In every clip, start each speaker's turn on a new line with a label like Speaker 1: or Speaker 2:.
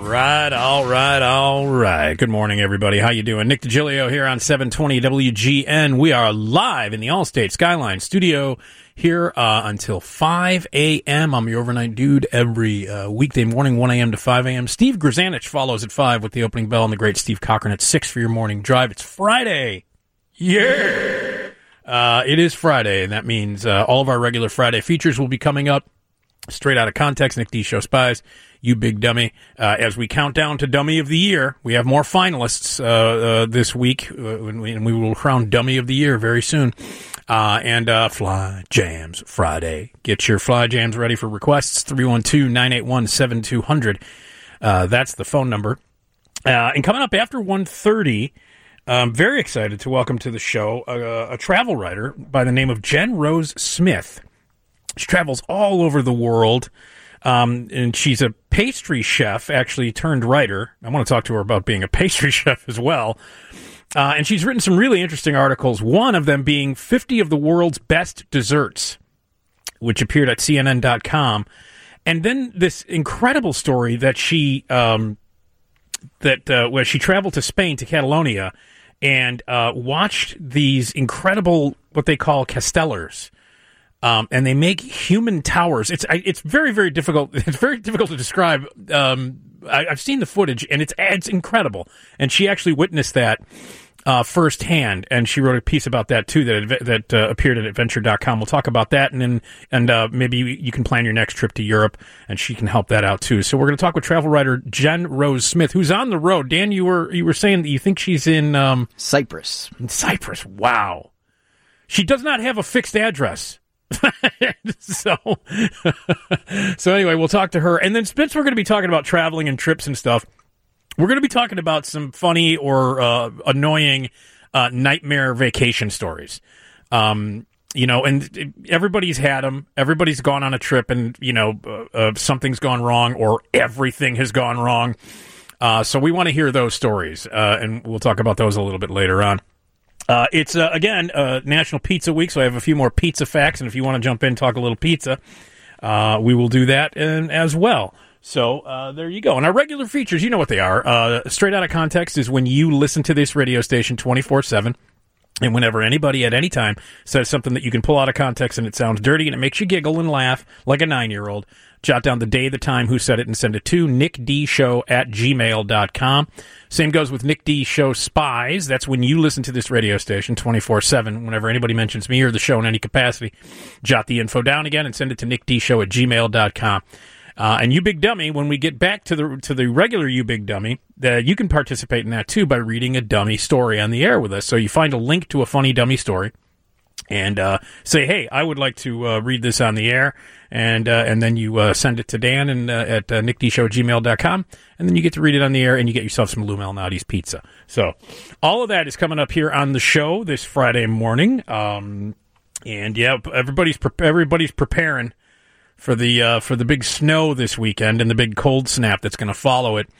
Speaker 1: right. Good morning, everybody. How you doing? Nick DiGilio here on 720 WGN. We are live in the Allstate Skyline studio here until 5 a.m. I'm your overnight dude every weekday morning, 1 a.m. to 5 a.m. Steve Grzanich follows at 5 with the opening bell, and the great Steve Cochran at 6 for your morning drive. It's Friday. Yeah! It is Friday, and that means all of our regular Friday features will be coming up. Straight out of context, Nick D. Show Spies, You Big Dummy. As we count down to Dummy of the Year, we have more finalists this week, and we will crown Dummy of the Year very soon. And Fly Jams Friday. Get your Fly Jams ready for requests, 312-981-7200. That's the phone number. And coming up after 1:30, I'm very excited to welcome to the show a travel writer by the name of Jen Rose Smith. She travels all over the world, and she's a pastry chef, actually, turned writer. I want to talk to her about being a pastry chef as well. And she's written some really interesting articles, one of them being 50 of the world's best desserts, which appeared at CNN.com. And then this incredible story that where she traveled to Spain, to Catalonia, and watched these incredible, what they call castellers. And they make human towers. It's very, very difficult. It's very difficult to describe. I've seen the footage, and it's incredible. And she actually witnessed that firsthand, and she wrote a piece about that too that appeared at Adventure.com. We'll talk about that, and maybe you can plan your next trip to Europe, and she can help that out too. So we're going to talk with travel writer Jen Rose Smith, who's on the road. Dan, you were saying that you think she's in
Speaker 2: Cyprus.
Speaker 1: In Cyprus, wow. She does not have a fixed address. So anyway, we'll talk to her. And then, Spitz, we're going to be talking about traveling and trips and stuff. We're going to be talking about some funny or annoying nightmare vacation stories. And everybody's had them. Everybody's gone on a trip and, something's gone wrong or everything has gone wrong. So we want to hear those stories, and we'll talk about those a little bit later on. It's, again, National Pizza Week, so I have a few more pizza facts, and if you want to jump in and talk a little pizza, we will do that as well. So there you go. And our regular features, you know what they are. Straight Out of Context is when you listen to this radio station 24/7, and whenever anybody at any time says something that you can pull out of context and it sounds dirty and it makes you giggle and laugh like a 9-year-old, jot down the day, the time, who said it, and send it to nickdshow@gmail.com. Same goes with Nick D. Show Spies. That's when you listen to this radio station 24/7. Whenever anybody mentions me or the show in any capacity, jot the info down again and send it to nickdshow@gmail.com. And You Big Dummy, when we get back to the regular You Big Dummy, you can participate in that too by reading a dummy story on the air with us. So you find a link to a funny dummy story and say, hey, I would like to read this on the air, and then you send it to Dan at nickdshow@gmail.com, and then you get to read it on the air, and you get yourself some Lou Malnati's pizza. So all of that is coming up here on the show this Friday morning, and yeah, everybody's preparing for the big snow this weekend and the big cold snap that's going to follow it.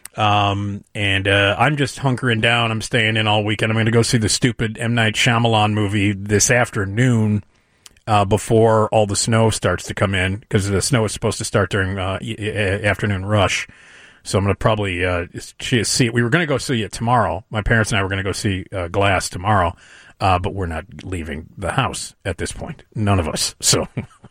Speaker 1: I'm just hunkering down. I'm staying in all weekend. I'm going to go see the stupid M. Night Shyamalan movie this afternoon before all the snow starts to come in, because the snow is supposed to start during afternoon rush. So I'm going to probably see it. We were going to go see it tomorrow. My parents and I were going to go see Glass tomorrow, but we're not leaving the house at this point. None of us. So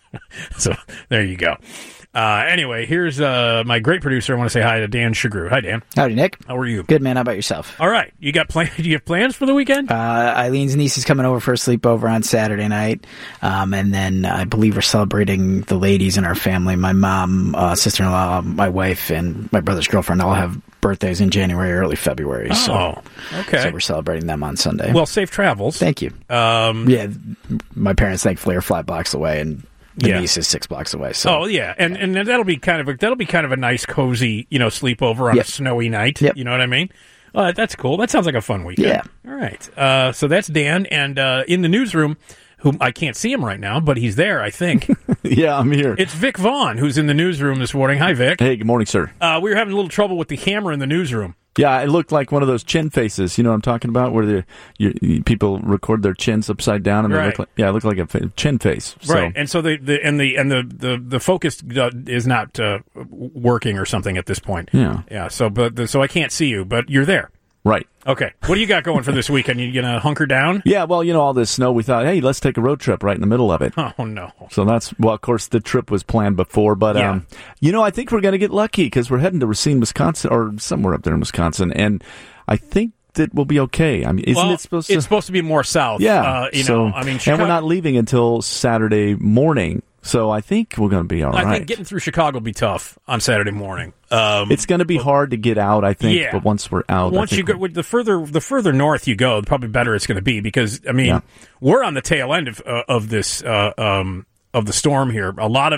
Speaker 1: there you go. Anyway, here's my great producer. I want to say hi to Dan Shagru. Hi, Dan.
Speaker 2: Howdy, Nick.
Speaker 1: How are you?
Speaker 2: Good, man. How about yourself?
Speaker 1: All right. Do you have plans for the weekend?
Speaker 2: Eileen's niece is coming over for a sleepover on Saturday night. And then I believe we're celebrating the ladies in our family. My mom, sister-in-law, my wife, and my brother's girlfriend all have birthdays in January, early February.
Speaker 1: Oh, okay.
Speaker 2: So we're celebrating them on Sunday.
Speaker 1: Well, safe travels.
Speaker 2: Thank you. Yeah, my parents thankfully are 5 blocks away, and the niece is 6 blocks away. So.
Speaker 1: Oh yeah, and that'll be kind of a nice, cozy, sleepover on a snowy night.
Speaker 2: Yep.
Speaker 1: You know what I mean? That's cool. That sounds like a fun weekend.
Speaker 2: Yeah.
Speaker 1: All right. So that's Dan, and in the newsroom, whom I can't see him right now, but he's there, I think.
Speaker 3: Yeah, I'm here.
Speaker 1: It's Vic Vaughn, who's in the newsroom this morning. Hi, Vic.
Speaker 3: Hey, good morning, sir.
Speaker 1: We were having a little trouble with the camera in the newsroom.
Speaker 3: Yeah, it looked like one of those chin faces. You know what I'm talking about, where people record their chins upside down, and
Speaker 1: right.
Speaker 3: It looked like a chin face. So.
Speaker 1: Right, and so the focus is not working or something at this point.
Speaker 3: Yeah.
Speaker 1: So I can't see you, but you're there.
Speaker 3: Right.
Speaker 1: Okay. What do you got going for this weekend? You gonna hunker down?
Speaker 3: Yeah. Well, all this snow. We thought, hey, let's take a road trip right in the middle of it.
Speaker 1: Oh no.
Speaker 3: So of course, the trip was planned before, but I think we're going to get lucky because we're heading to Racine, Wisconsin, or somewhere up there in Wisconsin, and I think that we'll be okay. I mean, it's supposed
Speaker 1: to be more south.
Speaker 3: Yeah.
Speaker 1: Chicago,
Speaker 3: and we're not leaving until Saturday morning. So I think we're going to be all right.
Speaker 1: I think getting through Chicago will be tough on Saturday morning.
Speaker 3: It's going to be hard to get out, I think. Yeah. But once we're out,
Speaker 1: you go, the further north you go, the probably better it's going to be because we're on the tail end of this of the storm here. A lot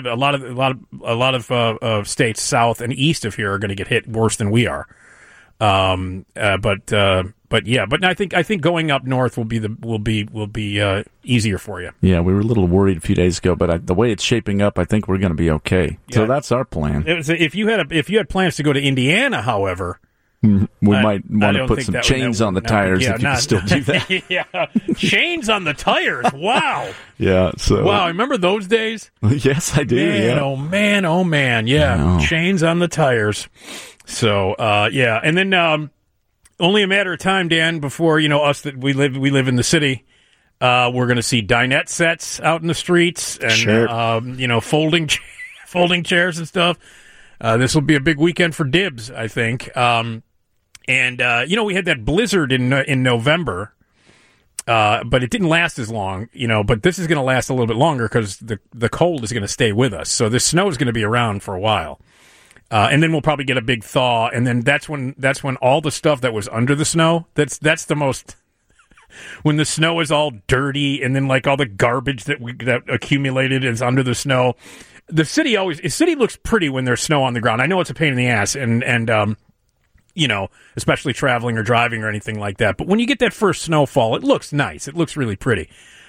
Speaker 1: of states south and east of here are going to get hit worse than we are. But I think going up north will be easier for you.
Speaker 3: Yeah, we were a little worried a few days ago, but the way it's shaping up, I think we're going to be okay. Yeah. So that's our plan.
Speaker 1: If you had plans to go to Indiana, however,
Speaker 3: we might want to put some chains on the tires if you can still do that.
Speaker 1: Yeah, chains on the tires. Wow.
Speaker 3: Yeah. So.
Speaker 1: Wow, remember those days?
Speaker 3: Yes, I do.
Speaker 1: Man,
Speaker 3: yeah.
Speaker 1: Oh man. Yeah, chains on the tires. So and then only a matter of time, Dan, before us that we live in the city. We're going to see dinette sets out in the streets and
Speaker 3: sure.
Speaker 1: Folding chairs and stuff. This will be a big weekend for Dibs, I think. We had that blizzard in November, but it didn't last as long. But this is going to last a little bit longer because the cold is going to stay with us. So this snow is going to be around for a while. And then we'll probably get a big thaw, and then that's when all the stuff that was under the snow, that's the most when the snow is all dirty, and then like all the garbage that accumulated is under the snow. The city looks pretty when there's snow on the ground. I know it's a pain in the ass, and especially traveling or driving or anything like that. But when you get that first snowfall, it looks nice. It looks really pretty.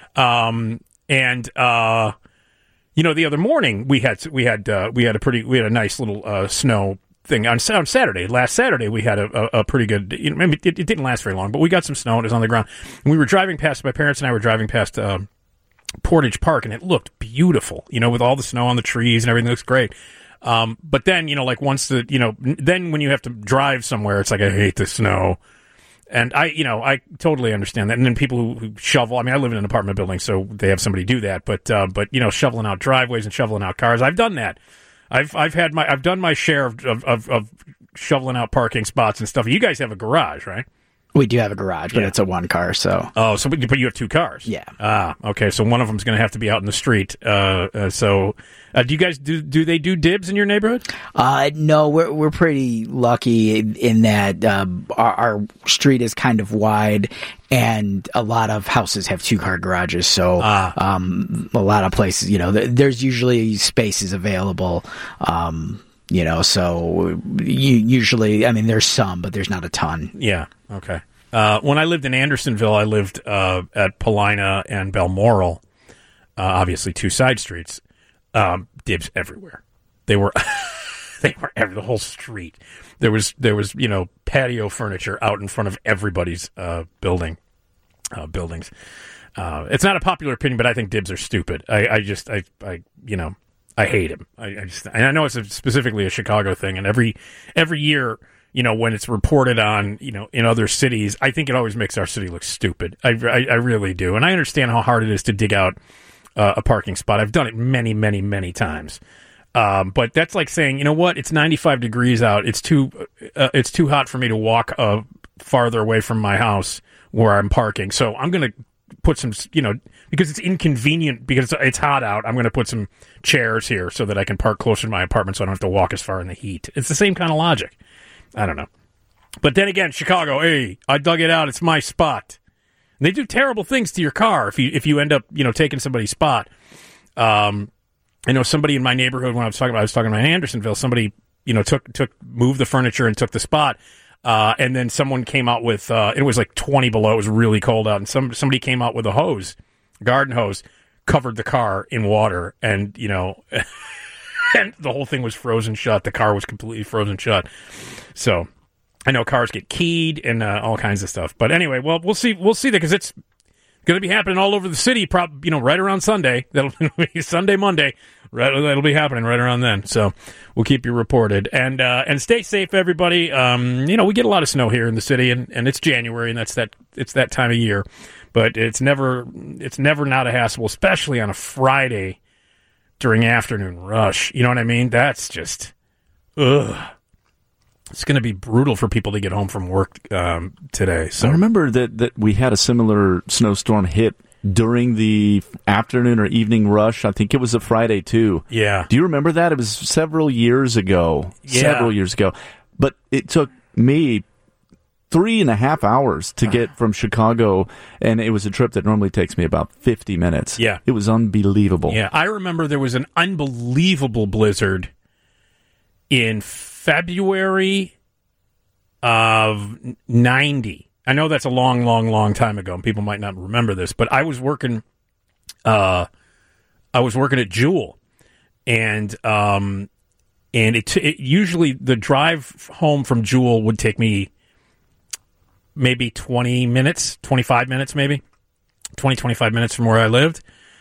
Speaker 1: The other morning we had a nice little snow thing on Saturday. Last Saturday we had a pretty good. It didn't last very long, but we got some snow and it was on the ground. And we were driving past. My parents and I were driving past Portage Park, and it looked beautiful. With all the snow on the trees and everything, looks great. But then then when you have to drive somewhere, it's like I hate the snow. And I totally understand that. And then people who shovel. I mean, I live in an apartment building, so they have somebody do that. But shoveling out driveways and shoveling out cars, I've done that. I've done my share of shoveling out parking spots and stuff. You guys have a garage, right?
Speaker 2: We do have a garage, but it's a one car. So
Speaker 1: but you have two cars.
Speaker 2: Yeah.
Speaker 1: Okay. So one of them's going to have to be out in the street. Do you guys do they do dibs in your neighborhood?
Speaker 2: No, we're pretty lucky in that our street is kind of wide, and a lot of houses have 2-car garages. So a lot of places, there's usually spaces available. So usually, I mean, there's some, but there's not a ton.
Speaker 1: Yeah. Okay. When I lived in Andersonville, I lived at Paulina and Balmoral, obviously 2 side streets. Dibs everywhere. They were the whole street. There was patio furniture out in front of everybody's buildings. It's not a popular opinion, but I think dibs are stupid. I hate him. And I know it's specifically a Chicago thing, and every year, when it's reported on, in other cities, I think it always makes our city look stupid. I really do. And I understand how hard it is to dig out a parking spot. I've done it many, many, many times. But that's like saying, you know what? It's 95 degrees out. It's too hot for me to walk farther away from my house where I'm parking. So I'm going to put some, because it's inconvenient, because it's hot out, I'm going to put some chairs here so that I can park closer to my apartment so I don't have to walk as far in the heat. It's the same kind of logic. I don't know. But then again, Chicago, hey, I dug it out. It's my spot. And they do terrible things to your car if you end up, taking somebody's spot. I know somebody in my neighborhood when I was talking about Andersonville, somebody, moved the furniture and took the spot. And then someone came out with, it was like 20 below. It was really cold out. And somebody came out with a hose, garden hose, covered the car in water. And, and the whole thing was frozen shut. The car was completely frozen shut. So I know cars get keyed and all kinds of stuff. But anyway, well, we'll see that because it's going to be happening all over the city, right around Sunday. That'll be Sunday, Monday. Right, that'll be happening right around then. So we'll keep you reported. And stay safe, everybody. We get a lot of snow here in the city, and it's January, and it's that time of year. But it's never not a hassle, especially on a Friday during afternoon rush. You know what I mean? That's just, ugh. It's going to be brutal for people to get home from work today. So
Speaker 3: I remember that we had a similar snowstorm hit during the afternoon or evening rush. I think it was a Friday, too.
Speaker 1: Yeah.
Speaker 3: Do you remember that? It was several years ago.
Speaker 1: Yeah.
Speaker 3: But it took me 3.5 hours to get from Chicago, and it was a trip that normally takes me about 50 minutes.
Speaker 1: Yeah.
Speaker 3: It was unbelievable.
Speaker 1: Yeah. I remember there was an unbelievable blizzard in February of 90. I know that's a long, long, long time ago, and people might not remember this, but I was working at Jewel, and it usually the drive home from Jewel would take me maybe 20 minutes, 25 minutes, maybe 20, 25 minutes from where I lived.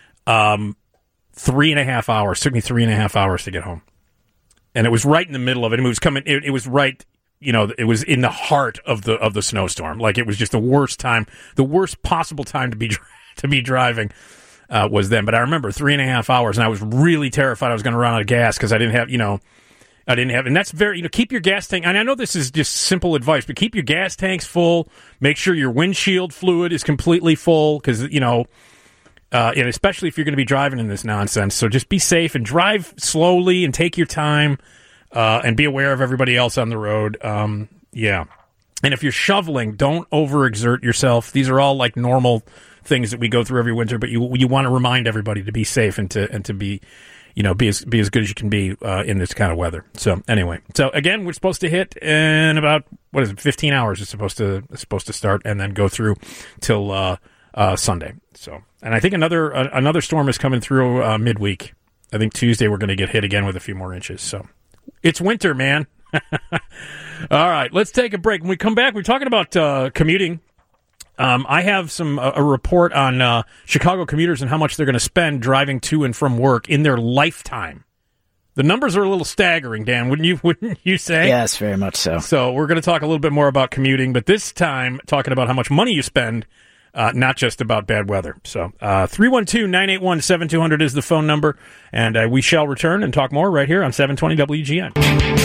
Speaker 1: 3.5 hours. Took me 3.5 hours to get home. And it was right in the middle of it. It was coming. It was right. It was in the heart of the snowstorm. Like it was just the worst possible time to be driving was then. But I remember 3.5 hours, and I was really terrified I was going to run out of gas because I didn't have. And that's very. Keep your gas tank. And I know this is just simple advice, but keep your gas tanks full. Make sure your windshield fluid is completely full because and especially if you're going to be driving in this nonsense. So just be safe and drive slowly and take your time and be aware of everybody else on the road. Yeah. And if you're shoveling, don't overexert yourself. These are all like normal things that we go through every winter, but you want to remind everybody to be safe and to be, be as good as you can be in this kind of weather. So anyway, again, we're supposed to hit in about 15 hours. It's supposed to start and then go through till Sunday. So, and I think another storm is coming through midweek. I think Tuesday we're going to get hit again with a few more inches. So, it's winter, man. All right, let's take a break. When we come back, we're talking about commuting. I have a report on Chicago commuters and how much they're going to spend driving to and from work in their lifetime. The numbers are a little staggering, Dan. Wouldn't you say?
Speaker 2: Yes, very much so.
Speaker 1: So we're going to talk a little bit more about commuting, but this time talking about how much money you spend. Not just about bad weather. So 312-981-7200 is the phone number, and we shall return and talk more right here on 720 WGN.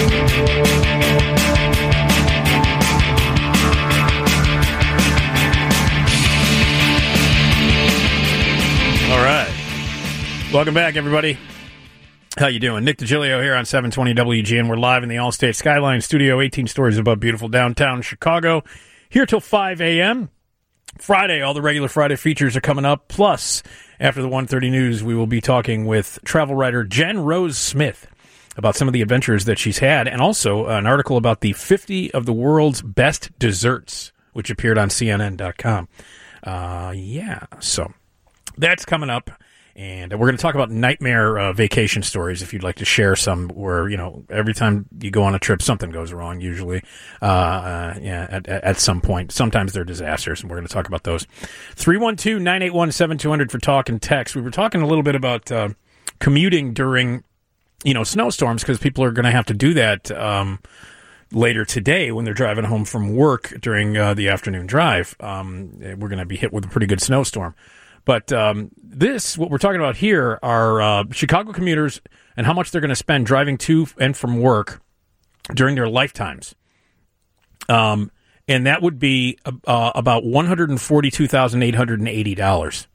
Speaker 1: All right. Welcome back, everybody. How you doing? Nick DiGilio here on 720 WGN. We're live in the Allstate Skyline Studio, 18 stories above beautiful downtown Chicago. Here till 5 a.m. Friday, all the regular Friday features are coming up. Plus, after the 1:30 news, we will be talking with travel writer Jen Rose Smith about some of the adventures that she's had, and also an article about the 50 of the world's best desserts, which appeared on CNN.com. So that's coming up. And we're going to talk about nightmare vacation stories if you'd like to share some where, every time you go on a trip, something goes wrong, usually, at some point. Sometimes they're disasters, and we're going to talk about those. 312-981-7200 for talk and text. We were talking a little bit about commuting during, snowstorms because people are going to have to do that later today when they're driving home from work during the afternoon drive. We're going to be hit with a pretty good snowstorm. But what we're talking about here are Chicago commuters and how much they're going to spend driving to and from work during their lifetimes. And that would be about $142,880.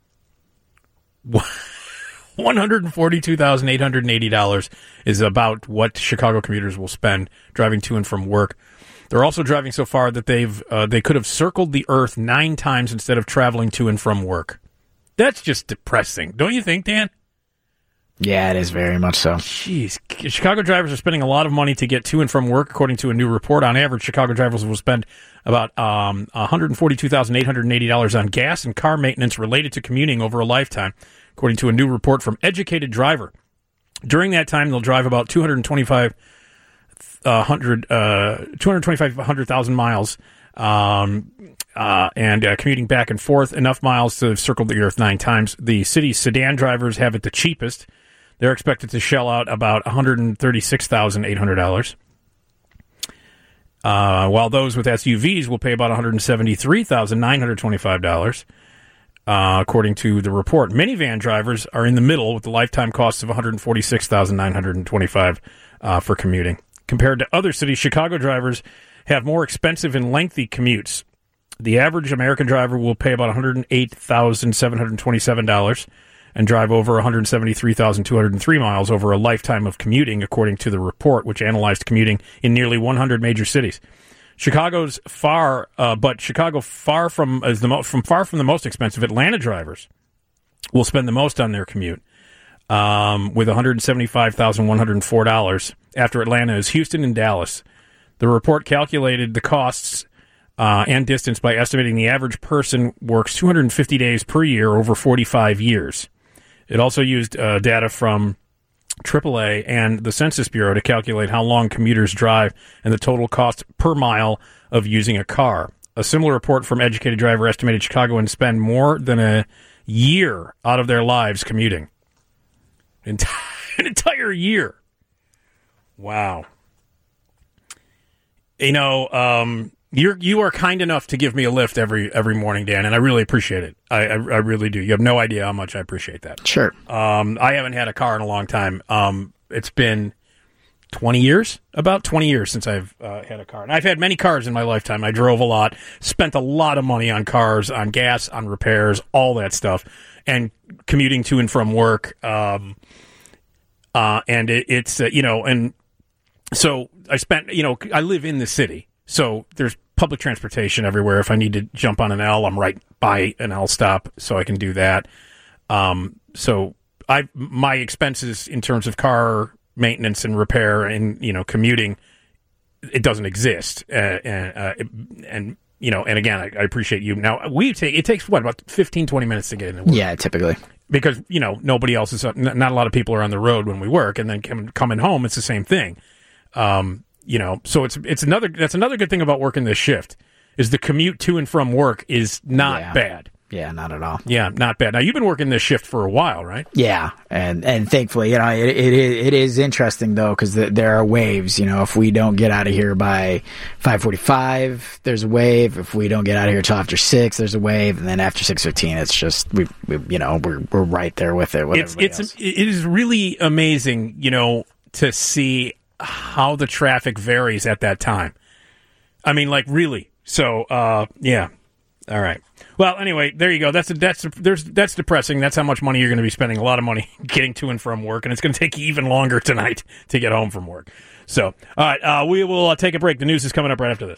Speaker 1: $142,880 is about what Chicago commuters will spend driving to and from work. They're also driving so far that they could have circled the earth 9 times instead of traveling to and from work. That's just depressing, don't you think, Dan?
Speaker 2: Yeah, it is very much so.
Speaker 1: Jeez. Chicago drivers are spending a lot of money to get to and from work, according to a new report. On average, Chicago drivers will spend about $142,880 on gas and car maintenance related to commuting over a lifetime, according to a new report from Educated Driver. During that time, they'll drive about 225 225,000 miles, and commuting back and forth, enough miles to have circled the Earth 9 times. The city's sedan drivers have it the cheapest. They're expected to shell out about $136,800. While those with SUVs will pay about $173,925, according to the report. Minivan drivers are in the middle with the lifetime costs of $146,925 for commuting. Compared to other cities, Chicago drivers have more expensive and lengthy commutes. The average American driver will pay about $108,727 and drive over 173,203 miles over a lifetime of commuting, according to the report, which analyzed commuting in nearly 100 major cities. Chicago far from the most expensive. Atlanta drivers will spend the most on their commute, with $175,104. After Atlanta is Houston and Dallas. The report calculated the costs and distance by estimating the average person works 250 days per year over 45 years. It also used data from AAA and the Census Bureau to calculate how long commuters drive and the total cost per mile of using a car. A similar report from Educated Driver estimated Chicagoans spend more than a year out of their lives commuting. An entire year. Wow. You know, you are kind enough to give me a lift every morning, Dan, and I really appreciate it. I really do. You have no idea how much I appreciate that.
Speaker 2: Sure.
Speaker 1: I haven't had a car in a long time. It's been 20 years, about 20 years since I've had a car. And I've had many cars in my lifetime. I drove a lot, spent a lot of money on cars, on gas, on repairs, all that stuff, and commuting to and from work. And it's and so I spent, I live in the city, so there's public transportation everywhere. If I need to jump on an L, I'm right by an L stop, so I can do that. So my expenses in terms of car maintenance and repair and commuting, it doesn't exist. And again, I appreciate you. Now it takes about 15-20 minutes to get in.
Speaker 2: Yeah, typically.
Speaker 1: Because nobody else is not a lot of people are on the road when we work, and then coming home, it's the same thing. So that's another good thing about working this shift is the commute to and from work is not bad.
Speaker 2: Yeah, not at all.
Speaker 1: Yeah, not bad. Now you've been working this shift for a while, right?
Speaker 2: Yeah, and thankfully, it is interesting though because there are waves. If we don't get out of here by 5:45, there's a wave. If we don't get out of here till after 6, there's a wave, and then after 6:15, it's just we're right there with it. It
Speaker 1: is really amazing, to see how the traffic varies at that time. I mean, like really. So, yeah. All right. Well, anyway, there you go. That's depressing. That's how much money you're going to be spending. A lot of money getting to and from work, and it's going to take you even longer tonight to get home from work. So, all right, we will take a break. The news is coming up right after this.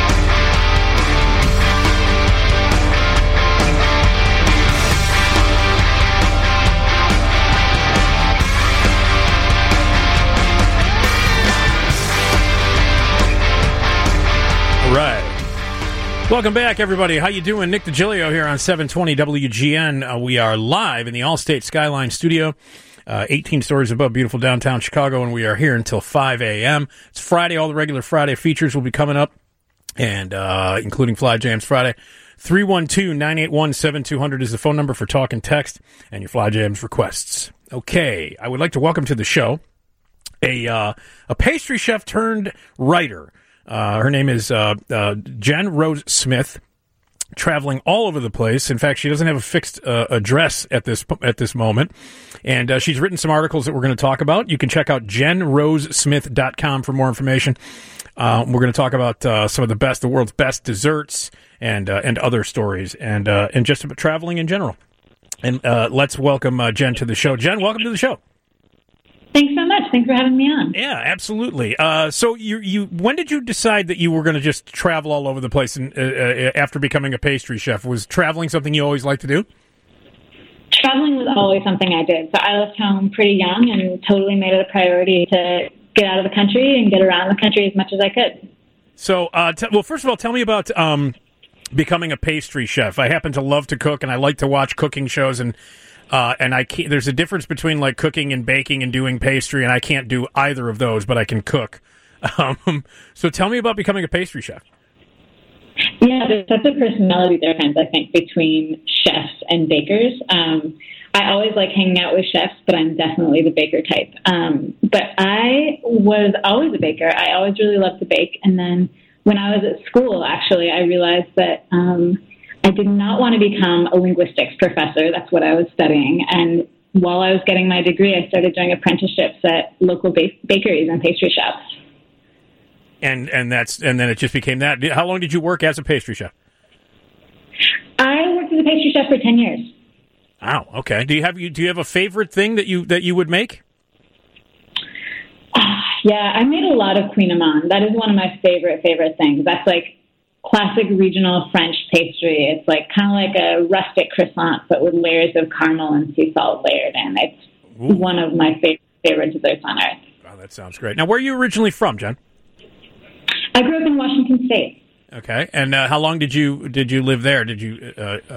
Speaker 1: All right. Welcome back, everybody. How you doing? Nick DiGilio here on 720 WGN. We are live in the Allstate Skyline studio, 18 stories above beautiful downtown Chicago, and we are here until 5 a.m. It's Friday. All the regular Friday features will be coming up, and including Fly Jams Friday. 312-981-7200 is the phone number for talk and text and your Fly Jams requests. Okay, I would like to welcome to the show a pastry chef turned writer. Her name is Jen Rose Smith, traveling all over the place. In fact, she doesn't have a fixed address at this moment, and she's written some articles that we're going to talk about. You can check out jenrosesmith.com for more information. We're going to talk about some of the world's best desserts and other stories, and just about traveling in general. And let's welcome Jen to the show. Jen, welcome to the show.
Speaker 4: Thanks so much. Thanks for having me on.
Speaker 1: Yeah, absolutely. So you when did you decide that you were going to just travel all over the place and, after becoming a pastry chef? Was traveling something you always liked to do?
Speaker 4: Traveling was always something I did. So I left home pretty young and totally made it a priority to get out of the country and get around the country as much as I could.
Speaker 1: So, well, first of all, tell me about becoming a pastry chef. I happen to love to cook, and I like to watch cooking shows, and I can't, there's a difference between like cooking and baking and doing pastry, and I can't do either of those, but I can cook. So tell me about becoming a pastry chef.
Speaker 4: Yeah, there's such a personality difference, I think, between chefs and bakers. I always like hanging out with chefs, but I'm definitely the baker type. But I was always a baker. I always really loved to bake. And then when I was at school, actually, I realized that I did not want to become a linguistics professor. That's what I was studying. And while I was getting my degree, I started doing apprenticeships at local bakeries and pastry shops.
Speaker 1: And then it just became that. How long did you work as a pastry chef?
Speaker 4: I worked as a pastry chef for 10 years.
Speaker 1: Wow. Okay. Do you have a favorite thing that you would make?
Speaker 4: Yeah, I made a lot of Queen Amande. That is one of my favorite things. That's like classic regional French pastry. It's like kind of like a rustic croissant, but with layers of caramel and sea salt layered in. It's one of my favorite desserts on earth.
Speaker 1: Oh, that sounds great. Now, where are you originally from, Jen?
Speaker 4: I grew up in Washington State.
Speaker 1: Okay. And how long did you live there? Did you?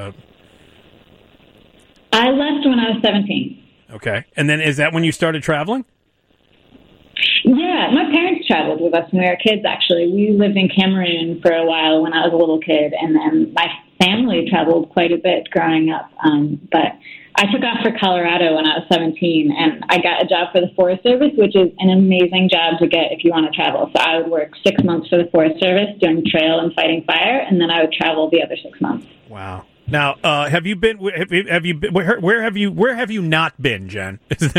Speaker 4: I left when I was 17.
Speaker 1: Okay. And then is that when you started traveling?
Speaker 4: Yeah, my parents traveled with us when we were kids, actually. We lived in Cameroon for a while when I was a little kid, and then my family traveled quite a bit growing up. But I took off for Colorado when I was 17, and I got a job for the Forest Service, which is an amazing job to get if you want to travel. So I would work 6 months for the Forest Service doing trail and fighting fire, and then I would travel the other 6 months.
Speaker 1: Wow. Now, have you been? Have you been? Where have you not been, Jen?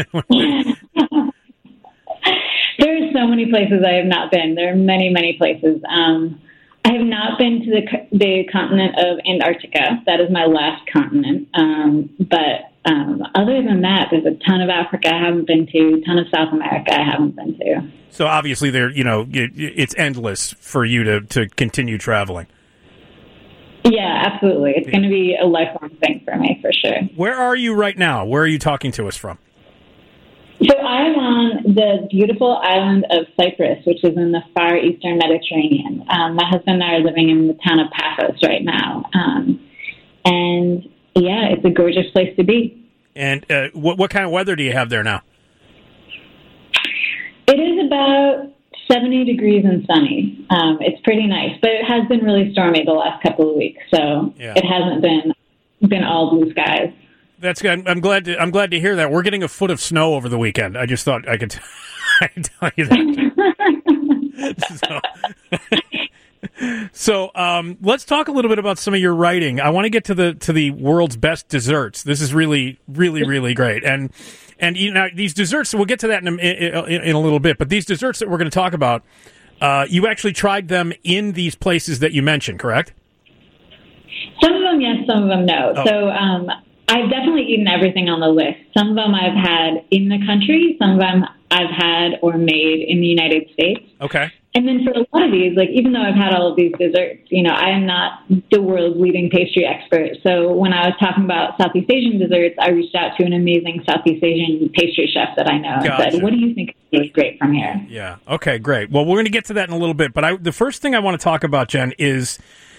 Speaker 4: There are so many places I have not been. There are many, many places. I have not been to the continent of Antarctica. That is my last continent. But other than that, there's a ton of Africa I haven't been to, a ton of South America I haven't been to.
Speaker 1: So obviously, it's endless for you to continue traveling.
Speaker 4: Yeah, absolutely. It's going to be a lifelong thing for me, for sure.
Speaker 1: Where are you right now? Where are you talking to us from?
Speaker 4: So I am on the beautiful island of Cyprus, which is in the far eastern Mediterranean. My husband and I are living in the town of Paphos right now. And, yeah, it's a gorgeous place to be.
Speaker 1: And what kind of weather do you have there now?
Speaker 4: It is about 70 degrees and sunny. It's pretty nice, but it has been really stormy the last couple of weeks, so It hasn't been all blue skies.
Speaker 1: That's good. I'm glad to hear that. We're getting a foot of snow over the weekend. I just thought I could tell you that. So let's talk a little bit about some of your writing. I want to get to the world's best desserts. This is really, really, really great. And these desserts. We'll get to that in a little bit. But these desserts that we're going to talk about, you actually tried them in these places that you mentioned, correct?
Speaker 4: Some of them yes, some of them no.
Speaker 1: Oh.
Speaker 4: So I've definitely eaten everything on the list. Some of them I've had in the country. Some of them I've had or made in the United States.
Speaker 1: Okay.
Speaker 4: And then for a lot of these, like even though I've had all of these desserts, I am not the world's leading pastry expert. So when I was talking about Southeast Asian desserts, I reached out to an amazing Southeast Asian pastry chef that I know and said, what do you think is great from here?
Speaker 1: Yeah. Okay, great. Well, we're going to get to that in a little bit. But the first thing I want to talk about, Jen, is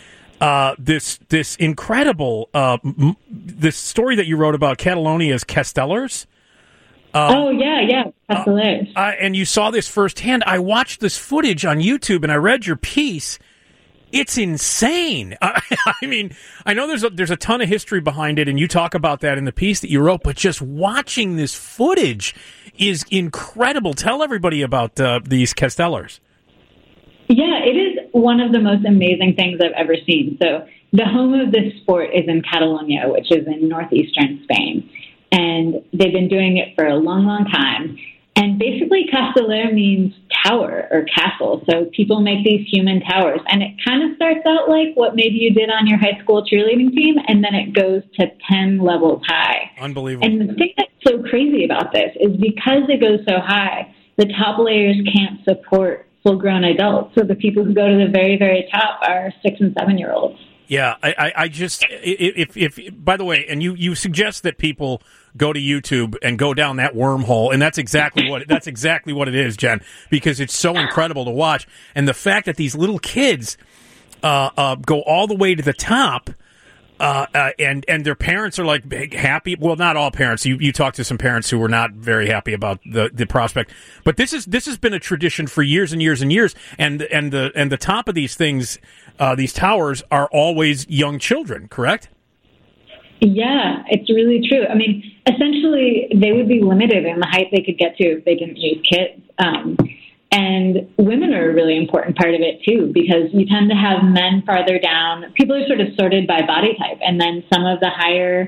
Speaker 1: this incredible this story that you wrote about Catalonia's Castellers.
Speaker 4: Castellers.
Speaker 1: And you saw this firsthand. I watched this footage on YouTube and I read your piece. It's insane. I mean, I know there's a ton of history behind it, and you talk about that in the piece that you wrote. But just watching this footage is incredible. Tell everybody about these Castellers.
Speaker 4: Yeah, it is one of the most amazing things I've ever seen. So the home of this sport is in Catalonia, which is in northeastern Spain. And they've been doing it for a long, long time. And basically, Casteller means tower or castle. So people make these human towers. And it kind of starts out like what maybe you did on your high school cheerleading team, and then it goes to 10 levels high.
Speaker 1: Unbelievable.
Speaker 4: And the thing that's so crazy about this is because it goes so high, the top layers can't support full-grown adults. So the people who go to the very, very top are 6- and 7-year-olds.
Speaker 1: Yeah, I just if by the way, and you suggest that people go to YouTube and go down that wormhole, and that's exactly what it is, Jen, because it's so incredible to watch, and the fact that these little kids go all the way to the top. And their parents are like happy. Well, not all parents. You talk to some parents who were not very happy about the prospect. But this has been a tradition for years and years and years. And the top of these things, these towers, are always young children. Correct?
Speaker 4: Yeah, it's really true. I mean, essentially, they would be limited in the height they could get to if they didn't use kids. And women are a really important part of it, too, because you tend to have men farther down. People are sort of sorted by body type. And then some of the higher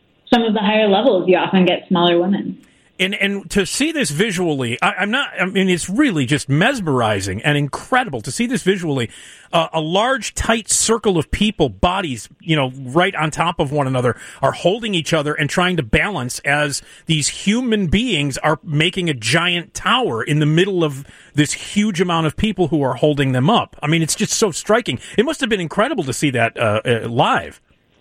Speaker 4: levels, you often get smaller women.
Speaker 1: And to see this visually, I mean, it's really just mesmerizing and incredible to see this visually. A large, tight circle of people, bodies, right on top of one another, are holding each other and trying to balance as these human beings are making a giant tower in the middle of this huge amount of people who are holding them up. I mean, it's just so striking. It must have been incredible to see that live.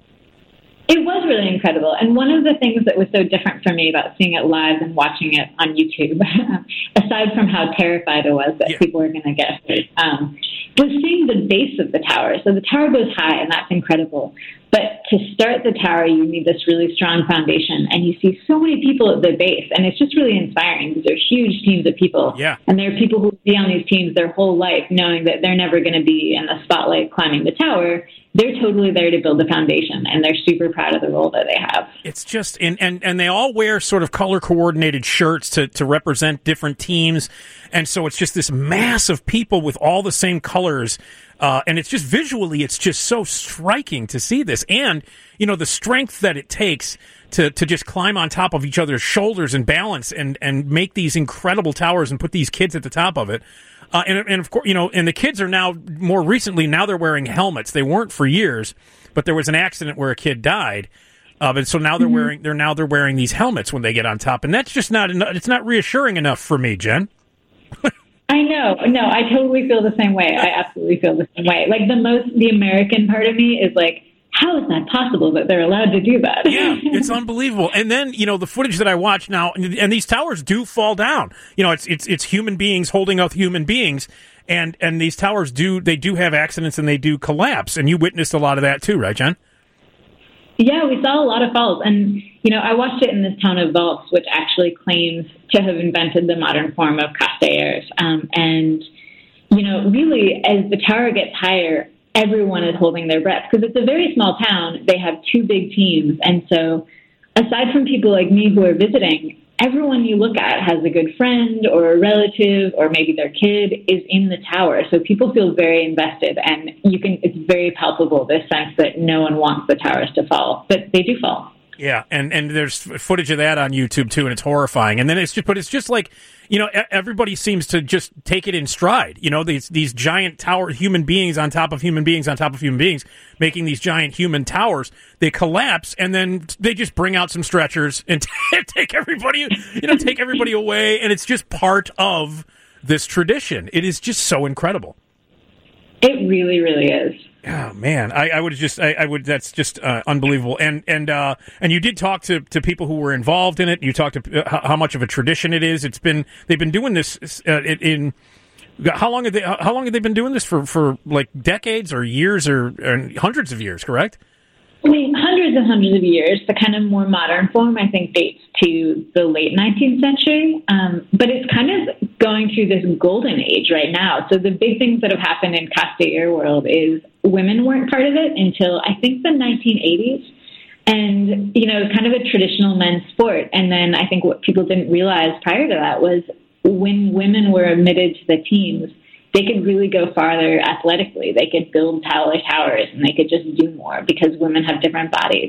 Speaker 4: It was really incredible. And one of the things that was so different for me about seeing it live and watching it on YouTube, aside from how terrified I was that people were going to get hurt, was seeing the base of the tower. So the tower goes high, and that's incredible. But to start the tower, you need this really strong foundation. And you see so many people at the base, and it's just really inspiring because they're huge teams of people.
Speaker 1: Yeah.
Speaker 4: And there are people who be on these teams their whole life knowing that they're never going to be in the spotlight climbing the tower. They're totally there to build a foundation, and they're super proud of the role that they have.
Speaker 1: It's just, and they all wear sort of color-coordinated shirts to represent different teams, and so it's just this mass of people with all the same colors, and it's just visually, it's just so striking to see this, and, the strength that it takes to just climb on top of each other's shoulders and balance and make these incredible towers and put these kids at the top of it. And of course, and the kids are now, more recently, now they're wearing helmets. They weren't for years, but there was an accident where a kid died. And so now they're wearing these helmets when they get on top. And that's just not enough. It's not reassuring enough for me, Jen.
Speaker 4: I know. No, I totally feel the same way. I absolutely feel the same way. Like the American part of me is like, how is that possible that they're allowed to do that?
Speaker 1: Yeah, it's unbelievable. And then, the footage that I watch now, and these towers do fall down. It's human beings holding up human beings, and these towers do have accidents and they do collapse. And you witnessed a lot of that too, right, Jen?
Speaker 4: Yeah, we saw a lot of falls. And, I watched it in this town of Valls, which actually claims to have invented the modern form of Castellers. And, really, as the tower gets higher, everyone is holding their breath because it's a very small town. They have two big teams. And so aside from people like me who are visiting, everyone you look at has a good friend or a relative or maybe their kid is in the tower. So people feel very invested, and it's very palpable, this sense that no one wants the towers to fall, but they do fall.
Speaker 1: Yeah, and there's footage of that on YouTube too, and it's horrifying. And then it's just like, everybody seems to just take it in stride. These giant tower human beings on top of human beings on top of human beings, making these giant human towers. They collapse, and then they just bring out some stretchers and take everybody, take everybody away. And it's just part of this tradition. It is just so incredible.
Speaker 4: It really, really is.
Speaker 1: Oh man, I would just, that's just unbelievable. And you did talk to people who were involved in it. You talked to how much of a tradition it is. They've been doing this how long have they been doing this for like decades or years or hundreds of years, correct?
Speaker 4: I mean, hundreds and hundreds of years. The kind of more modern form, I think, dates to the late 19th century. But it's kind of going through this golden age right now. So the big things that have happened in Castellar world is women weren't part of it until, I think, the 1980s. And, kind of a traditional men's sport. And then I think what people didn't realize prior to that was when women were admitted to the teams, they could really go farther athletically. They could build taller towers, and they could just do more because women have different bodies.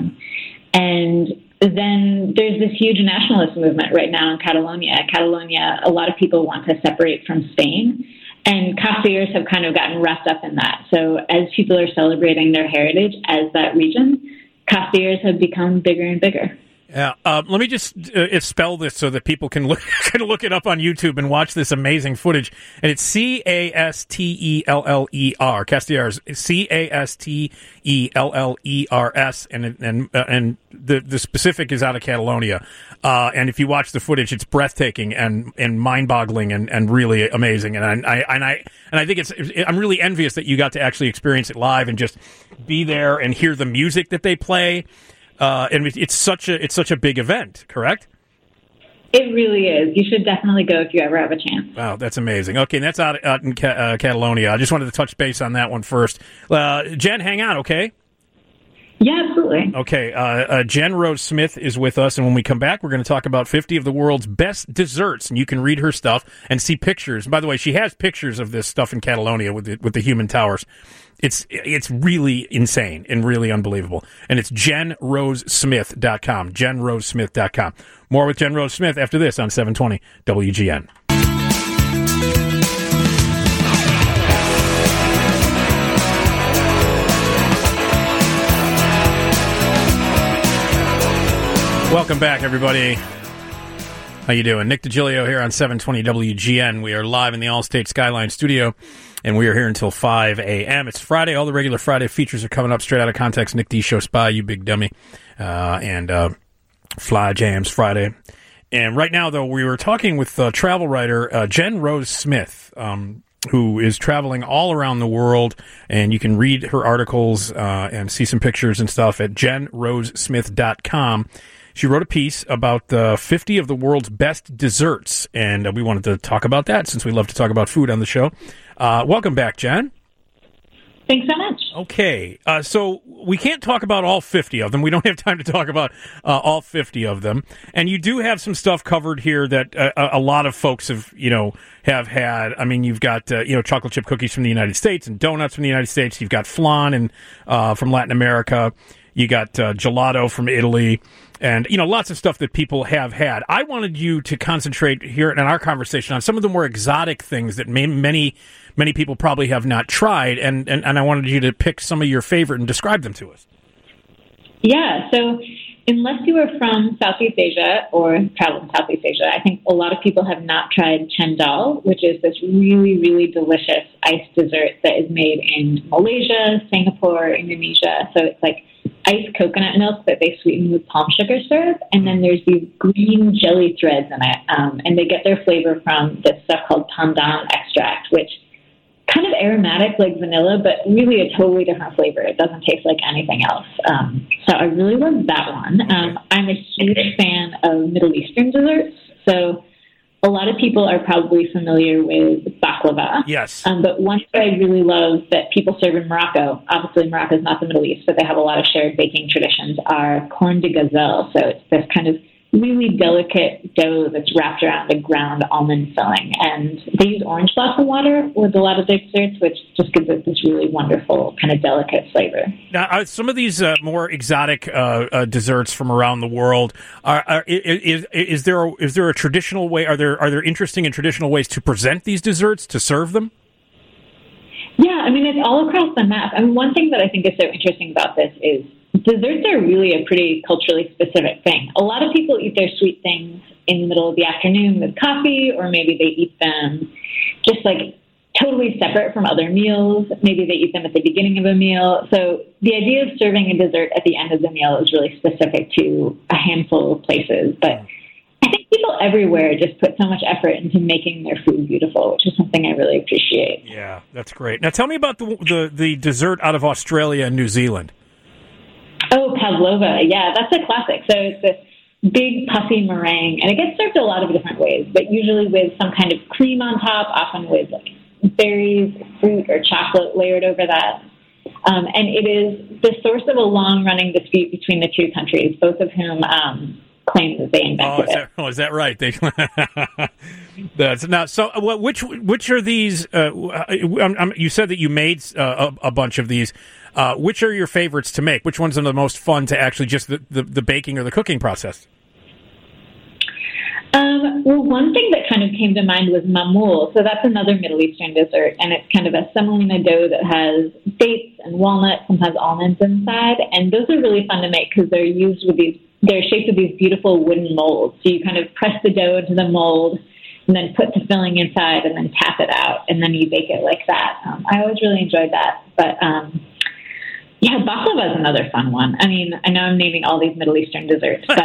Speaker 4: And then there's this huge nationalist movement right now in Catalonia. Catalonia, a lot of people want to separate from Spain, and Castellers have kind of gotten wrapped up in that. So as people are celebrating their heritage as that region, Castellers have become bigger and bigger.
Speaker 1: Yeah, let me just spell this so that people can look it up on YouTube and watch this amazing footage. And it's Castellers, Castellers, Castellers, and the specific is out of Catalonia. And if you watch the footage, it's breathtaking and mind-boggling and really amazing. And I think I'm really envious that you got to actually experience it live and just be there and hear the music that they play. And it's such a big event, correct?
Speaker 4: It really is. You should definitely go if you ever have a chance.
Speaker 1: Wow, that's amazing. Okay, and that's out in Catalonia. I just wanted to touch base on that one first. Jen, hang on, okay?
Speaker 4: Yeah, absolutely.
Speaker 1: Okay, Jen Rose Smith is with us, and when we come back, we're going to talk about 50 of the world's best desserts, and you can read her stuff and see pictures. And by the way, she has pictures of this stuff in Catalonia with the human towers. It's really insane and really unbelievable. And it's JenRoseSmith.com, JenRoseSmith.com. More with Jen Rose Smith after this on 720 WGN. Welcome back, everybody. How you doing? Nick DiGilio here on 720 WGN. We are live in the Allstate Skyline studio, and we are here until 5 a.m. It's Friday. All the regular Friday features are coming up straight out of context. Nick D. Show Spy, you big dummy, and Fly Jams Friday. And right now, though, we were talking with travel writer Jen Rose Smith, who is traveling all around the world, and you can read her articles and see some pictures and stuff at JenRoseSmith.com. She wrote a piece about the 50 of the world's best desserts, and we wanted to talk about that since we love to talk about food on the show. Welcome back, Jen.
Speaker 4: Thanks so much.
Speaker 1: Okay, so we can't talk about all 50 of them. We don't have time to talk about all 50 of them. And you do have some stuff covered here that a lot of folks have had. I mean, you've got chocolate chip cookies from the United States and donuts from the United States. You've got flan and from Latin America. You got gelato from Italy. And, lots of stuff that people have had. I wanted you to concentrate here in our conversation on some of the more exotic things that many people probably have not tried. And I wanted you to pick some of your favorite and describe them to us.
Speaker 4: Yeah. So unless you are from Southeast Asia or traveled in Southeast Asia, I think a lot of people have not tried chendol, which is this really, really delicious iced dessert that is made in Malaysia, Singapore, Indonesia. So it's like iced coconut milk that they sweeten with palm sugar syrup, and then there's these green jelly threads in it, and they get their flavor from this stuff called pandan extract, which kind of aromatic like vanilla, but really a totally different flavor. It doesn't taste like anything else. So I really love that one. I'm a huge fan of Middle Eastern desserts, so a lot of people are probably familiar with baklava.
Speaker 1: Yes.
Speaker 4: But one that I really love that people serve in Morocco, obviously Morocco is not the Middle East, but they have a lot of shared baking traditions, are corn de gazelle. So it's this kind of really delicate dough that's wrapped around a ground almond filling. And they use orange blossom water with a lot of their desserts, which just gives it this really wonderful kind of delicate flavor.
Speaker 1: Now, some of these more exotic desserts from around the world, is there a traditional way? Are there interesting and traditional ways to present these desserts, to serve them?
Speaker 4: Yeah, I mean, it's all across the map. I mean, one thing that I think is so interesting about this is desserts are really a pretty culturally specific thing. A lot of people eat their sweet things in the middle of the afternoon with coffee, or maybe they eat them just like totally separate from other meals. Maybe they eat them at the beginning of a meal. So the idea of serving a dessert at the end of the meal is really specific to a handful of places. But I think people everywhere just put so much effort into making their food beautiful, which is something I really appreciate.
Speaker 1: Yeah, that's great. Now tell me about the dessert out of Australia and New Zealand.
Speaker 4: Oh, pavlova. Yeah, that's a classic. So it's this big puffy meringue, and it gets served a lot of different ways, but usually with some kind of cream on top, often with like berries, fruit, or chocolate layered over that. And it is the source of a long-running dispute between the two countries, both of whom claim that they invented it.
Speaker 1: Is that right? That's not so. Which are these? You said that you made a bunch of these. Which are your favorites to make? Which ones are the most fun to actually just the baking or the cooking process?
Speaker 4: Well, one thing that kind of came to mind was mamoul. So that's another Middle Eastern dessert, and it's kind of a semolina dough that has dates and walnuts, sometimes almonds inside. And those are really fun to make because they're used with these they're shaped with these beautiful wooden molds. So you kind of press the dough into the mold and then put the filling inside and then tap it out, and then you bake it like that. I always really enjoyed that. But yeah, baklava is another fun one. I mean, I know I'm naming all these Middle Eastern desserts, but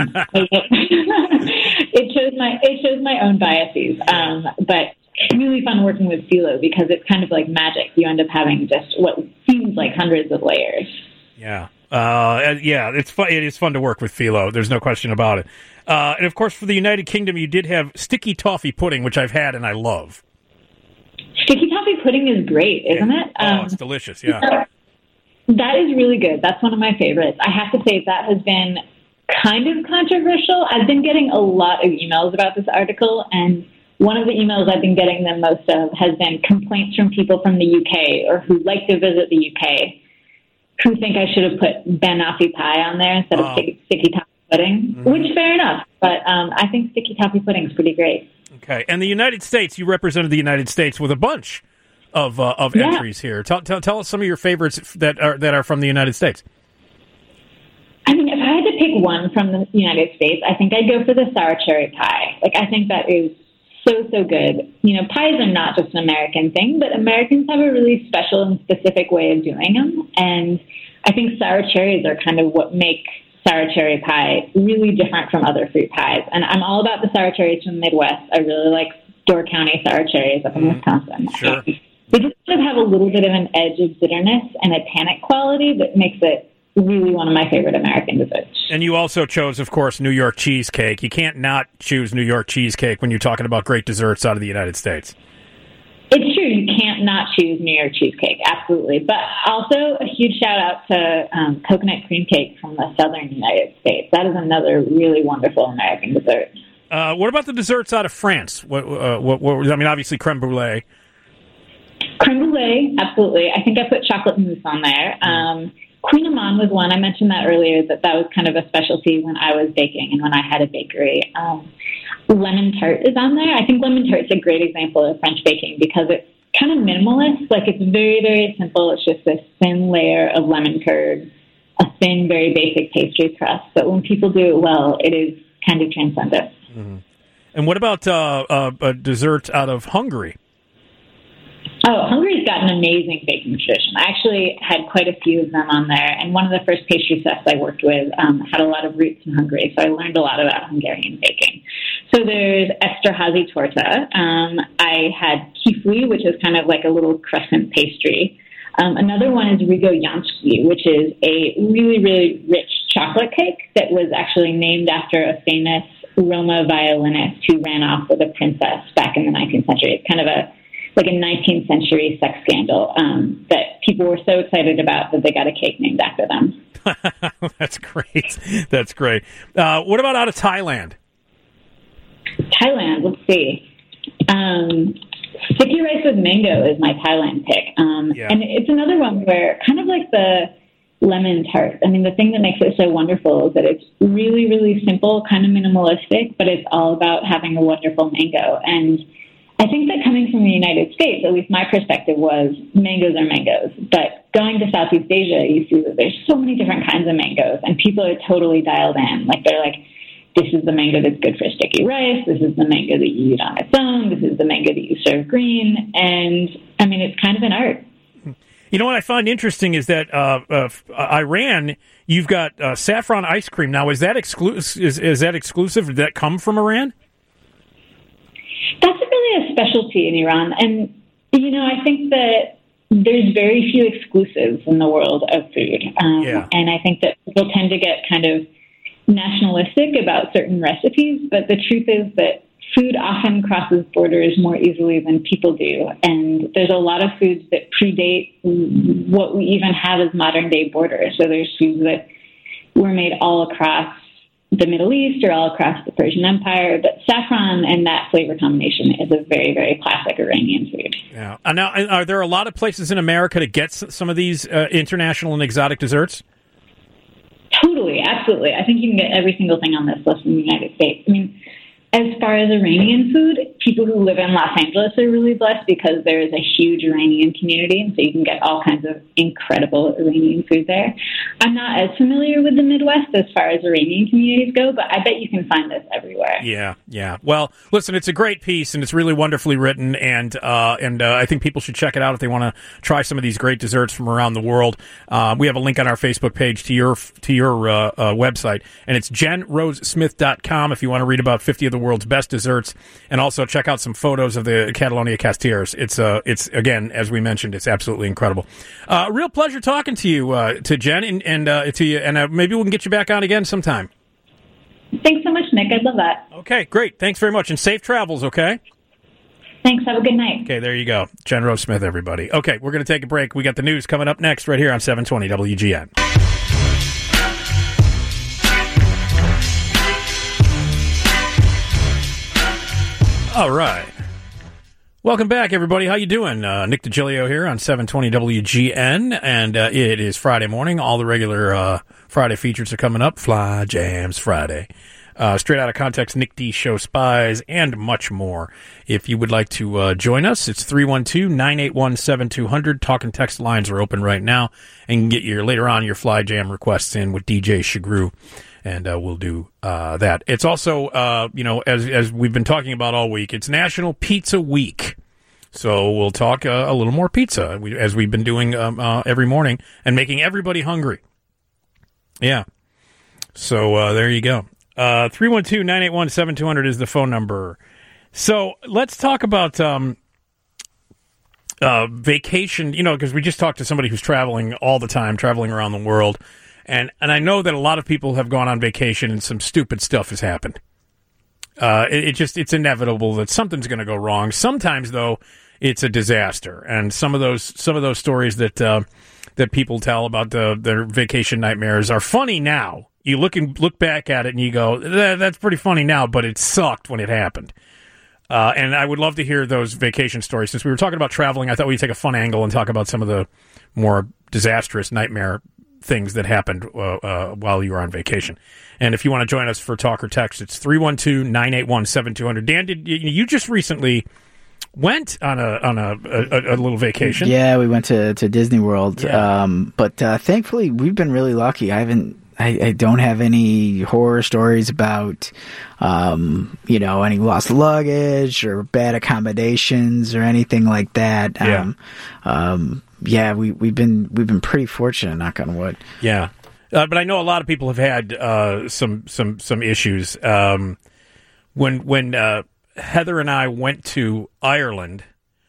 Speaker 4: it shows my own biases. But really fun working with phyllo because it's kind of like magic. You end up having just what seems like hundreds of layers.
Speaker 1: Yeah. It's fun. It is fun to work with phyllo. There's no question about it. And of course, for the United Kingdom, you did have sticky toffee pudding, which I've had and I love.
Speaker 4: Sticky toffee pudding is great, isn't it?
Speaker 1: It's delicious. Yeah.
Speaker 4: That is really good. That's one of my favorites. I have to say that has been kind of controversial. I've been getting a lot of emails about this article, and one of the emails I've been getting the most of has been complaints from people from the UK or who like to visit the UK who think I should have put banoffee pie on there instead of sticky toffee pudding, which fair enough. But I think sticky toffee pudding is pretty great.
Speaker 1: Okay. And the United States, you represented the United States with a bunch of entries here. Tell us some of your favorites that are from the United States.
Speaker 4: I mean, if I had to pick one from the United States, I think I'd go for the sour cherry pie. Like, I think that is so good. You know, pies are not just an American thing, but Americans have a really special and specific way of doing them. And I think sour cherries are kind of what make sour cherry pie really different from other fruit pies. And I'm all about the sour cherries from the Midwest. I really like Door County sour cherries up in Wisconsin.
Speaker 1: Sure.
Speaker 4: They just kind of have a little bit of an edge of bitterness and a tannic quality that makes it really one of my favorite American desserts.
Speaker 1: And you also chose, of course, New York cheesecake. You can't not choose New York cheesecake when you're talking about great desserts out of the United States.
Speaker 4: It's true. You can't not choose New York cheesecake. Absolutely. But also a huge shout out to coconut cream cake from the southern United States. That is another really wonderful American dessert.
Speaker 1: What about the desserts out of France? What I mean, obviously creme brulee.
Speaker 4: Creme brulee, absolutely. I think I put chocolate mousse on there. Queen Amman was one. I mentioned that earlier, that was kind of a specialty when I was baking and when I had a bakery. Lemon tart is on there. I think lemon tart is a great example of French baking because it's kind of minimalist. Like, it's very, very simple. It's just this thin layer of lemon curd, a thin, very basic pastry crust. But when people do it well, it is kind of transcendent.
Speaker 1: Mm-hmm. And what about a dessert out of Hungary?
Speaker 4: Oh, Hungary's got an amazing baking tradition. I actually had quite a few of them on there, and one of the first pastry chefs I worked with had a lot of roots in Hungary, so I learned a lot about Hungarian baking. So there's Esterházy torta. I had kifli, which is kind of like a little crescent pastry. Another one is Rigoyansky, which is a really, really rich chocolate cake that was actually named after a famous Roma violinist who ran off with a princess back in the 19th century. It's kind of a 19th century sex scandal that people were so excited about that they got a cake named after them.
Speaker 1: That's great. That's great. What about out of Thailand?
Speaker 4: Thailand, let's see. Sticky rice with mango is my Thailand pick. And it's another one where, kind of like the lemon tart, I mean, the thing that makes it so wonderful is that it's really, really simple, kind of minimalistic, but it's all about having a wonderful mango. And I think that coming from the United States, at least my perspective was mangoes are mangoes. But going to Southeast Asia, you see that there's so many different kinds of mangoes, and people are totally dialed in. Like, they're like, this is the mango that's good for sticky rice. This is the mango that you eat on its own. This is the mango that you serve green. And, I mean, it's kind of an art.
Speaker 1: You know what I find interesting is that Iran, you've got saffron ice cream. Now, is that exclusive? Is that exclusive? Did that come from Iran?
Speaker 4: That's really a specialty in Iran. And, you know, I think that there's very few exclusives in the world of food. And I think that people tend to get kind of nationalistic about certain recipes. But the truth is that food often crosses borders more easily than people do. And there's a lot of foods that predate what we even have as modern-day borders. So there's foods that were made all across the Middle East or all across the Persian Empire, but saffron and that flavor combination is a very, very classic Iranian food.
Speaker 1: Yeah. Now, are there a lot of places in America to get some of these international and exotic desserts?
Speaker 4: Totally, absolutely. I think you can get every single thing on this list in the United States. I mean, as far as Iranian food, people who live in Los Angeles are really blessed because there is a huge Iranian community, and so you can get all kinds of incredible Iranian food there. I'm not as familiar with the Midwest as far as Iranian communities go, but I bet you can find this everywhere.
Speaker 1: Yeah. Well, listen, it's a great piece, and it's really wonderfully written, and I think people should check it out if they want to try some of these great desserts from around the world. We have a link on our Facebook page to your website, and it's jenrosesmith.com if you want to read about 50 of the world's best desserts, and also check out some photos of the Catalonia Castiers. It's again, as we mentioned, it's absolutely incredible. Real pleasure talking to you, to Jen, and to you, and maybe we can get you back on again sometime.
Speaker 4: Thanks so much, Nick. I'd love that.
Speaker 1: Okay, great. Thanks very much, and safe travels, okay?
Speaker 4: Thanks. Have a good night.
Speaker 1: Okay, there you go. Jen Rose Smith, everybody. Okay, we're going to take a break. We got the news coming up next right here on 720 WGN. All right. Welcome back, everybody. How you doing? Nick DiGilio here on 720 WGN, and it is Friday morning. All the regular Friday features are coming up. Fly Jams Friday. Straight Out of Context, Nick D Show, Spies, and much more. If you would like to join us, it's 312-981-7200. Talk and text lines are open right now, and you can get later on your Fly Jam requests in with DJ Shagru. And we'll do that. It's also, as we've been talking about all week, it's National Pizza Week. So we'll talk a little more pizza, as we've been doing every morning, and making everybody hungry. Yeah. So there you go. 312-981-7200 is the phone number. So let's talk about vacation, because we just talked to somebody who's traveling all the time, traveling around the world. And I know that a lot of people have gone on vacation and some stupid stuff has happened. It's inevitable that something's going to go wrong. Sometimes, though, it's a disaster. And some of those stories that people tell about their vacation nightmares are funny now. You look back at it and you go, that's pretty funny now, but it sucked when it happened. And I would love to hear those vacation stories. Since we were talking about traveling, I thought we'd take a fun angle and talk about some of the more disastrous nightmare things that happened while you were on vacation. And if you want to join us for talk or text, it's 312-981-7200. Dan, you just recently went on a little vacation?
Speaker 2: Yeah, we went to Disney World. Yeah. But thankfully, we've been really lucky. I don't have any horror stories about, any lost luggage or bad accommodations or anything like that.
Speaker 1: Yeah.
Speaker 2: We've been pretty fortunate, knock on wood.
Speaker 1: Yeah. But I know a lot of people have had some issues. When Heather and I went to Ireland,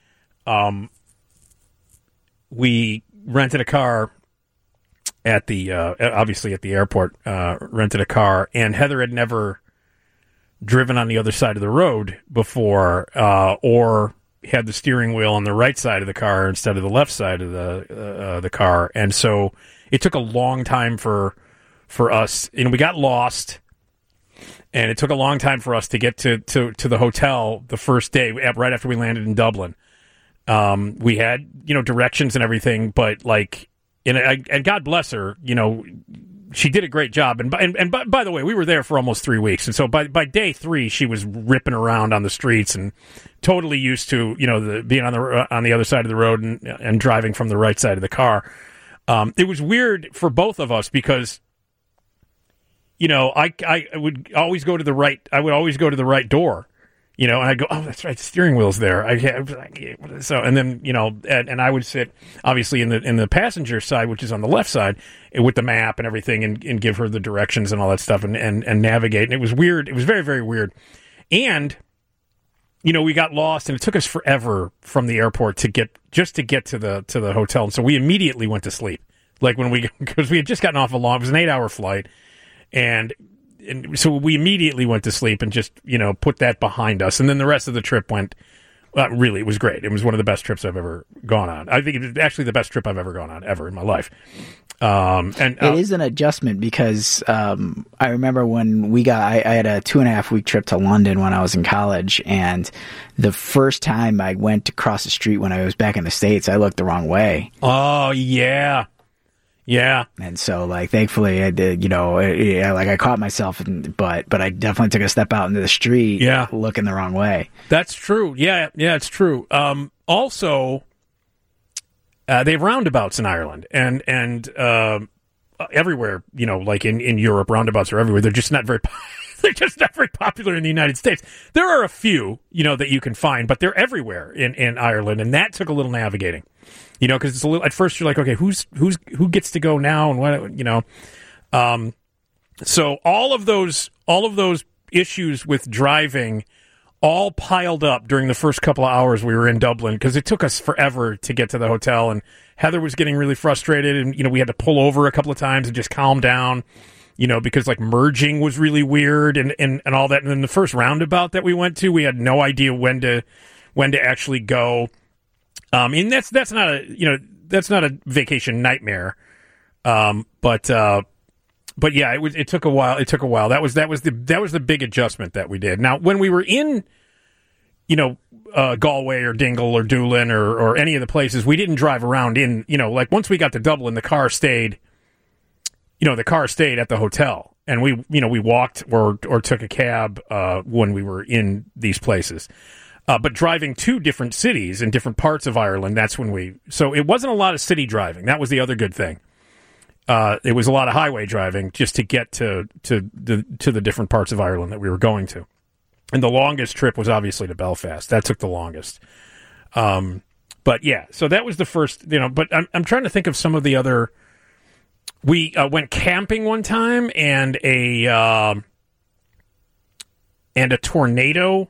Speaker 1: we rented a car at the obviously at the airport. Rented a car, and Heather had never driven on the other side of the road before, or had the steering wheel on the right side of the car instead of the left side of the car, and so it took a long time for us. We got lost, and it took a long time for us to get to the hotel the first day, right after we landed in Dublin. We had directions and everything, but and God bless her, she did a great job. And by the way, we were there for almost 3 weeks, and so by day 3, she was ripping around on the streets and totally used to being on the other side of the road and driving from the right side of the car. It was weird for both of us because I would always go to the right. I would always go to the right door. And I'd go, oh, that's right, the steering wheel's there. So, and then, and I would sit, obviously, in the passenger side, which is on the left side, with the map and everything, and give her the directions and all that stuff, and navigate. And it was weird. It was very, very weird. And, we got lost, and it took us forever from the airport to get to the hotel. And so we immediately went to sleep. Because we had just gotten off it was an 8-hour flight, and so we immediately went to sleep and just, put that behind us. And then the rest of the trip went, really, it was great. It was one of the best trips I've ever gone on. I think it's actually the best trip I've ever gone on ever in my life. It is
Speaker 2: an adjustment because I remember when I had a 2.5-week trip to London when I was in college. And the first time I went to cross the street when I was back in the States, I looked the wrong way.
Speaker 1: Oh, yeah. Yeah.
Speaker 2: And so, like, thankfully, I did, I caught myself, but I definitely took a step out into the street, looking the wrong way.
Speaker 1: That's true. Yeah, it's true. Also, they have roundabouts in Ireland, and everywhere, like in Europe, roundabouts are everywhere. They're just not very popular in the United States. There are a few, that you can find, but they're everywhere in Ireland, and that took a little navigating. Because it's a little. At first, you're like, okay, who gets to go now, and what, So all of those issues with driving all piled up during the first couple of hours we were in Dublin, because it took us forever to get to the hotel, and Heather was getting really frustrated, and we had to pull over a couple of times and just calm down, because like merging was really weird and all that. And then the first roundabout that we went to, we had no idea when to actually go. And that's not a vacation nightmare. But yeah, it took a while. That was the big adjustment that we did. Now, when we were in, Galway or Dingle or Doolin or any of the places, we didn't drive around in, like once we got to Dublin, the car stayed at the hotel, and we walked or took a cab, when we were in these places. But driving to different cities in different parts of Ireland, that's when so it wasn't a lot of city driving. That was the other good thing. It was a lot of highway driving just to get to the different parts of Ireland that we were going to. And the longest trip was obviously to Belfast. That took the longest. But yeah, so that was the first, but I'm trying to think of some of the other. We went camping one time, and a tornado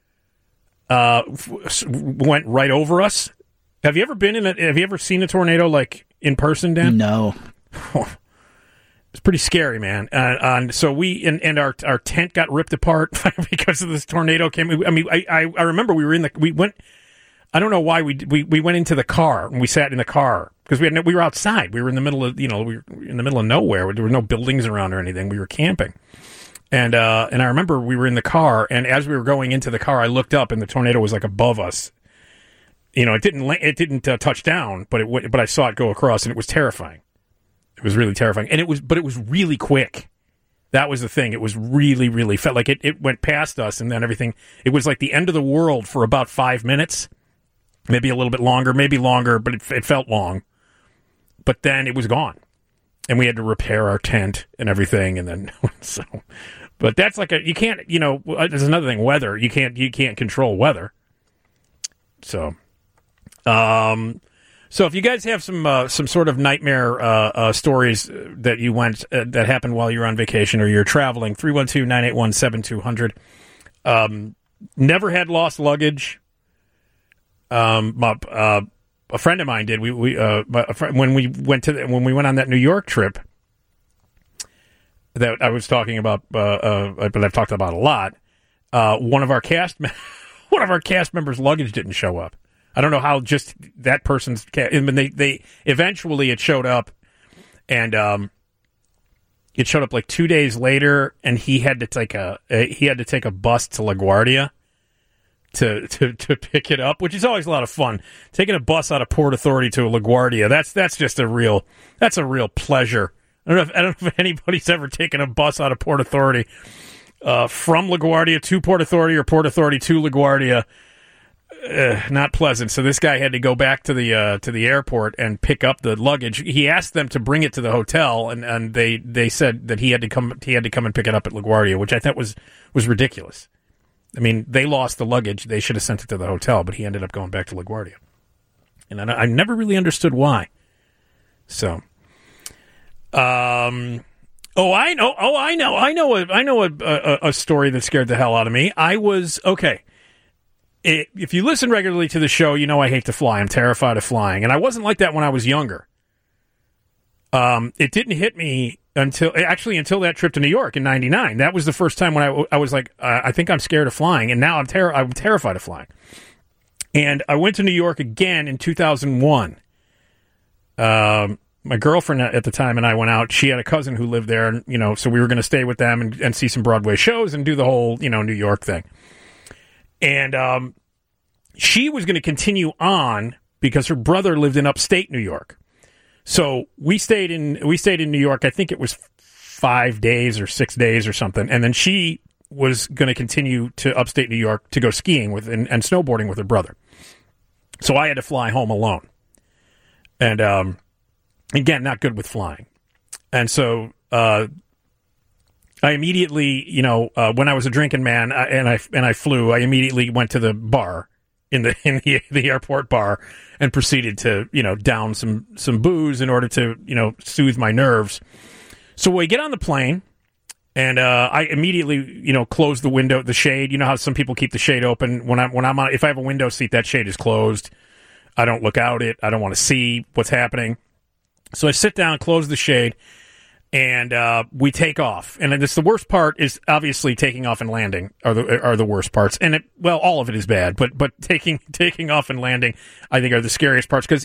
Speaker 1: went right over us. Have you ever seen a tornado like in person, Dan?
Speaker 2: No.
Speaker 1: It's pretty scary, man. And so our tent got ripped apart because of this tornado came. I mean, I remember we went. I don't know why we went into the car, and we sat in the car because we were outside. We were in the middle of we were in the middle of nowhere. There were no buildings around or anything. We were camping. And I remember we were in the car, and as we were going into the car, I looked up, and the tornado was like above us. It didn't touch down, but I saw it go across, and it was terrifying. It was really terrifying, and it was really quick. That was the thing. It was really, really felt like it went past us, and then everything. It was like the end of the world for about 5 minutes, maybe a little bit longer, but it felt long. But then it was gone, and we had to repair our tent and everything, and then so. But that's like you can't, there's another thing, weather. You can't control weather. So, so if you guys have some sort of nightmare stories that that happened while you were on vacation or you're traveling, 312-981-7200. Never had lost luggage. A friend of mine did. When we went on that New York trip that I was talking about, but I've talked about a lot. One of our cast members' luggage didn't show up. I don't know how. Just that person's. They eventually it showed up, and it showed up like 2 days later, and he had to take a bus to LaGuardia to pick it up, which is always a lot of fun. Taking a bus out of Port Authority to LaGuardia, that's just a real pleasure. I don't know if anybody's ever taken a bus out of Port Authority from LaGuardia to Port Authority or Port Authority to LaGuardia. Not pleasant. So this guy had to go back to the airport and pick up the luggage. He asked them to bring it to the hotel, and they said that he had to come and pick it up at LaGuardia, which I thought was ridiculous. I mean, they lost the luggage. They should have sent it to the hotel, but he ended up going back to LaGuardia, and I never really understood why. So, I know a story that scared the hell out of me. I was okay. If you listen regularly to the show, you know I hate to fly. I'm terrified of flying. And I wasn't like that when I was younger. It didn't hit me until that trip to New York in '99. That was the first time when I was like, I think I'm scared of flying. And now I'm terrified of flying. And I went to New York again in 2001. My girlfriend at the time and I went out. She had a cousin who lived there, and so we were going to stay with them and see some Broadway shows and do the whole New York thing. And she was going to continue on because her brother lived in upstate New York. So we stayed in New York. I think it was 5 days or 6 days or something. And then she was going to continue to upstate New York to go skiing with and snowboarding with her brother. So I had to fly home alone. And again, not good with flying. And so I immediately, when I was a drinking man and I flew, I immediately went to the bar in the airport bar and proceeded to, down some booze in order to, soothe my nerves. So we get on the plane and I immediately, close the window, the shade. You know how some people keep the shade open when I'm on, if I have a window seat, that shade is closed. I don't look out it. I don't want to see what's happening. So I sit down, close the shade, and we take off. And this, the worst part is obviously taking off and landing are the worst parts. And all of it is bad, but taking off and landing, I think, are the scariest parts because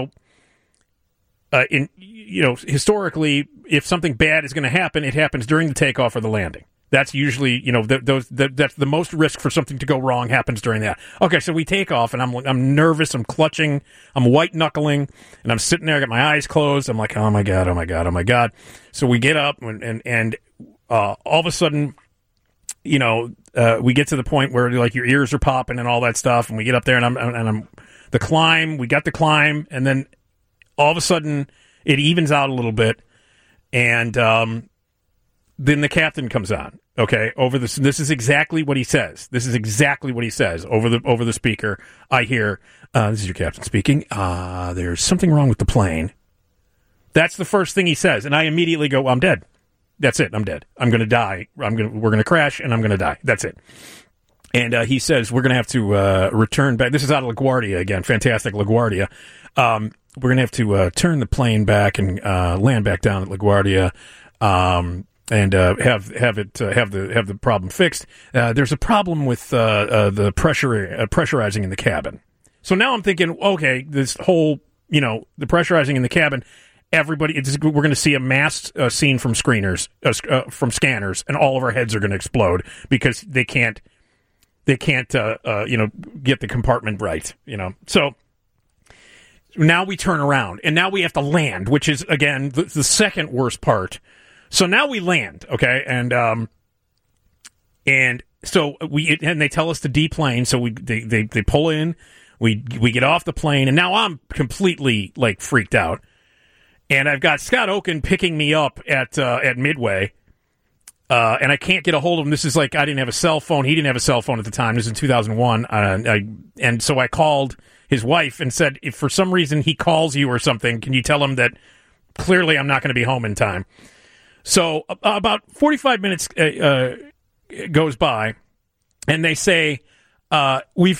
Speaker 1: historically, if something bad is going to happen, it happens during the takeoff or the landing. That's usually, that's the most risk for something to go wrong happens during that. Okay, so we take off, and I'm nervous, I'm clutching, I'm white-knuckling, and I'm sitting there, I got my eyes closed, I'm like, oh my God. So we get up, and all of a sudden, we get to the point where, like, your ears are popping and all that stuff, and we get up there, and I'm we got the climb, and then all of a sudden, it evens out a little bit, and then the captain comes on. Okay, this is exactly what he says. Over the speaker. I hear, this is your captain speaking. There's something wrong with the plane. That's the first thing he says, and I immediately go, I'm dead. That's it. I'm dead. I'm going to die. We're going to crash, and I'm going to die. That's it. And he says we're going to have to return back. This is out of LaGuardia again. Fantastic LaGuardia. We're going to have to turn the plane back and land back down at LaGuardia. And have the problem fixed. There's a problem with the pressurizing in the cabin. So now I'm thinking, okay, this whole the pressurizing in the cabin. Everybody, we're going to see a mass scene from scanners, and all of our heads are going to explode because they can't get the compartment right. So now we turn around and now we have to land, which is again the second worst part. So now we land, okay, and so they tell us to deplane. So they pull in, we get off the plane, and now I'm completely like freaked out, and I've got Scott Oaken picking me up at Midway, and I can't get a hold of him. This is like I didn't have a cell phone. He didn't have a cell phone at the time. This is in 2001, and so I called his wife and said, if for some reason he calls you or something, can you tell him that clearly I'm not going to be home in time. So about 45 minutes goes by, and they say, you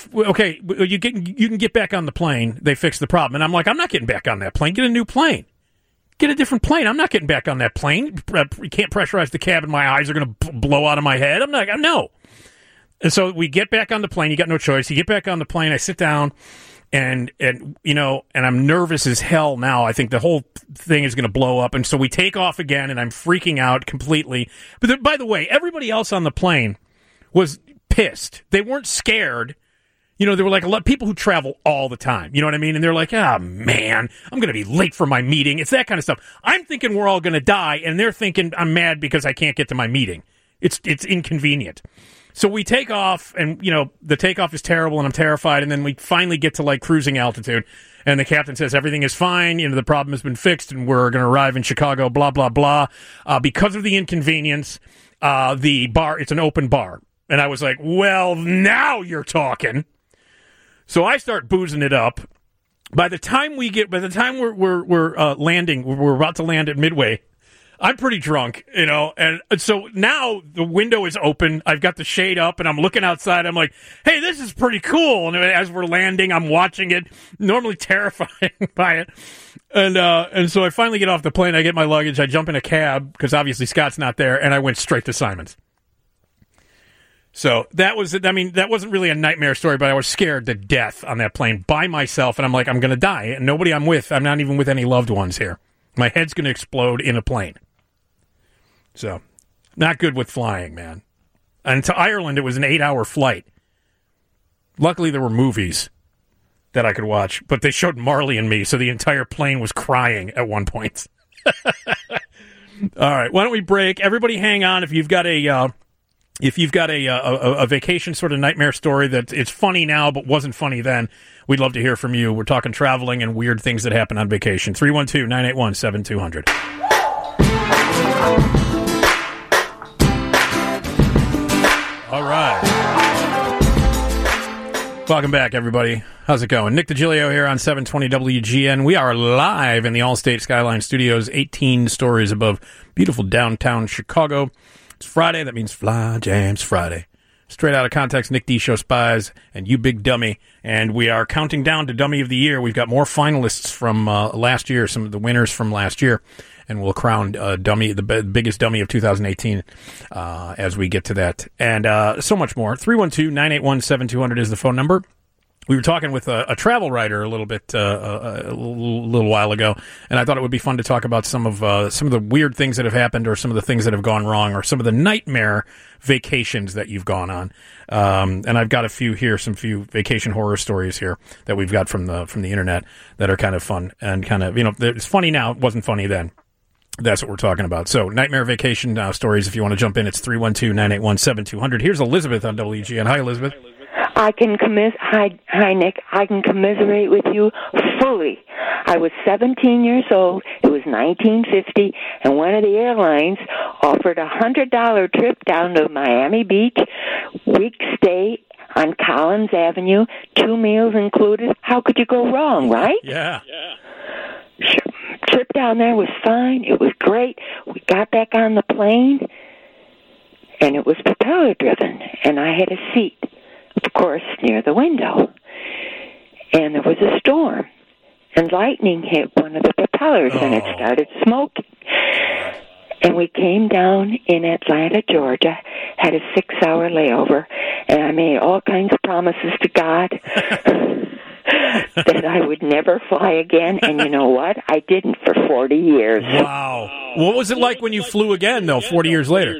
Speaker 1: can get back on the plane. They fixed the problem. And I'm like, I'm not getting back on that plane. Get a new plane. Get a different plane. I'm not getting back on that plane. You can't pressurize the cabin. My eyes are going to blow out of my head. No. And so we get back on the plane. You got no choice. You get back on the plane. I sit down. And I'm nervous as hell now. I think the whole thing is going to blow up. And so we take off again, and I'm freaking out completely. But by the way, everybody else on the plane was pissed. They weren't scared. They were like a lot of people who travel all the time. You know what I mean? And they're like, man, I'm going to be late for my meeting. It's that kind of stuff. I'm thinking we're all going to die, and they're thinking I'm mad because I can't get to my meeting. It's inconvenient. So we take off, and, the takeoff is terrible, and I'm terrified, and then we finally get to, like, cruising altitude, and the captain says everything is fine, the problem has been fixed, and we're going to arrive in Chicago, blah, blah, blah. Because of the inconvenience, the bar, it's an open bar. And I was like, well, now you're talking. So I start boozing it up. By the time we're landing, we're about to land at Midway, I'm pretty drunk, and so now the window is open. I've got the shade up, and I'm looking outside. I'm like, hey, this is pretty cool. And as we're landing, I'm watching it, normally terrifying by it. And so I finally get off the plane. I get my luggage. I jump in a cab, because obviously Scott's not there, and I went straight to Simon's. So that wasn't really a nightmare story, but I was scared to death on that plane by myself, and I'm like, I'm going to die. And nobody I'm with, I'm not even with any loved ones here. My head's going to explode in a plane. So, not good with flying, man. And to Ireland, it was an 8-hour flight. Luckily, there were movies. that I could watch, but they showed Marley and Me, so the entire plane was crying at one point. All right, why don't we break? Everybody, hang on. If you've got a vacation sort of nightmare story that it's funny now but wasn't funny then, we'd love to hear from you. We're talking traveling and weird things that happen on vacation. 312-981-7200. All right. Welcome back, everybody. How's it going? Nick DiGilio here on 720 WGN. We are live in the Allstate Skyline Studios, 18 stories above beautiful downtown Chicago. It's Friday. That means Fly Jams Friday. Straight out of context, Nick D. Show Spies and You Big Dummy. And we are counting down to Dummy of the Year. We've got more finalists from last year, some of the winners from last year. And we'll crown Dummy, the biggest Dummy of 2018 as we get to that. And so much more. 312-981-7200 is the phone number. We were talking with a travel writer a little bit a little while ago, and I thought it would be fun to talk about some of the weird things that have happened, or some of the things that have gone wrong, or some of the nightmare vacations that you've gone on. And I've got a few vacation horror stories here that we've got from the internet that are kind of fun and kind of, it's funny now. It wasn't funny then. That's what we're talking about. So, nightmare vacation stories. If you want to jump in, it's 312-981-7200. Here's Elizabeth on WGN. Hi, Elizabeth.
Speaker 5: Hi, Nick. I can commiserate with you fully. I was 17 years old. It was 1950, and one of the airlines offered a $100 trip down to Miami Beach, week stay on Collins Avenue, 2 meals included. How could you go wrong, right?
Speaker 1: Yeah.
Speaker 5: Trip down there was fine. It was great. We got back on the plane, and it was propeller-driven, and I had a seat, of course, near the window. And there was a storm, and lightning hit one of the propellers, and it started smoking. And we came down in Atlanta, Georgia, had a 6-hour layover, and I made all kinds of promises to God that I would never fly again. And you know what? I didn't for 40 years.
Speaker 1: Wow. What was it like when you flew again, though, 40 years later?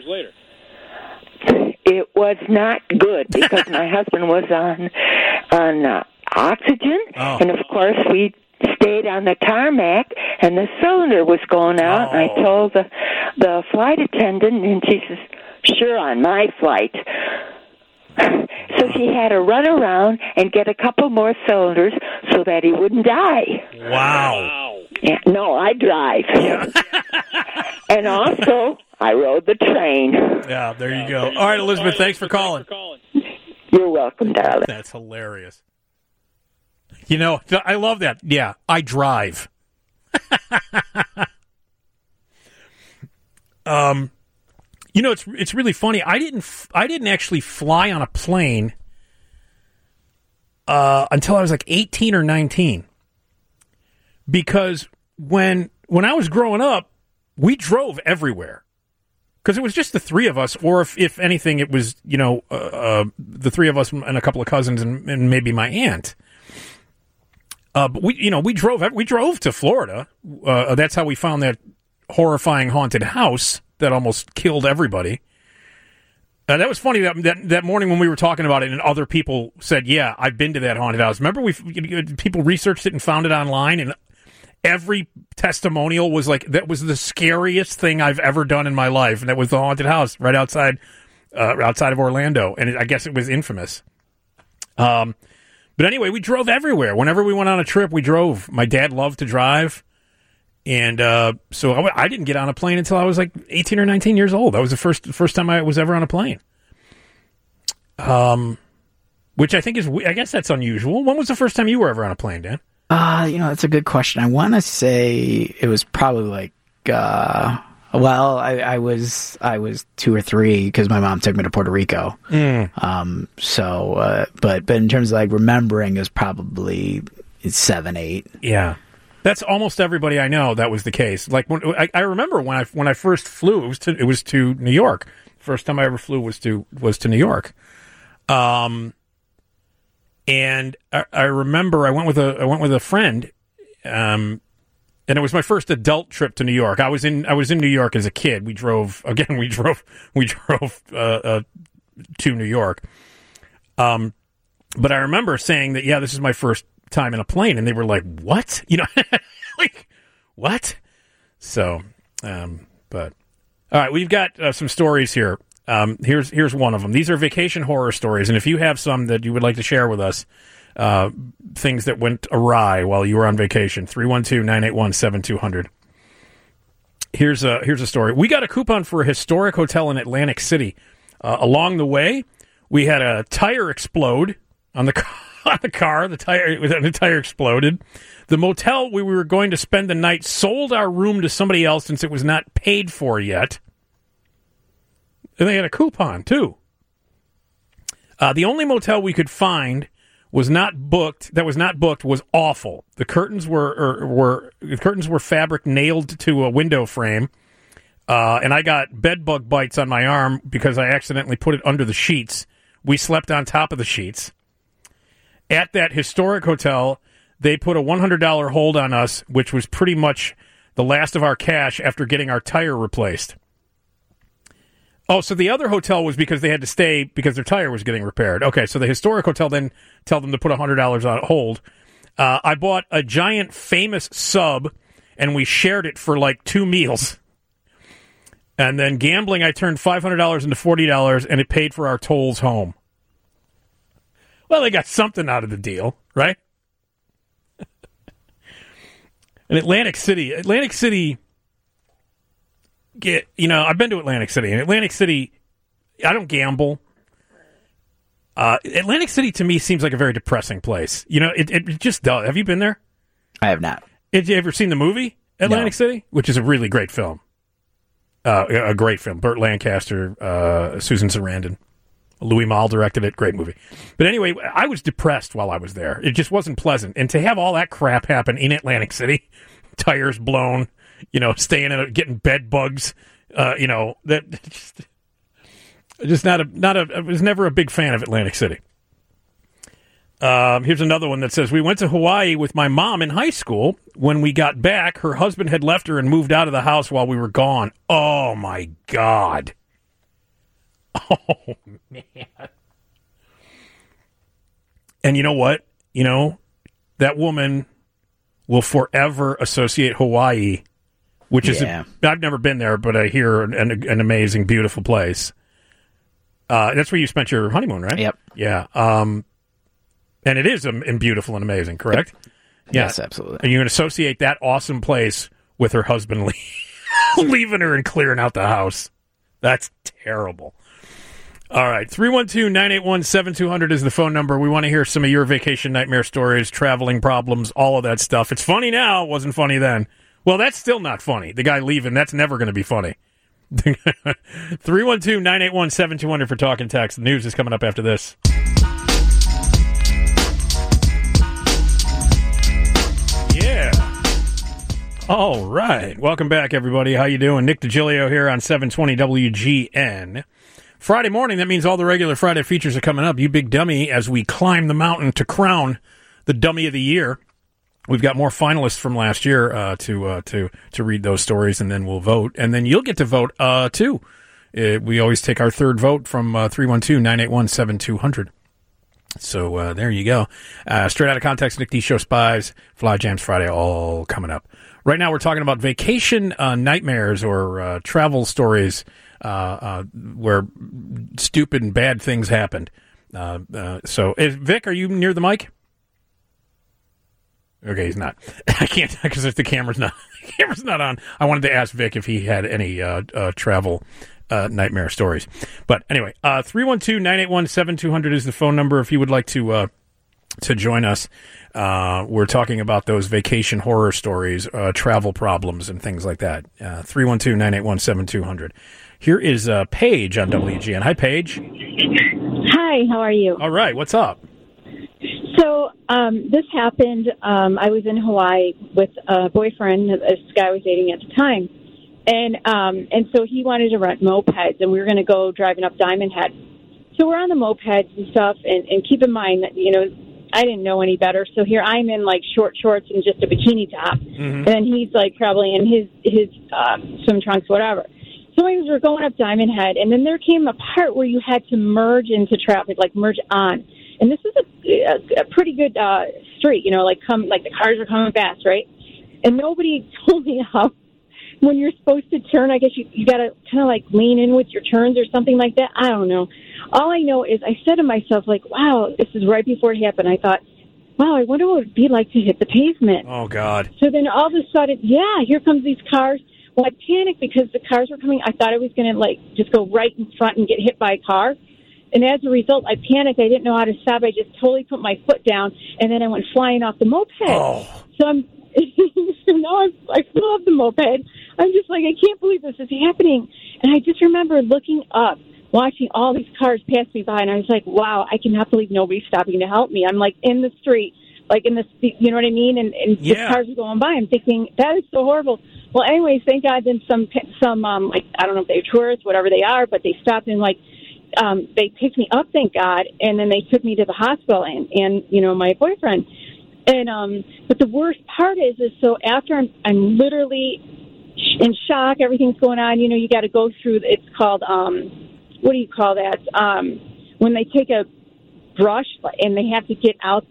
Speaker 5: It was not good because my husband was on oxygen, and of course we stayed on the tarmac, and the cylinder was going out. And I told the flight attendant, and she says, "Sure, on my flight." So she had to run around and get a couple more cylinders so that he wouldn't die.
Speaker 1: Wow.
Speaker 5: Yeah, no, I drive. Yeah. And also, I rode the train.
Speaker 1: Yeah, there you go. All right, Elizabeth, thanks for calling.
Speaker 5: You're welcome, darling.
Speaker 1: That's hilarious. I love that. Yeah, I drive. It's really funny. I didn't actually fly on a plane until I was like 18 or 19. Because when I was growing up, we drove everywhere. Because it was just the three of us, or if anything, it was, the three of us and a couple of cousins and maybe my aunt. But we drove to Florida. That's how we found that horrifying haunted house that almost killed everybody. That was funny that morning when we were talking about it, and other people said, "Yeah, I've been to that haunted house." Remember, people researched it and found it online, and every testimonial was like, "That was the scariest thing I've ever done in my life," and that was the haunted house right outside of Orlando, and I guess it was infamous. But anyway, we drove everywhere. Whenever we went on a trip, we drove. My dad loved to drive. And so I didn't get on a plane until I was like 18 or 19 years old. That was the first time I was ever on a plane. Which I think I guess that's unusual. When was the first time you were ever on a plane, Dan?
Speaker 2: That's a good question. I want to say it was probably like, I was 2 or 3 because my mom took me to Puerto Rico. But in terms of like remembering, it was probably 7, 8.
Speaker 1: Yeah. That's almost everybody I know. That was the case. Like I remember when I first flew, it was to New York. First time I ever flew was to New York. And I remember I went with a friend, and it was my first adult trip to New York. I was in New York as a kid. We drove to New York. But I remember saying that, yeah, this is my first time in a plane, and they were like, "What?" You know, like, "What?" So, but all right, we've got some stories here. Here's one of them. These are vacation horror stories, and if you have some that you would like to share with us, things that went awry while you were on vacation, 312-981-7200. Here's a story. We got a coupon for a historic hotel in Atlantic City. Along the way, we had a tire explode on the car. The tire exploded. The motel we were going to spend the night sold our room to somebody else since it was not paid for yet. And they had a coupon too. The only motel we could find was not booked. Was awful. The curtains were fabric nailed to a window frame, and I got bed bug bites on my arm because I accidentally put it under the sheets. We slept on top of the sheets. At that historic hotel, they put a $100 hold on us, which was pretty much the last of our cash after getting our tire replaced. Oh, so the other hotel was because they had to stay because their tire was getting repaired. Okay, so the historic hotel then tell them to put $100 on hold. I bought a giant famous sub, and we shared it for like 2 meals. And then gambling, I turned $500 into $40, and it paid for our tolls home. Well, they got something out of the deal, right? And Atlantic City, I've been to Atlantic City. In Atlantic City, I don't gamble. Atlantic City, to me, seems like a very depressing place. You know, it just does. Have you been there?
Speaker 2: I have not.
Speaker 1: Have you ever seen the movie Atlantic City? Which is a really great film. A great film. Burt Lancaster, Susan Sarandon. Louis Malle directed it. Great movie. But anyway, I was depressed while I was there. It just wasn't pleasant. And to have all that crap happen in Atlantic City, tires blown, getting bed bugs, that just I was never a big fan of Atlantic City. Here's another one that says, we went to Hawaii with my mom in high school. When we got back, her husband had left her and moved out of the house while we were gone. Oh, my God. Oh, man. And you know what? That woman will forever associate Hawaii, which is, I've never been there, but I hear an amazing, beautiful place. That's where you spent your honeymoon, right?
Speaker 2: Yep.
Speaker 1: Yeah. And it is beautiful and amazing, correct?
Speaker 2: Yep.
Speaker 1: Yeah.
Speaker 2: Yes, absolutely.
Speaker 1: And you can associate that awesome place with her husband leaving her and clearing out the house. That's terrible. All right, 312-981-7200 is the phone number. We want to hear some of your vacation nightmare stories, traveling problems, all of that stuff. It's funny now. It wasn't funny then. Well, that's still not funny. The guy leaving, that's never going to be funny. 312-981-7200 for Talk and Text. The news is coming up after this. Yeah. All right. Welcome back, everybody. How you doing? Nick DiGilio here on 720 WGN. Friday morning, that means all the regular Friday features are coming up. You big dummy, as we climb the mountain to crown the dummy of the year. We've got more finalists from last year to read those stories, and then we'll vote. And then you'll get to vote, too. We always take our third vote from 312-981-7200. So there you go. Straight out of context, Nick D. Show Spies, Fly Jams Friday, all coming up. Right now we're talking about vacation nightmares or travel stories where stupid and bad things happened. So, Vic, are you near the mic? Okay, he's not. I can't because the camera's not on. I wanted to ask Vic if he had any travel nightmare stories. But anyway, 312-981-7200 is the phone number if you would like to join us. We're talking about those vacation horror stories, travel problems, and things like that. 312-981-7200. Here is Paige on WGN. Hi, Paige.
Speaker 6: Hi, how are you?
Speaker 1: All right, what's up?
Speaker 6: So this happened. I was in Hawaii with a boyfriend, this guy I was dating at the time, and so he wanted to rent mopeds, and we were going to go driving up Diamond Head. So we're on the mopeds and stuff, and keep in mind that I didn't know any better. So here I'm in like short shorts and just a bikini top, and then he's like probably in his swim trunks, whatever. So we were going up Diamond Head, and then there came a part where you had to merge into traffic, like merge on. And this is a pretty good street, like the cars are coming fast, right? And nobody told me how when you're supposed to turn, I guess you got to kind of like lean in with your turns or something like that. I don't know. All I know is I said to myself, like, wow, this is right before it happened. I thought, wow, I wonder what it would be like to hit the pavement.
Speaker 1: Oh, God.
Speaker 6: So then all of a sudden, here comes these cars. Well, I panicked because the cars were coming. I thought I was going to, like, just go right in front and get hit by a car. And as a result, I panicked. I didn't know how to stop. I just totally put my foot down, and then I went flying off the moped.
Speaker 1: Oh.
Speaker 6: So now I flew off the moped. I'm just like, I can't believe this is happening. And I just remember looking up, watching all these cars pass me by, and I was like, wow, I cannot believe nobody's stopping to help me. I'm like in the street, like in the, you know what I mean? And the cars are going by. I'm thinking, that is so horrible. Well, anyways, thank God then some like, I don't know if they're tourists, whatever they are, but they stopped and like, they picked me up, thank God. And then they took me to the hospital and my boyfriend. And, but the worst part is so after I'm literally in shock, everything's going on, you got to go through, it's called, what do you call that? When they take a brush and they have to get out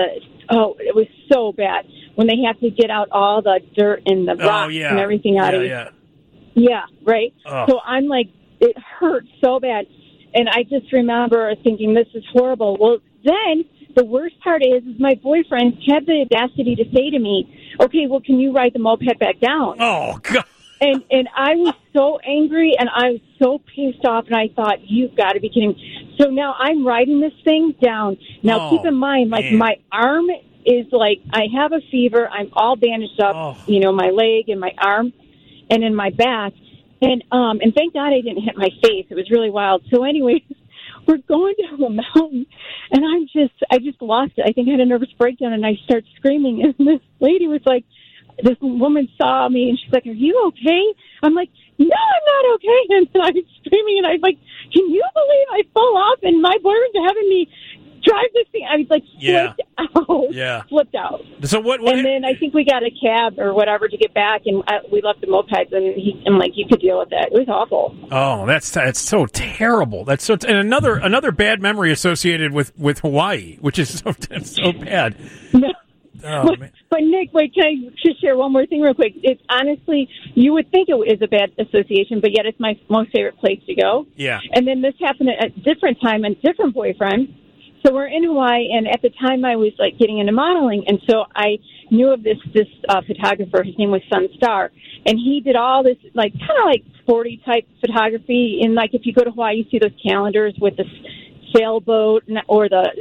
Speaker 6: it was so bad. When they have to get out all the dirt and the rocks and everything out of it. Yeah, right? Oh. So I'm like, it hurt so bad. And I just remember thinking, this is horrible. Well, then the worst part is my boyfriend had the audacity to say to me, okay, well, can you ride the moped back down?
Speaker 1: Oh, God.
Speaker 6: And I was so angry and I was so pissed off, and I thought, you've got to be kidding me. So now I'm riding this thing down. Now, keep in mind, like, my arm is like, I have a fever. I'm all bandaged up, my leg and my arm and in my back. And thank God I didn't hit my face. It was really wild. So anyways, we're going down the mountain, and I just lost it. I think I had a nervous breakdown, and I start screaming. And this lady was like, this woman saw me, and she's like, are you okay? I'm like, no, I'm not okay. And then I was screaming, and I was like, can you believe I fell off, and my boyfriend's having me drive this thing? I was like, flipped out. Yeah. Flipped out.
Speaker 1: So what?
Speaker 6: And then I think we got a cab or whatever to get back, and we left the mopeds, and I'm like, you could deal with that. It was awful.
Speaker 1: Oh, that's so terrible. That's so. And another bad memory associated with Hawaii, which is so bad.
Speaker 6: No.
Speaker 1: Oh, man.
Speaker 6: But Nick, wait, can I just share one more thing real quick? It's honestly, you would think it is a bad association, but yet it's my most favorite place to go.
Speaker 1: Yeah.
Speaker 6: And then this happened at a different time and different boyfriend. So we're in Hawaii, and at the time I was like getting into modeling, and so I knew of this photographer. His name was Sun Star, and he did all this like kind of like sporty type photography. And like if you go to Hawaii, you see those calendars with the sailboat or the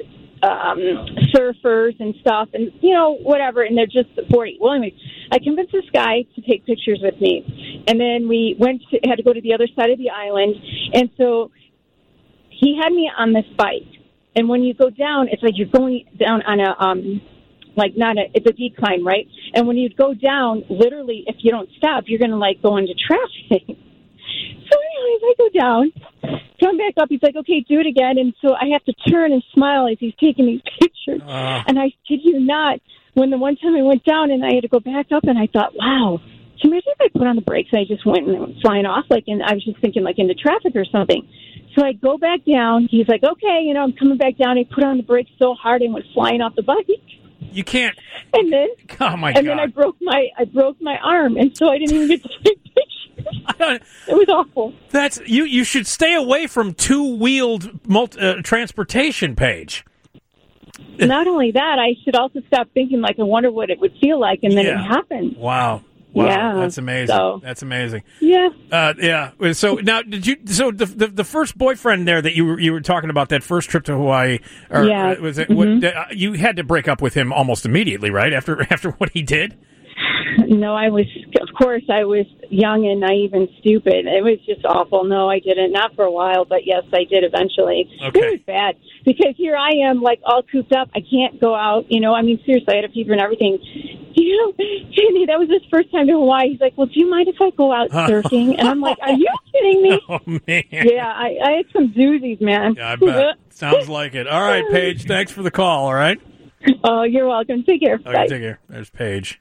Speaker 6: surfers and stuff, and whatever, and they're just sporty. Well, anyway, I convinced this guy to take pictures with me, and then we had to go to the other side of the island, and so he had me on this bike. And when you go down, it's like you're going down on it's a decline, right? And when you go down, literally, if you don't stop, you're going to like go into traffic. So anyways, I go down, come back up. He's like, okay, do it again. And so I have to turn and smile as he's taking these pictures. And I kid you not, when the one time I went down and I had to go back up, and I thought, wow, can you imagine if I put on the brakes and I just went and went flying off, and I was just thinking like into traffic or something. So I go back down. He's like, okay, I'm coming back down. I put on the brakes so hard and went flying off the bike.
Speaker 1: You can't.
Speaker 6: And then,
Speaker 1: God.
Speaker 6: Then I broke my arm, and so I didn't even get to take pictures. It was awful.
Speaker 1: That's you should stay away from two-wheeled transportation, Paige.
Speaker 6: Not only that, I should also stop thinking like, I wonder what it would feel like, and then it happened.
Speaker 1: Wow.
Speaker 6: Yeah,
Speaker 1: that's amazing.
Speaker 6: So,
Speaker 1: that's amazing.
Speaker 6: Yeah.
Speaker 1: Yeah. So now, did you? So the first boyfriend there that you were talking about, that first trip to Hawaii, was it? Mm-hmm. You had to break up with him almost immediately, right? After what he did.
Speaker 6: No, I was young and naive and stupid. It was just awful. No, I didn't. Not for a while, but yes, I did eventually.
Speaker 1: Okay.
Speaker 6: It was bad because here I am, like all cooped up. I can't go out. I mean, seriously, I had a fever and everything. Jamie, that was his first time to Hawaii. He's like, well, do you mind if I go out surfing? And I'm like, are you kidding me?
Speaker 1: Oh, man.
Speaker 6: Yeah, I had some doozies, man.
Speaker 1: Yeah, I bet. Sounds like it. All right, Paige, thanks for the call, all right?
Speaker 6: Oh, you're welcome. Take care.
Speaker 1: Okay,
Speaker 6: Bye.
Speaker 1: take care. There's Paige.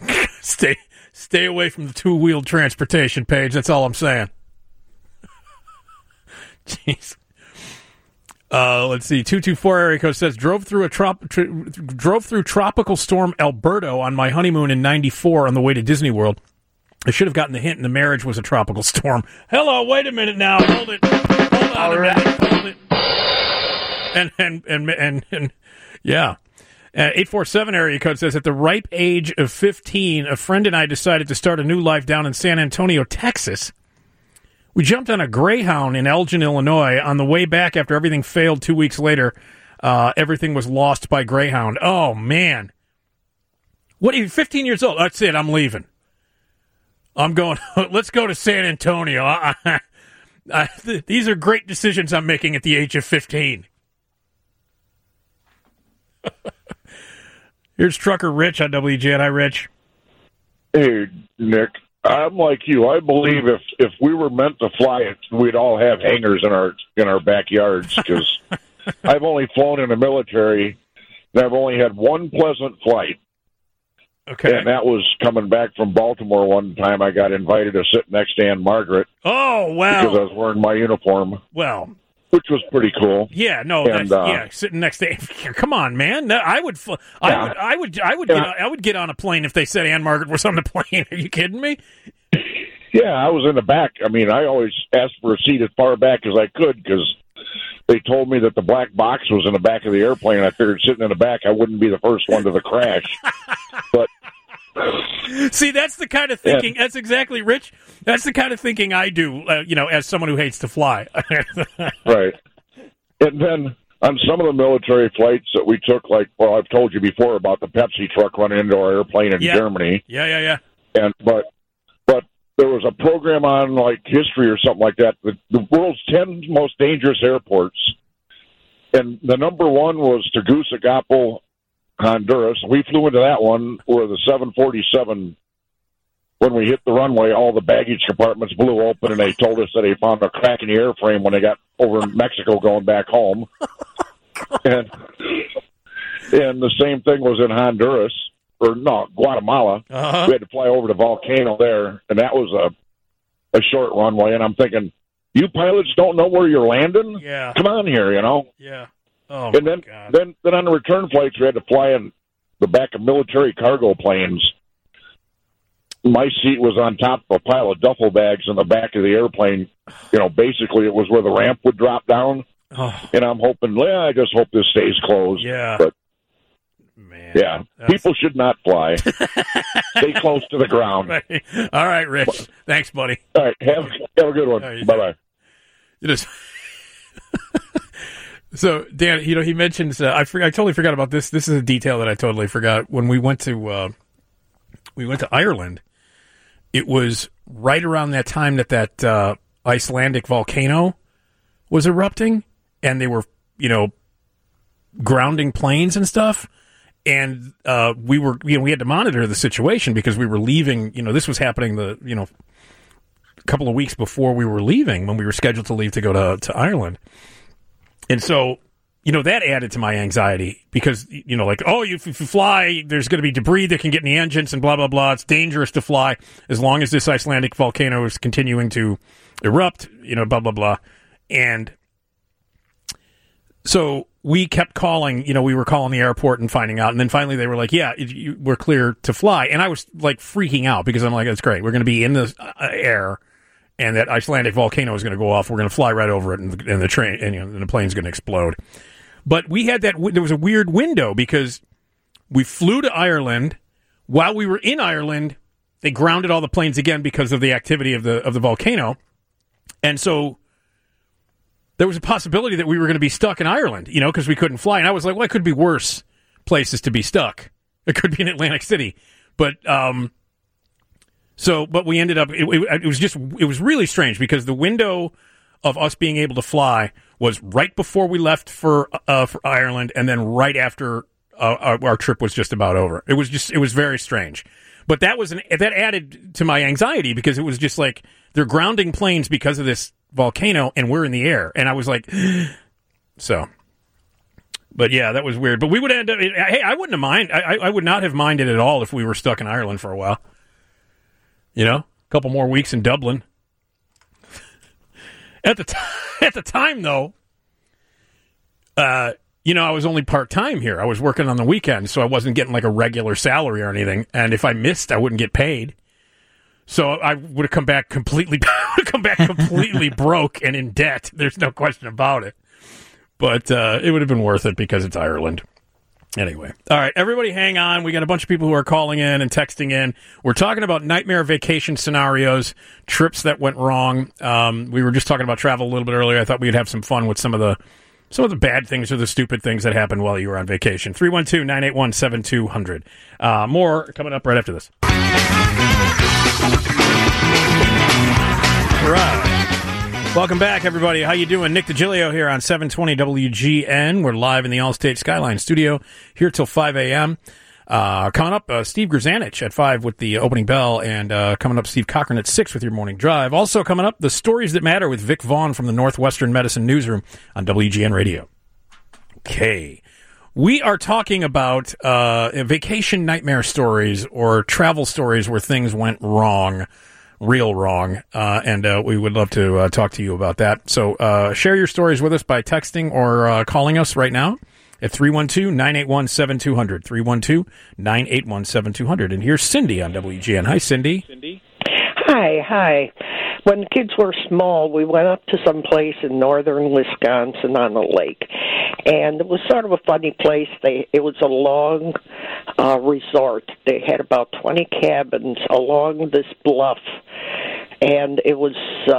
Speaker 1: Stay away from the two-wheeled transportation, Paige. That's all I'm saying. Jeez. Let's see. 224 area code says drove through Tropical Storm Alberto on my honeymoon in '94 on the way to Disney World. I should have gotten the hint, and the marriage was a tropical storm. Hello, wait a minute now. Hold it. Hold on a minute. Hold it. And yeah. 847 area code says, at the ripe age of 15, a friend and I decided to start a new life down in San Antonio, Texas. We jumped on a Greyhound in Elgin, Illinois. On the way back, after everything failed 2 weeks later, everything was lost by Greyhound. Oh, man. What are you, 15 years old? That's it. I'm leaving. I'm going, let's go to San Antonio. These are great decisions I'm making at the age of 15. Here's Trucker Rich on WGN. Hi, Rich.
Speaker 7: Hey, Nick. I'm like you. I believe if we were meant to fly it, we'd all have hangars in our backyards. Because I've only flown in the military, and I've only had one pleasant flight.
Speaker 1: Okay.
Speaker 7: And that was coming back from Baltimore one time. I got invited to sit next to Ann Margaret.
Speaker 1: Oh, wow.
Speaker 7: Because I was wearing my uniform.
Speaker 1: Well,
Speaker 7: which was pretty cool.
Speaker 1: Yeah, no, and, sitting next to. Come on, man! No, I would get on a plane if they said Ann Margaret was on the plane. Are you kidding me?
Speaker 7: Yeah, I was in the back. I mean, I always asked for a seat as far back as I could because they told me that the black box was in the back of the airplane. I figured sitting in the back, I wouldn't be the first one to the crash. But
Speaker 1: see, that's the kind of thinking. That's exactly, Rich. That's the kind of thinking I do. As someone who hates to fly.
Speaker 7: Right. And then on some of the military flights that we took, I've told you before about the Pepsi truck running into our airplane in Germany.
Speaker 1: Yeah.
Speaker 7: And but there was a program on history or something like that. The world's 10 most dangerous airports, and the number one was Tegucigalpa, Honduras. We flew into that one where the 747, when we hit the runway, all the baggage compartments blew open, and they told us that they found a crack in the airframe when they got over in Mexico going back home. And the same thing was in Honduras, Guatemala.
Speaker 1: Uh-huh.
Speaker 7: We had to fly over the volcano there, and that was a short runway. And I'm thinking, you pilots don't know where you're landing?
Speaker 1: Yeah.
Speaker 7: Come on here,
Speaker 1: Yeah. Oh,
Speaker 7: and
Speaker 1: my God.
Speaker 7: then on the return flights, we had to fly in the back of military cargo planes. My seat was on top of a pile of duffel bags in the back of the airplane. Basically it was where the ramp would drop down.
Speaker 1: Oh.
Speaker 7: And I'm hoping, I just hope this stays closed.
Speaker 1: Yeah.
Speaker 7: But,
Speaker 1: man.
Speaker 7: Yeah. People should not fly. Stay close to the ground.
Speaker 1: Right. All right, Rich. Thanks, buddy.
Speaker 7: All right. Have a good one.
Speaker 1: Right,
Speaker 7: Bye-bye.
Speaker 1: So, Dan, he mentions, I totally forgot about this. This is a detail that I totally forgot. When we went to Ireland, it was right around that time that Icelandic volcano was erupting, and they were, grounding planes and stuff. And we had to monitor the situation because we were leaving. This was happening a couple of weeks before we were leaving, when we were scheduled to leave to go to Ireland. And so, that added to my anxiety because, if you fly, there's going to be debris that can get in the engines and blah, blah, blah. It's dangerous to fly as long as this Icelandic volcano is continuing to erupt, blah, blah, blah. And so we kept calling, we were calling the airport and finding out. And then finally they were like, yeah, we're clear to fly. And I was freaking out because I'm like, that's great. We're going to be in the air. And that Icelandic volcano is going to go off. We're going to fly right over it, and the train and the plane's going to explode. But we had that. There was a weird window because we flew to Ireland. While we were in Ireland, they grounded all the planes again because of the activity of the volcano, and so there was a possibility that we were going to be stuck in Ireland. Because we couldn't fly. And I was like, well, it could be worse places to be stuck. It could be in Atlantic City, but. But we ended up. It was really strange because the window of us being able to fly was right before we left for Ireland, and then right after our trip was just about over. It was very strange, but that added to my anxiety because it was just like they're grounding planes because of this volcano, and we're in the air, and I was like, so. But yeah, that was weird. But we would end up. Hey, I wouldn't have minded. I would not have minded at all if we were stuck in Ireland for a while. A couple more weeks in Dublin. At the time, though, I was only part-time here. I was working on the weekends, so I wasn't getting like a regular salary or anything. And if I missed, I wouldn't get paid. So I would have come back completely broke and in debt. There's no question about it. But it would have been worth it because it's Ireland. Anyway. All right, everybody hang on. We got a bunch of people who are calling in and texting in. We're talking about nightmare vacation scenarios, trips that went wrong. We were just talking about travel a little bit earlier. I thought we'd have some fun with some of the bad things or the stupid things that happened while you were on vacation. 312-981-7200. More coming up right after this. All right. Welcome back, everybody. How you doing? Nick DiGilio here on 720 WGN. We're live in the Allstate Skyline studio here till 5 a.m. Coming up, Steve Grzanich at 5 with the opening bell, and coming up, Steve Cochran at 6 with your morning drive. Also coming up, the Stories That Matter with Vic Vaughn from the Northwestern Medicine Newsroom on WGN Radio. Okay. We are talking about vacation nightmare stories or travel stories where things went wrong, real wrong, and we would love to talk to you about that. So share your stories with us by texting or calling us right now at 312-981-7200, 312-981-7200. And here's Cindy on WGN. Hi, Cindy.
Speaker 8: Hi. When the kids were small, we went up to some place in northern Wisconsin on a lake, and it was sort of a funny place. It was a long resort. They had about 20 cabins along this bluff, and it was...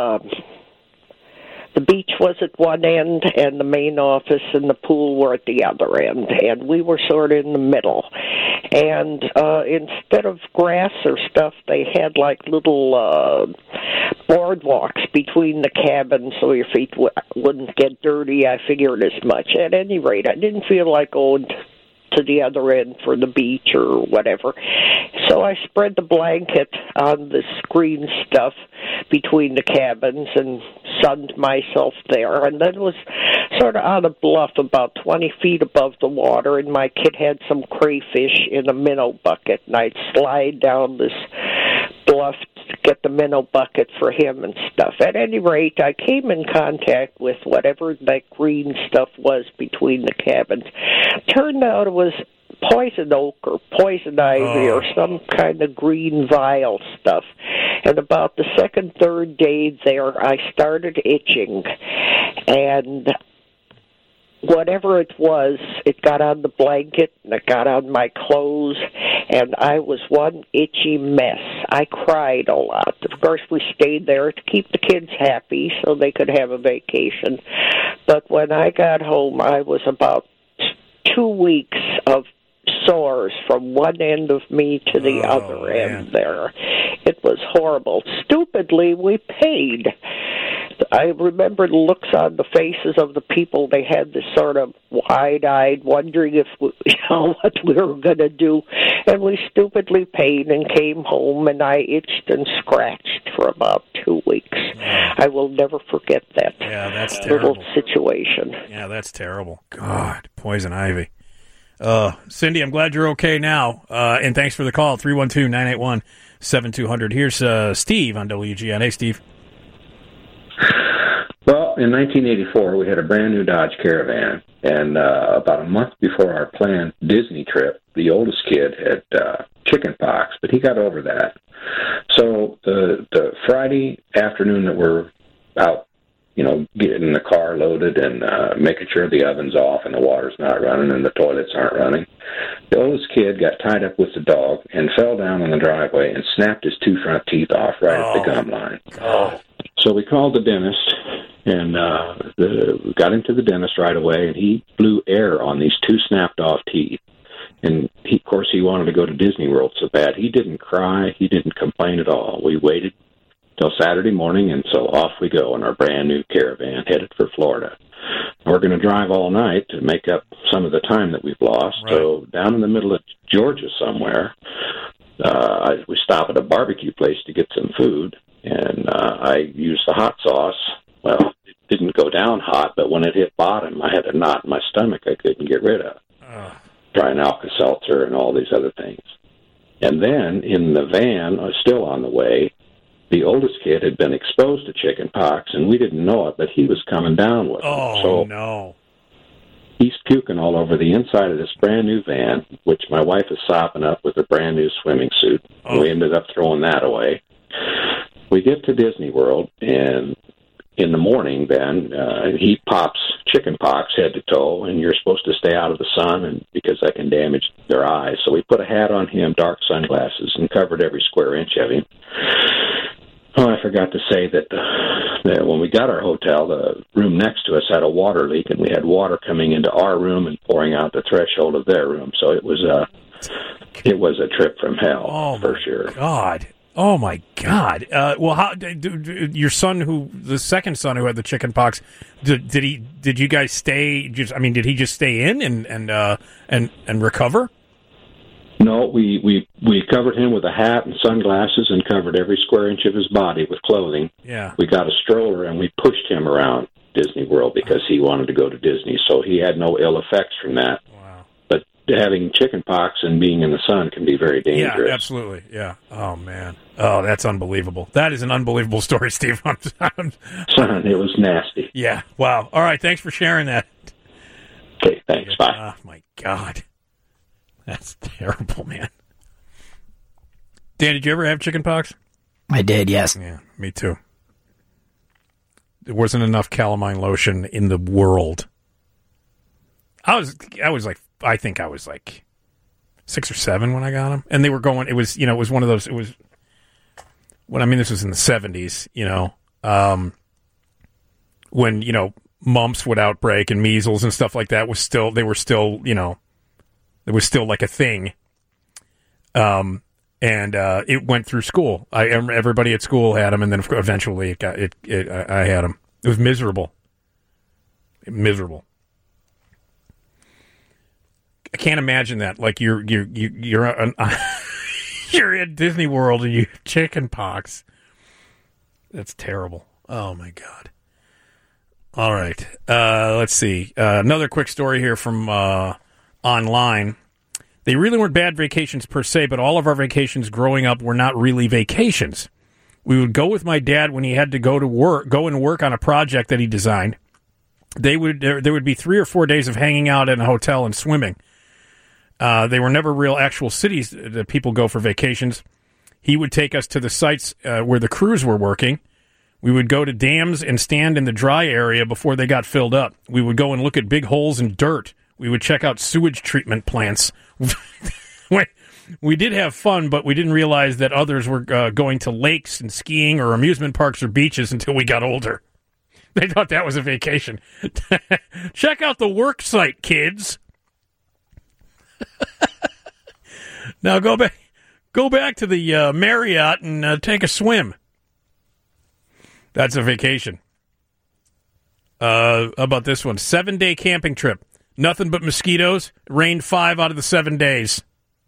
Speaker 8: the beach was at one end, and the main office and the pool were at the other end, and we were sort of in the middle. And instead of grass or stuff, they had like little boardwalks between the cabins so your feet wouldn't get dirty. I figured as much. At any rate, I didn't feel like going to the other end for the beach or whatever. So I spread the blanket on this green stuff between the cabins and sunned myself there. And then was sort of on a bluff about 20 feet above the water, and my kid had some crayfish in a minnow bucket, and I'd slide down this bluff to get the minnow bucket for him and stuff. At any rate, I came in contact with whatever that green stuff was between the cabins. Turned out it was poison oak or poison ivy or some kind of green vial stuff. And about the second, third day there, I started itching. And whatever it was, it got on the blanket, and it got on my clothes, and I was one itchy mess. I cried a lot. Of course, we stayed there to keep the kids happy so they could have a vacation. But when I got home, I was about 2 weeks of sores from one end of me to the other end there. It was horrible. Stupidly, we paid. I remember the looks on the faces of the people. They had this sort of wide-eyed, wondering if what we were going to do. And we stupidly paid and came home, and I itched and scratched for about 2 weeks. I will never forget that little situation.
Speaker 1: Yeah, that's terrible. God, poison ivy. Cindy, I'm glad you're okay now, and thanks for the call, 312-981-7200. Here's Steve on WGN. Hey, Steve.
Speaker 9: Well, in 1984, we had a brand-new Dodge Caravan, and about a month before our planned Disney trip, the oldest kid had chicken pox, but he got over that. So the Friday afternoon that we're out, getting the car loaded and making sure the oven's off and the water's not running and the toilets aren't running, the oldest kid got tied up with the dog and fell down on the driveway and snapped his 2 front teeth off right at the gum line. So we called the dentist and got him to the dentist right away, and he blew air on these 2 snapped-off teeth. And, of course, he wanted to go to Disney World so bad. He didn't cry. He didn't complain at all. We waited till Saturday morning, and so off we go in our brand-new Caravan headed for Florida. We're going to drive all night to make up some of the time that we've lost. Right. So down in the middle of Georgia somewhere, we stop at a barbecue place to get some food, and I used the hot sauce. Well, it didn't go down hot, but when it hit bottom, I had a knot in my stomach I couldn't get rid of. Trying Alka-Seltzer and all these other things. And then in the van, still on the way, the oldest kid had been exposed to chicken pox, and we didn't know it, but he was coming down with it.
Speaker 1: No.
Speaker 9: he's puking all over the inside of this brand new van, which my wife is sopping up with a brand new swimming suit. Oh. We ended up throwing that away. We get to Disney World, and in the morning, then he pops chicken pox head to toe, and you're supposed to stay out of the sun, and because that can damage their eyes. So we put a hat on him, dark sunglasses, and covered every square inch of him. Oh, I forgot to say that when we got our hotel, the room next to us had a water leak, and we had water coming into our room and pouring out the threshold of their room. So it was a trip from hell, for sure.
Speaker 1: God. Oh my God! Well, how your son, the second son who had the chicken pox, did you guys stay? Did he just stay in and recover?
Speaker 9: No, we covered him with a hat and sunglasses and covered every square inch of his body with clothing.
Speaker 1: Yeah.
Speaker 9: We got a stroller and we pushed him around Disney World because he wanted to go to Disney, so he had no ill effects from that.
Speaker 1: Wow.
Speaker 9: But having chicken pox and being in the sun can be very dangerous.
Speaker 1: Yeah, absolutely. Yeah. Oh man. Oh, that's unbelievable. That is an unbelievable story, Steve.
Speaker 9: It was nasty.
Speaker 1: Yeah. Wow. All right. Thanks for sharing that.
Speaker 9: Okay. Thanks. Bye.
Speaker 1: Oh my God. That's terrible, man. Dan, did you ever have chicken pox?
Speaker 2: I did, yes.
Speaker 1: Yeah, me too. There wasn't enough calamine lotion in the world. I think I was like 6 or 7 when I got them, and they were going. It was one of those. It was this was in the 70s. When mumps would outbreak and measles and stuff like that they were still it was still like a thing. And it went through school. Everybody at school had them, and then eventually I had them. It was miserable. Miserable. I can't imagine that. Like you're at Disney World and you have chicken pox. That's terrible. Oh my God. All right. Let's see. Another quick story here from online. They really weren't bad vacations per se, but all of our vacations growing up were not really vacations. We would go with my dad when he had to go and work on a project that he designed. There would be 3 or 4 days of hanging out in a hotel and swimming. They were never real actual cities that people go for vacations. He would take us to the sites where the crews were working. We would go to dams and stand in the dry area before they got filled up. We would go and look at big holes in dirt. We would check out sewage treatment plants. We did have fun, but we didn't realize that others were going to lakes and skiing or amusement parks or beaches until we got older. They thought that was a vacation. Check out the work site, kids. Now go back to the Marriott and take a swim. That's a vacation. How about this one? 7-day camping trip. Nothing but mosquitoes. Rained 5 out of the 7 days.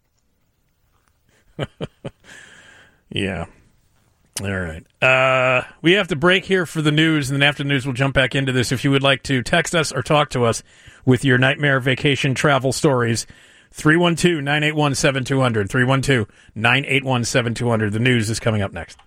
Speaker 1: Yeah. All right. We have to break here for the news, and then after the news, we'll jump back into this. If you would like to text us or talk to us with your nightmare vacation travel stories, 312-981-7200. 312-981-7200. The news is coming up next.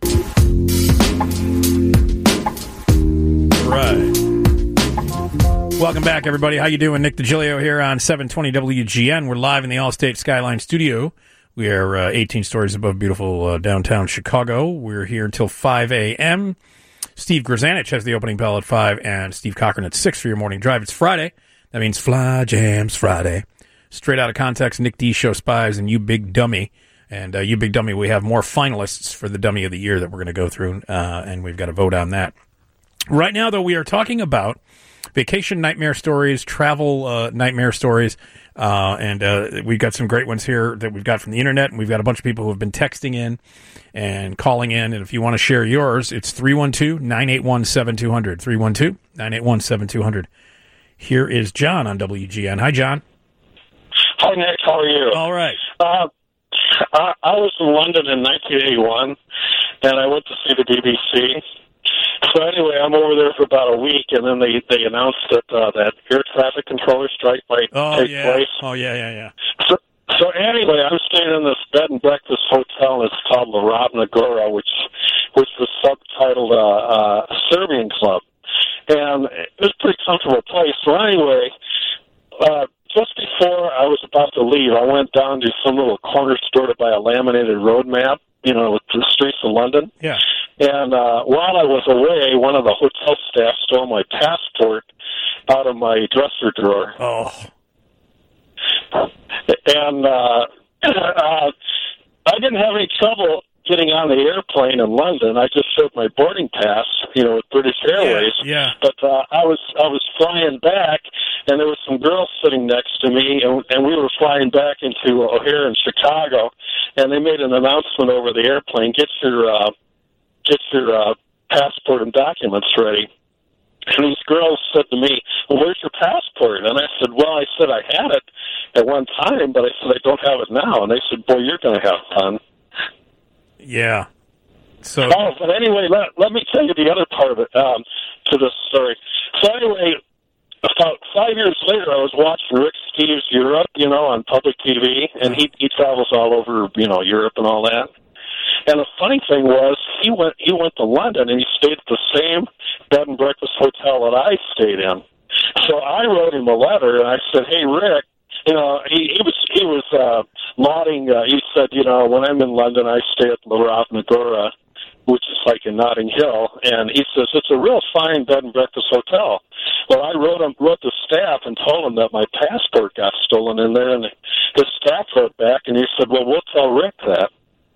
Speaker 1: All right. Welcome back, everybody. How you doing? Nick DiGilio here on 720 WGN. We're live in the Allstate Skyline studio. We are 18 stories above beautiful downtown Chicago. We're here until 5 a.m. Steve Grzanich has the opening bell at 5, and Steve Cochran at 6 for your morning drive. It's Friday. That means Fly Jams Friday. Straight out of context, Nick D. Show Spies and You Big Dummy. And You Big Dummy, we have more finalists for the Dummy of the Year that we're going to go through, and we've got to vote on that. Right now, though, we are talking about vacation nightmare stories, travel nightmare stories, and we've got some great ones here that we've got from the internet, and we've got a bunch of people who have been texting in and calling in, and if you want to share yours, it's 312-981-7200, 312-981-7200. Here is John on WGN. Hi, John.
Speaker 10: Hi, Nick. How are you?
Speaker 1: All right.
Speaker 10: I was in London in 1981, and I went to see the BBC. So anyway, I'm over there for about a week, and then they announced that that air traffic controller strike might take place.
Speaker 1: Oh, yeah.
Speaker 10: So anyway, I'm staying in this bed and breakfast hotel. It's called La Ravna, which was subtitled Serbian Club, and it was a pretty comfortable place. So anyway, just before I was about to leave, I went down to some little corner store to buy a laminated road map, with the streets of London.
Speaker 1: Yeah.
Speaker 10: And while I was away, one of the hotel staff stole my passport out of my dresser drawer.
Speaker 1: Oh.
Speaker 10: And I didn't have any trouble getting on the airplane in London. I just showed my boarding pass, with British Airways.
Speaker 1: Yeah.
Speaker 10: But I was flying back, and there was some girls sitting next to me, and we were flying back into O'Hare in Chicago, and they made an announcement over the airplane: get your passport and documents ready. And these girls said to me, "Well, where's your passport?" And I said, "Well, I had it at one time, but I said I don't have it now." And they said, "Boy, you're going to have fun."
Speaker 1: Yeah. So.
Speaker 10: Oh, but anyway, let me tell you the other part of it to this story. So anyway, about 5 years later, I was watching Rick Steves Europe, on public TV, and he travels all over, Europe and all that. And the funny thing was, he went to London and he stayed at the same bed and breakfast hotel that I stayed in. So I wrote him a letter and I said, "Hey, Rick." He was lauding. He said, "When I'm in London, I stay at La Ravnagora, which is like in Notting Hill." And he says it's a real fine bed and breakfast hotel. Well, I wrote the staff and told them that my passport got stolen in there, and his staff wrote back and he said, "Well, we'll tell Rick that."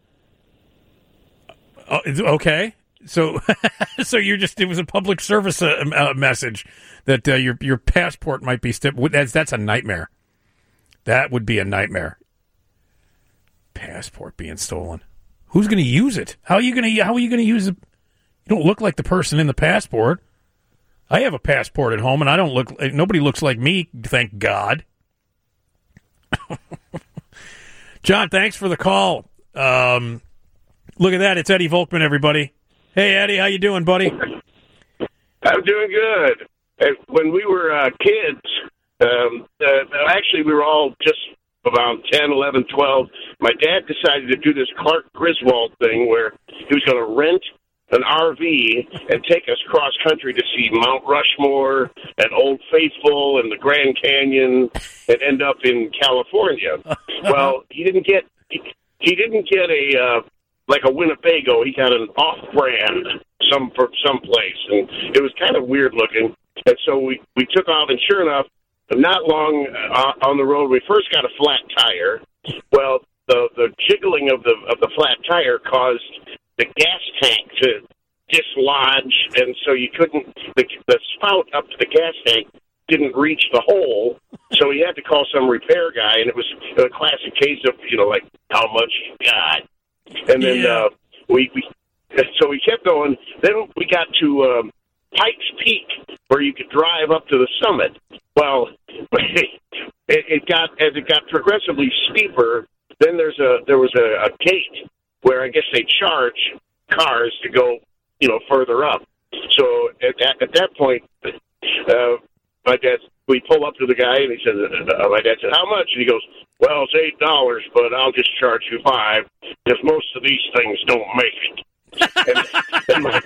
Speaker 1: Okay. So, it was a public service message that your passport might be that's a nightmare. That would be a nightmare. Passport being stolen. Who's going to use it? How are you going to use it? You don't look like the person in the passport. I have a passport at home, and I don't look. Nobody looks like me. Thank God. John, thanks for the call. Look at that. It's Eddie Volkman, everybody. Hey, Eddie, how you doing, buddy?
Speaker 11: I'm doing good. When we were kids, actually we were all just about 10, 11, 12. My dad decided to do this Clark Griswold thing where he was going to rent an RV and take us cross-country to see Mount Rushmore and Old Faithful and the Grand Canyon and end up in California. Well, he didn't get a Winnebago. He got an off-brand from someplace, and it was kind of weird looking. And so we took off, and sure enough, not long on the road, we first got a flat tire. Well, the jiggling of the flat tire caused the gas tank to dislodge, and so you couldn't. The spout up to the gas tank didn't reach the hole, so he had to call some repair guy, and it was a classic case of like how much you got. And then we kept going. Then we got to Pikes Peak, where you could drive up to the summit. Well, as it got progressively steeper, then there was a gate where I guess they charge cars to go, further up. So at that point, we pull up to the guy, and he said, my dad said, "How much?" And he goes, "Well, it's $8, but I'll just charge you $5 because most of these things don't make it."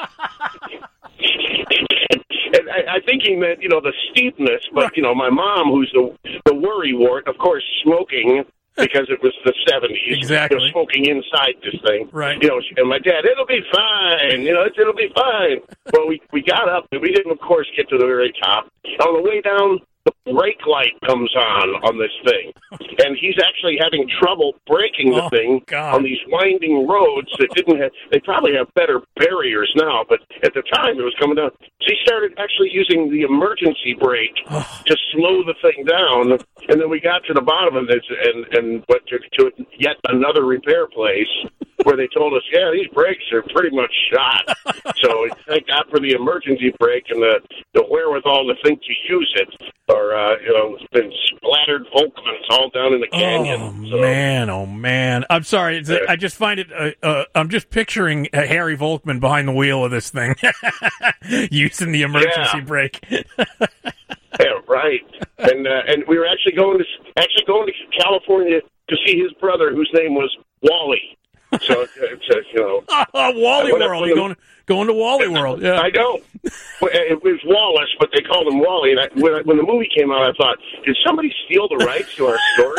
Speaker 11: And I think he meant, the steepness, but, my mom, who's the worrywart, of course, smoking, because it was the 70s.
Speaker 1: Exactly.
Speaker 11: Smoking inside this thing.
Speaker 1: Right.
Speaker 11: And my dad, "It'll be fine, it'll be fine." Well, we got up, and we didn't, of course, get to the very top. On the way down, the brake light comes on this thing, and he's actually having trouble braking the thing on these winding roads that didn't have. They probably have better barriers now, but at the time it was coming down. So he started actually using the emergency brake to slow the thing down, and then we got to the bottom of this and went to yet another repair place where they told us, "Yeah, these brakes are pretty much shot." So thank God for the emergency brake and the wherewithal to think to use it. Or, it's been splattered Volkmans all down in the canyon.
Speaker 1: Oh, man. I'm sorry. I just find it, I'm just picturing Harry Volkman behind the wheel of this thing, using the emergency brake.
Speaker 11: Yeah, right. And we were actually going to California to see his brother, whose name was Wally. So it's
Speaker 1: Wally World. You're going to Wally World. Yeah.
Speaker 11: I know. It was Wallace, but they called him Wally. And when the movie came out, I thought, did somebody steal the rights to our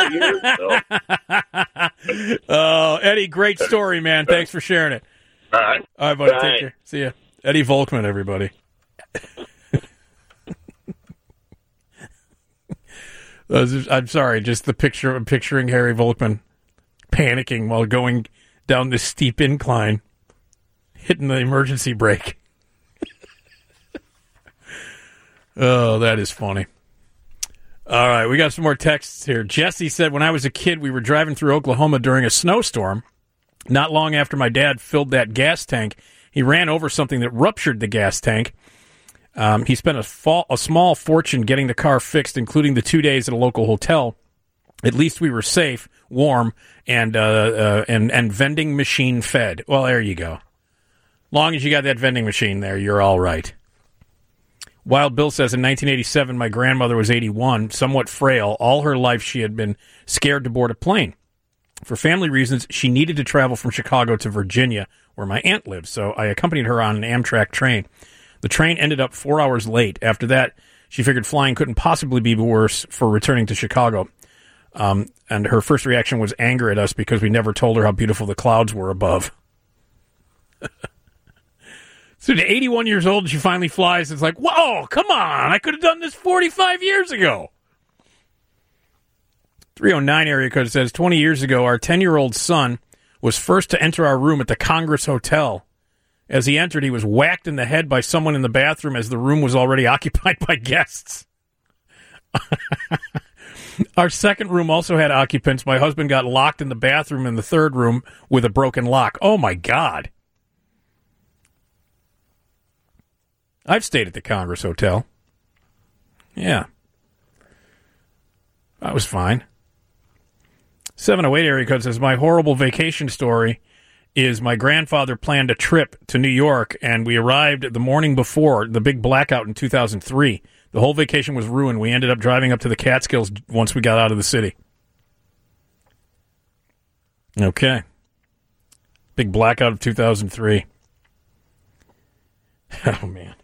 Speaker 11: story here? So.
Speaker 1: Oh, Eddie, great story, man. Thanks for sharing it.
Speaker 11: All right.
Speaker 1: All right, buddy.
Speaker 11: Bye.
Speaker 1: Take care. See ya. Eddie Volkman, everybody. I'm sorry, just the picturing Harry Volkman panicking while going down this steep incline, hitting the emergency brake. Oh, that is funny. All right, we got some more texts here. Jesse said, when I was a kid, we were driving through Oklahoma during a snowstorm. Not long after my dad filled that gas tank, he ran over something that ruptured the gas tank. He spent a small fortune getting the car fixed, including the 2 days at a local hotel. At least we were safe, warm, and vending machine fed. Well, there you go. Long as you got that vending machine there, you're all right. Wild Bill says, in 1987, my grandmother was 81, somewhat frail. All her life, she had been scared to board a plane. For family reasons, she needed to travel from Chicago to Virginia, where my aunt lives, so I accompanied her on an Amtrak train. The train ended up 4 hours late. After that, she figured flying couldn't possibly be worse for returning to Chicago. And her first reaction was anger at us because we never told her how beautiful the clouds were above. So at 81 years old, she finally flies. It's like, whoa, come on. I could have done this 45 years ago. 309 area code says, 20 years ago, our 10-year-old son was first to enter our room at the Congress Hotel. As he entered, he was whacked in the head by someone in the bathroom as the room was already occupied by guests. Our second room also had occupants. My husband got locked in the bathroom in the third room with a broken lock. Oh, my God. I've stayed at the Congress Hotel. Yeah. That was fine. 708 area code says, my horrible vacation story is my grandfather planned a trip to New York, and we arrived the morning before the big blackout in 2003. The whole vacation was ruined. We ended up driving up to the Catskills once we got out of the city. Okay. Big blackout of 2003. Oh, man.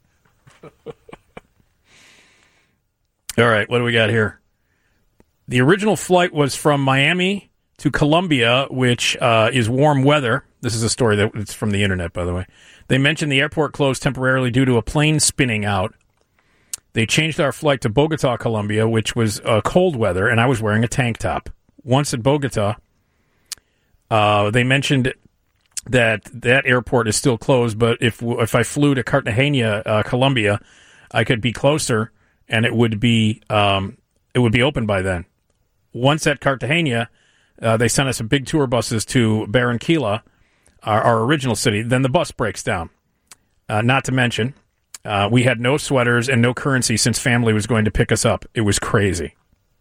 Speaker 1: All right, what do we got here? The original flight was from Miami to Columbia, which is warm weather. This is a story that's from the internet, by the way. They mentioned the airport closed temporarily due to a plane spinning out. They changed our flight to Bogota, Colombia, which was cold weather, and I was wearing a tank top. Once at Bogota, they mentioned that airport is still closed, but if I flew to Cartagena, Colombia, I could be closer, and it would be open by then. Once at Cartagena, they sent us big tour buses to Barranquilla, our original city. Then the bus breaks down. Not to mention, we had no sweaters and no currency since family was going to pick us up. It was crazy.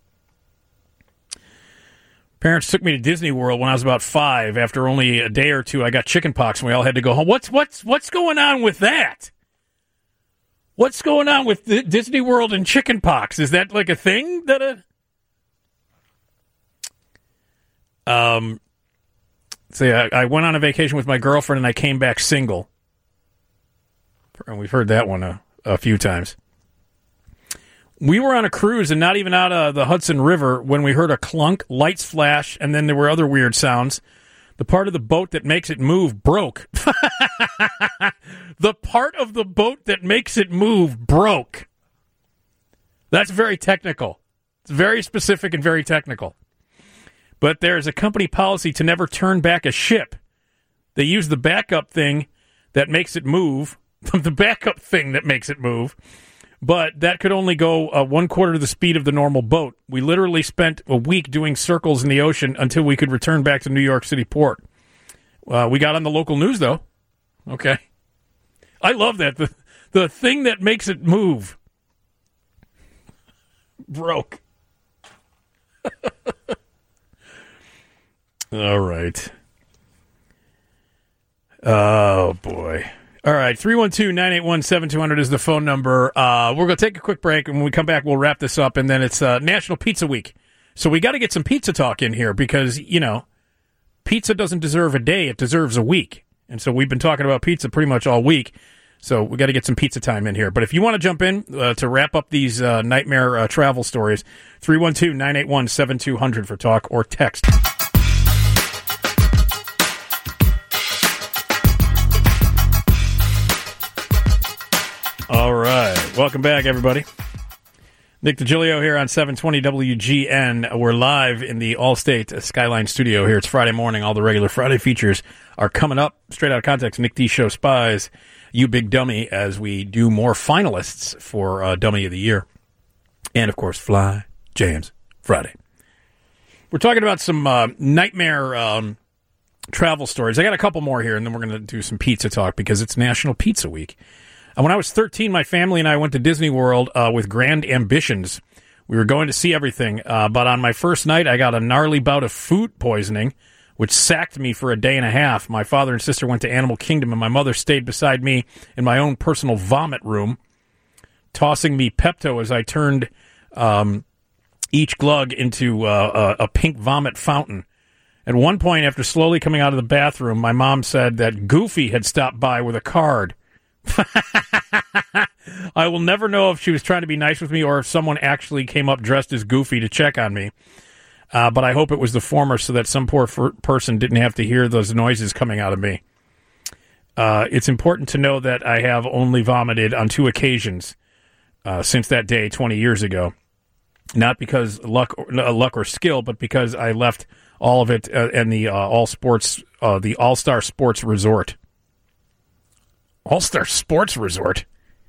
Speaker 1: Parents took me to Disney World when I was about 5. After only a day or two, I got chicken pox, and we all had to go home. What's going on with that? What's going on with Disney World and chicken pox? Is that like a thing that I went on a vacation with my girlfriend, and I came back single. And we've heard that one a few times. We were on a cruise and not even out of the Hudson River when we heard a clunk, lights flash, and then there were other weird sounds. The part of the boat that makes it move broke. The part of the boat that makes it move broke. That's very technical. It's very specific and very technical. But there's a company policy to never turn back a ship. They use the backup thing that makes it move. The backup thing that makes it move. But that could only go 1/4 the speed of the normal boat. We literally spent a week doing circles in the ocean until we could return back to New York City port. We got on the local news, though. Okay. I love that. The thing that makes it move broke. All right. Oh, boy. All right, 312-981-7200 is the phone number. We're going to take a quick break, and when we come back, we'll wrap this up, and then it's National Pizza Week. So we got to get some pizza talk in here because, pizza doesn't deserve a day. It deserves a week. And so we've been talking about pizza pretty much all week. So we got to get some pizza time in here. But if you want to jump in to wrap up these nightmare travel stories, 312-981-7200 for talk or text. All right. Welcome back, everybody. Nick DiGilio here on 720 WGN. We're live in the Allstate Skyline studio here. It's Friday morning. All the regular Friday features are coming up. Straight out of context, Nick D Show Spies, You Big Dummy, as we do more finalists for Dummy of the Year. And, of course, Fly Jams Friday. We're talking about some nightmare travel stories. I got a couple more here, and then we're going to do some pizza talk because it's National Pizza Week. When I was 13, my family and I went to Disney World with grand ambitions. We were going to see everything, but on my first night, I got a gnarly bout of food poisoning, which sacked me for a day and a half. My father and sister went to Animal Kingdom, and my mother stayed beside me in my own personal vomit room, tossing me Pepto as I turned each glug into a pink vomit fountain. At one point, after slowly coming out of the bathroom, my mom said that Goofy had stopped by with a card. I will never know if she was trying to be nice with me or if someone actually came up dressed as Goofy to check on me. But I hope it was the former so that some poor person didn't have to hear those noises coming out of me. It's important to know that I have only vomited on 2 occasions since that day 20 years ago. Not because luck or skill, but because I left all of it in the All-Star Sports Resort. All-Star Sports Resort?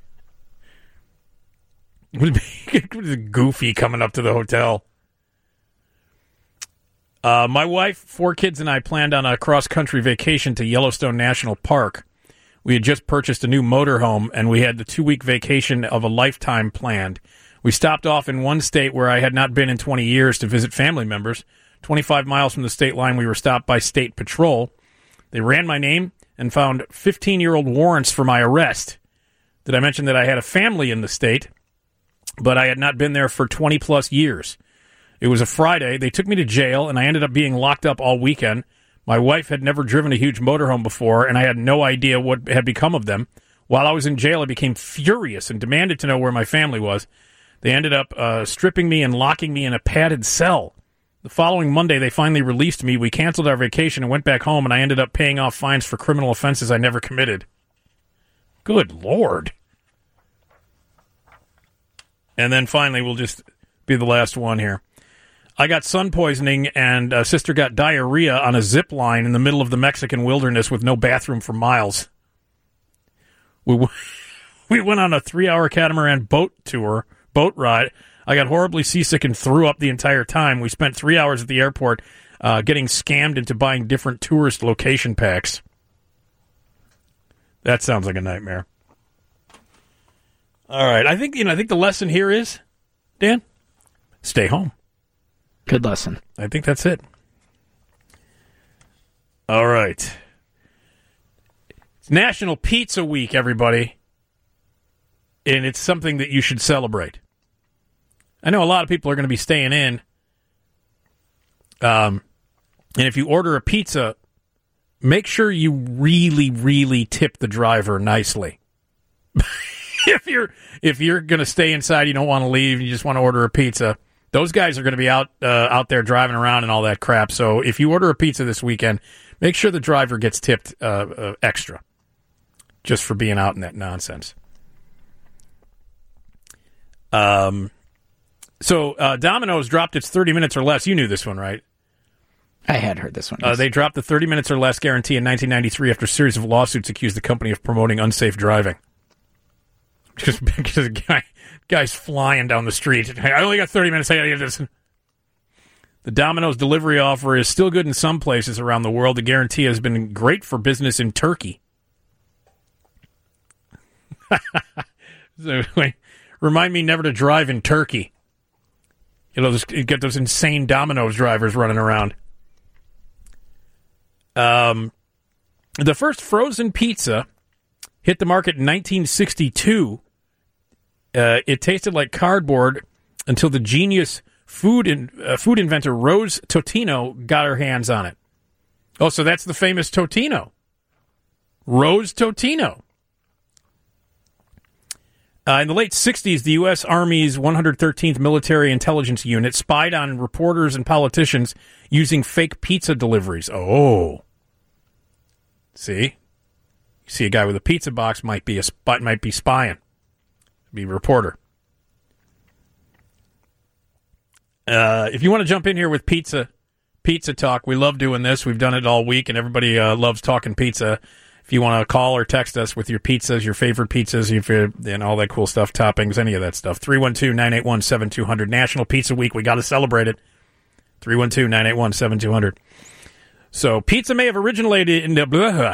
Speaker 1: Would be Goofy coming up to the hotel. My wife, 4 kids, and I planned on a cross-country vacation to Yellowstone National Park. We had just purchased a new motorhome, and we had the 2-week vacation of a lifetime planned. We stopped off in one state where I had not been in 20 years to visit family members. 25 miles from the state line, we were stopped by State Patrol. They ran my name and found 15-year-old warrants for my arrest. Did I mention that I had a family in the state, but I had not been there for 20-plus years? It was a Friday. They took me to jail, and I ended up being locked up all weekend. My wife had never driven a huge motorhome before, and I had no idea what had become of them. While I was in jail, I became furious and demanded to know where my family was. They ended up stripping me and locking me in a padded cell. The following Monday, they finally released me. We canceled our vacation and went back home, and I ended up paying off fines for criminal offenses I never committed. Good Lord. And then finally, we'll just be the last one here. I got sun poisoning, and sister got diarrhea on a zip line in the middle of the Mexican wilderness with no bathroom for miles. We went on a 3-hour catamaran boat ride. I got horribly seasick and threw up the entire time. We spent 3 hours at the airport getting scammed into buying different tourist location packs. That sounds like a nightmare. All right, I think the lesson here is, Dan, stay home.
Speaker 2: Good lesson.
Speaker 1: I think that's it. All right. It's National Pizza Week, everybody. And it's something that you should celebrate. I know a lot of people are going to be staying in. And if you order a pizza, make sure you really, really tip the driver nicely. If you're going to stay inside, you don't want to leave, you just want to order a pizza, those guys are going to be out there driving around and all that crap. So if you order a pizza this weekend, make sure the driver gets tipped extra just for being out in that nonsense. So Domino's dropped its 30 minutes or less. You knew this one, right?
Speaker 2: I had heard this one. Yes.
Speaker 1: They dropped the 30 minutes or less guarantee in 1993 after a series of lawsuits accused the company of promoting unsafe driving. Just because a guy's flying down the street. I only got 30 minutes. I gotta get this. The Domino's delivery offer is still good in some places around the world. The guarantee has been great for business in Turkey. So, wait, remind me never to drive in Turkey. You get those insane Domino's drivers running around. The first frozen pizza hit the market in 1962. It tasted like cardboard until the genius food inventor Rose Totino got her hands on it. Oh, so that's the famous Totino. Rose Totino. In the late 60s, the U.S. Army's 113th Military Intelligence Unit spied on reporters and politicians using fake pizza deliveries. Oh. See? You see a guy with a pizza box might be spying. Be a reporter. If you want to jump in here with pizza talk, we love doing this. We've done it all week, and everybody loves talking pizza. If you want to call or text us with your pizzas, your favorite pizzas, and all that cool stuff, toppings, any of that stuff, 312-981-7200. National Pizza Week. We got to celebrate it. 312-981-7200. So pizza may have originated in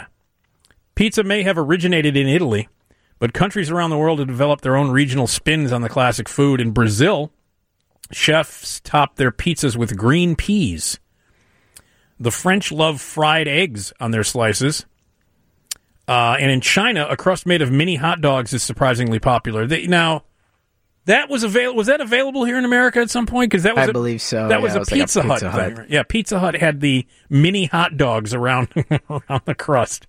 Speaker 1: Italy, but countries around the world have developed their own regional spins on the classic food. In Brazil, chefs top their pizzas with green peas. The French love fried eggs on their slices. And in China, a crust made of mini hot dogs is surprisingly popular. That was that available here in America at some point? Because I
Speaker 2: believe so.
Speaker 1: That was a Pizza Hut thing. Yeah, Pizza Hut had the mini hot dogs around the crust.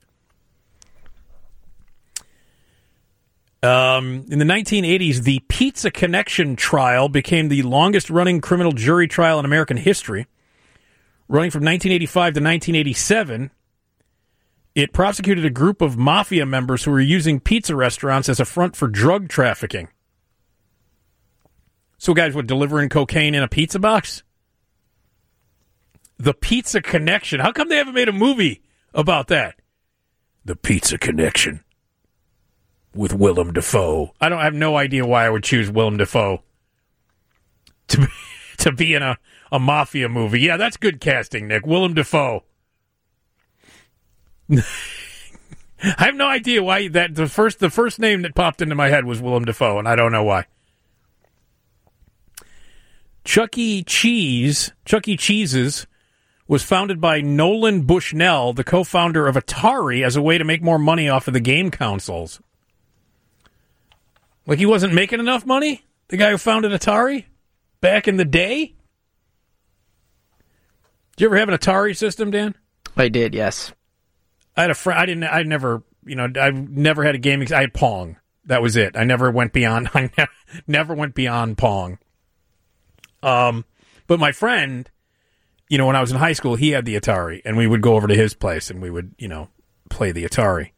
Speaker 1: In the 1980s, the Pizza Connection trial became the longest-running criminal jury trial in American history. Running from 1985 to 1987, it prosecuted a group of mafia members who were using pizza restaurants as a front for drug trafficking. So guys were delivering cocaine in a pizza box? The Pizza Connection. How come they haven't made a movie about that? The Pizza Connection. With Willem Dafoe. I have no idea why I would choose Willem Dafoe to be in a mafia movie. Yeah, that's good casting, Nick. Willem Dafoe. I have no idea why the first name that popped into my head was Willem Dafoe, and I don't know why. Chuck E. Cheese's was founded by Nolan Bushnell, the co-founder of Atari, as a way to make more money off of the game consoles. Like he wasn't making enough money? The guy who founded Atari back in the day? Did you ever have an Atari system, Dan?
Speaker 2: I did, yes.
Speaker 1: I had a friend. I never had a gaming. I had Pong. That was it. I never went beyond. Never went beyond Pong. But my friend, when I was in high school, he had the Atari, and we would go over to his place and we would, play the Atari.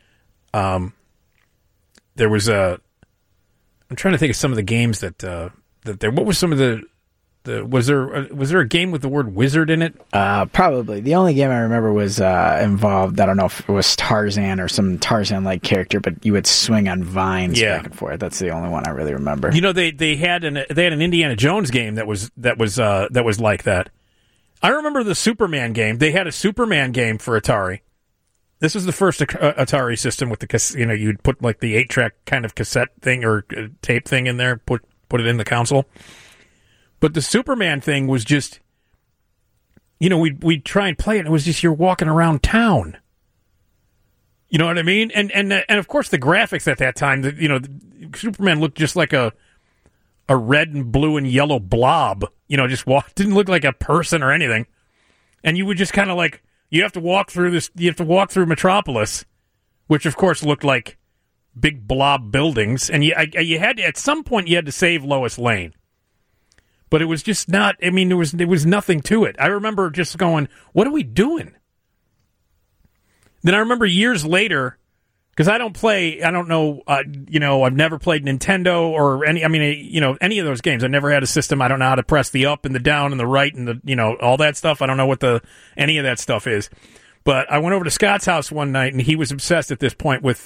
Speaker 1: There was I'm trying to think of some of the games that there. What was some of the was there a game with the word wizard in it?
Speaker 2: Probably. The only game I remember was involved. I don't know if it was Tarzan or some Tarzan-like character, but you would swing on vines back and forth. That's the only one I really remember. They had an Indiana Jones game that was like that. I remember the Superman game. They had a Superman game for Atari. This was the first Atari system with the you'd put like the 8-track kind of cassette thing or tape thing in there, put it in the console. But the Superman thing was just, we'd try and play it, and it was just you're walking around town. You know what I mean? And of course the graphics at that time, Superman looked just like a red and blue and yellow blob. Didn't look like a person or anything. And you would just kind of like. You have to walk through Metropolis, which of course looked like big blob buildings, and you had to, at some point you had to save Lois Lane, but it was just not. I mean, there was nothing to it. I remember just going, "What are we doing?" Then I remember years later, because I don't know. I've never played Nintendo or any of those games. I never had a system. I don't know how to press the up and the down and the right and the all that stuff. I don't know what any of that stuff is. But I went over to Scott's house one night, and he was obsessed at this point with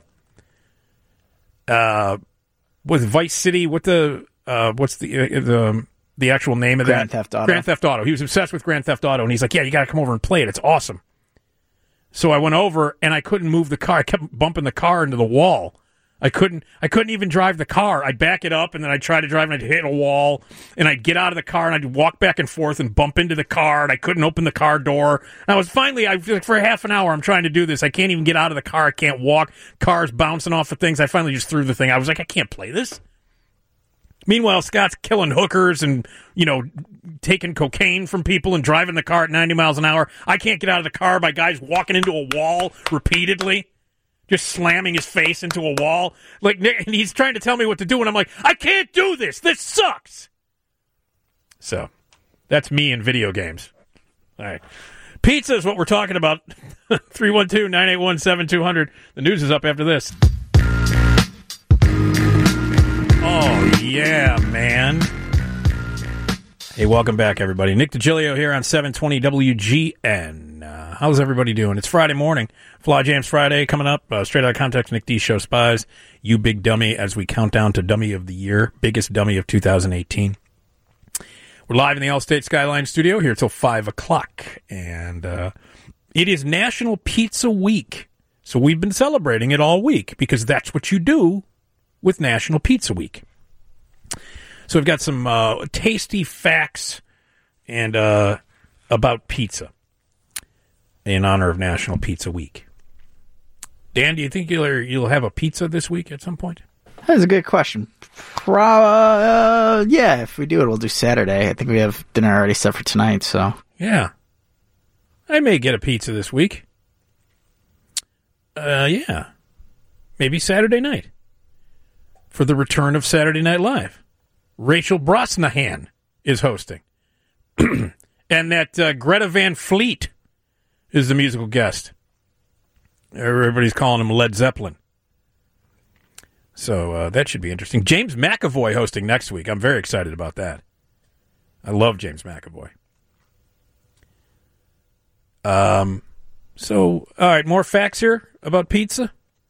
Speaker 2: Vice City. What's the actual name of that? Grand Theft Auto.
Speaker 1: Grand Theft Auto. He was obsessed with Grand Theft Auto, and he's like, "Yeah, you got to come over and play it. It's awesome." So I went over, and I couldn't move the car. I kept bumping the car into the wall. I couldn't even drive the car. I'd back it up, and then I'd try to drive, and I'd hit a wall, and I'd get out of the car, and I'd walk back and forth and bump into the car, and I couldn't open the car door. And for half an hour, I'm trying to do this. I can't even get out of the car. I can't walk. Cars bouncing off of things. I finally just threw the thing. I was like, I can't play this. Meanwhile, Scott's killing hookers and, taking cocaine from people and driving the car at 90 miles an hour. I can't get out of the car by guys walking into a wall repeatedly. just slamming his face into a wall. Like, and he's trying to tell me what to do, and I'm like, I can't do this. This sucks. So, that's me in video games. All right. Pizza is what we're talking about. 312-981-7200. The news is up after this. Oh, yeah, man. Hey, welcome back, everybody. Nick DiGilio here on 720 WGN. How's everybody doing? It's Friday morning. Fly Jams Friday coming up. Straight Out of Context, Nick D. Show Spies. You Big Dummy as we count down to Dummy of the Year. Biggest Dummy of 2018. We're live in the Allstate Skyline studio here till 5 o'clock. And it is National Pizza Week. So we've been celebrating it all week because that's what you do with National Pizza Week. So we've got some tasty facts and about pizza in honor of National Pizza Week. Dan, do you think you'll have a pizza this week at some point?
Speaker 2: That's a good question. Yeah, if we do it, we'll do Saturday. I think we have dinner already set for tonight, so.
Speaker 1: Yeah. I may get a pizza this week. Yeah. Maybe Saturday night. For the return of Saturday Night Live. Rachel Brosnahan is hosting. And that Greta Van Fleet is the musical guest. Everybody's calling him Led Zeppelin. So that should be interesting. James McAvoy hosting next week. I'm very excited about that. I love James McAvoy. So, all right, more facts here about pizza.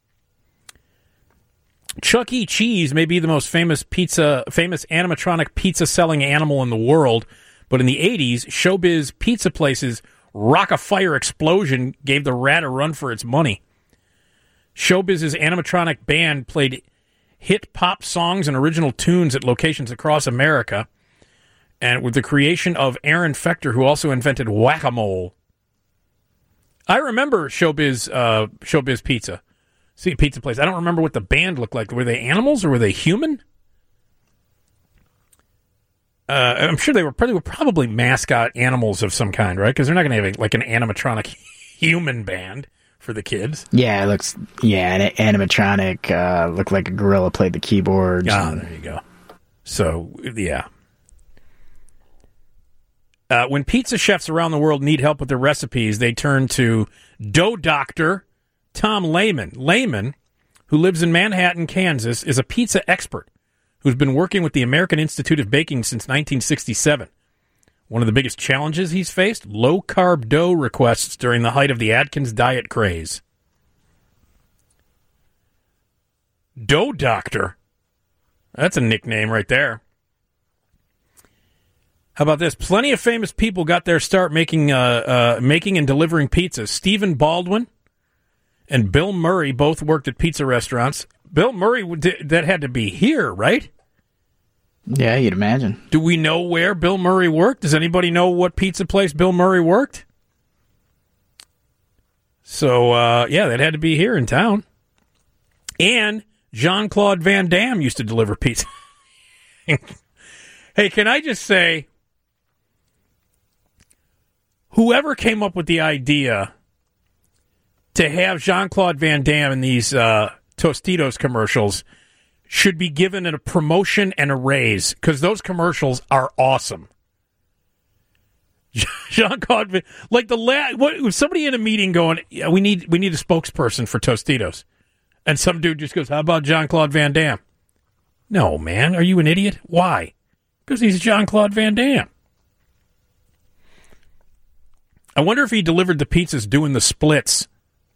Speaker 1: Chuck E. Cheese may be the most famous animatronic pizza-selling animal in the world, but in the 80s, showbiz pizza places Rock-a-Fire Explosion gave the rat a run for its money. Showbiz's animatronic band played hit pop songs and original tunes at locations across America, and with the creation of Aaron Fector, who also invented Whack-A-Mole. I remember Showbiz Pizza. See a pizza place. I don't remember what the band looked like. Were they animals or were they human? I'm sure they were probably mascot animals of some kind, right? Because they're not going to have an animatronic human band for the kids.
Speaker 2: Yeah, it looks. Yeah, an animatronic looked like a gorilla played the keyboards.
Speaker 1: There you go. So yeah. When pizza chefs around the world need help with their recipes, they turn to dough doctor Tom Lehman. Lehman, who lives in Manhattan, Kansas, is a pizza expert who's been working with the American Institute of Baking since 1967. One of the biggest challenges he's faced, low-carb dough requests during the height of the Atkins diet craze. Dough Doctor. That's a nickname right there. How about this? Plenty of famous people got their start making and delivering pizzas. Stephen Baldwin and Bill Murray both worked at pizza restaurants. Bill Murray, that had to be here, right?
Speaker 2: Yeah, you'd imagine.
Speaker 1: Do we know where Bill Murray worked? Does anybody know what pizza place Bill Murray worked? So, yeah, that had to be here in town. And Jean-Claude Van Damme used to deliver pizza. Hey, can I just say, whoever came up with the idea to have Jean-Claude Van Damme in these Tostitos commercials should be given a promotion and a raise, because those commercials are awesome. Jean-Claude, like somebody in a meeting going, yeah, we need a spokesperson for Tostitos, and some dude just goes, how about Jean-Claude Van Damme? No, man, are you an idiot? Why? Because he's Jean-Claude Van Damme. I wonder if he delivered the pizzas doing the splits.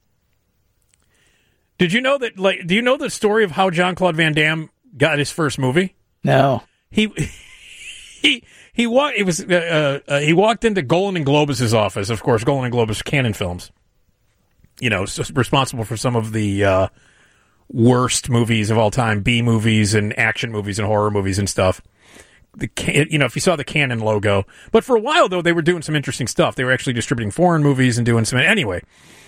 Speaker 1: Did you know that? Do you know the story of how Jean-Claude Van Damme got his first movie?
Speaker 2: No.
Speaker 1: He walked into Golan and Globus' office. Of course, Golan and Globus Canon Films. You know, responsible for some of the worst movies of all time, B movies and action movies and horror movies and stuff. If you saw the Canon logo. But for a while, though, they were doing some interesting stuff. They were actually distributing foreign movies and doing some... Anyway,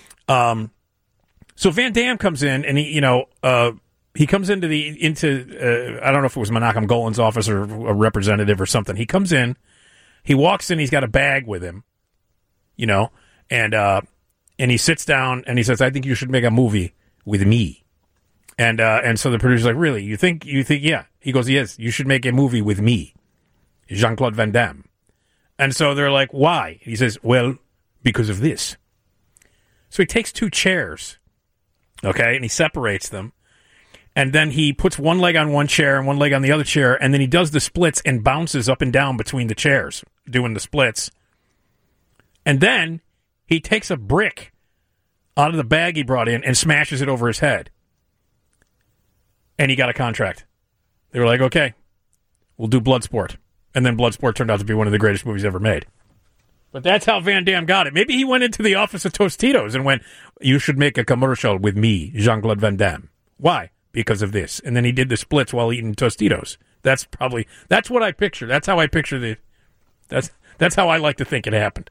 Speaker 1: so Van Damme comes in, and he comes into I don't know if it was Menachem Golan's office or a representative or something. He comes in, he walks in, he's got a bag with him, and he sits down and he says, I think you should make a movie with me. And so the producer's like, really? You think, yeah. He goes, yes, you should make a movie with me, Jean-Claude Van Damme. And so they're like, why? He says, well, because of this. So he takes 2 chairs, okay, and he separates them. And then he puts one leg on one chair and one leg on the other chair, and then he does the splits and bounces up and down between the chairs, doing the splits. And then he takes a brick out of the bag he brought in and smashes it over his head. And he got a contract. They were like, okay, we'll do Bloodsport. And then Bloodsport turned out to be one of the greatest movies ever made. But that's how Van Damme got it. Maybe he went into the office of Tostitos and went, you should make a commercial with me, Jean-Claude Van Damme. Why? Because of this. And then he did the splits while eating Tostitos. That's what I picture. That's how I picture that's how I like to think it happened.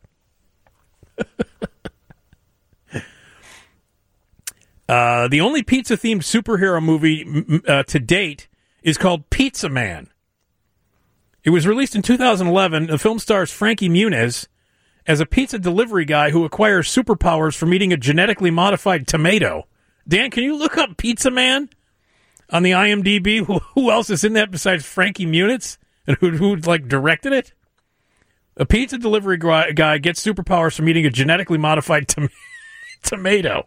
Speaker 1: The only pizza-themed superhero movie to date is called Pizza Man. It was released in 2011. The film stars Frankie Muniz as a pizza delivery guy who acquires superpowers from eating a genetically modified tomato. Dan, can you look up Pizza Man on the IMDb? Who else is in that besides Frankie Muniz? And who directed it? A pizza delivery guy gets superpowers from eating a genetically modified tomato.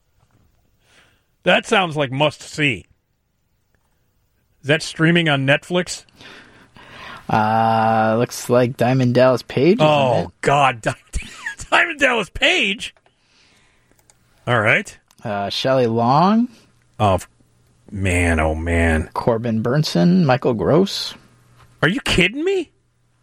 Speaker 1: That sounds like must-see. Is that streaming on Netflix?
Speaker 2: Looks like Diamond Dallas Page.
Speaker 1: Oh, God. Diamond Dallas Page? All right.
Speaker 2: Shelley Long.
Speaker 1: Oh, man.
Speaker 2: Corbin Burnson. Michael Gross.
Speaker 1: Are you kidding me?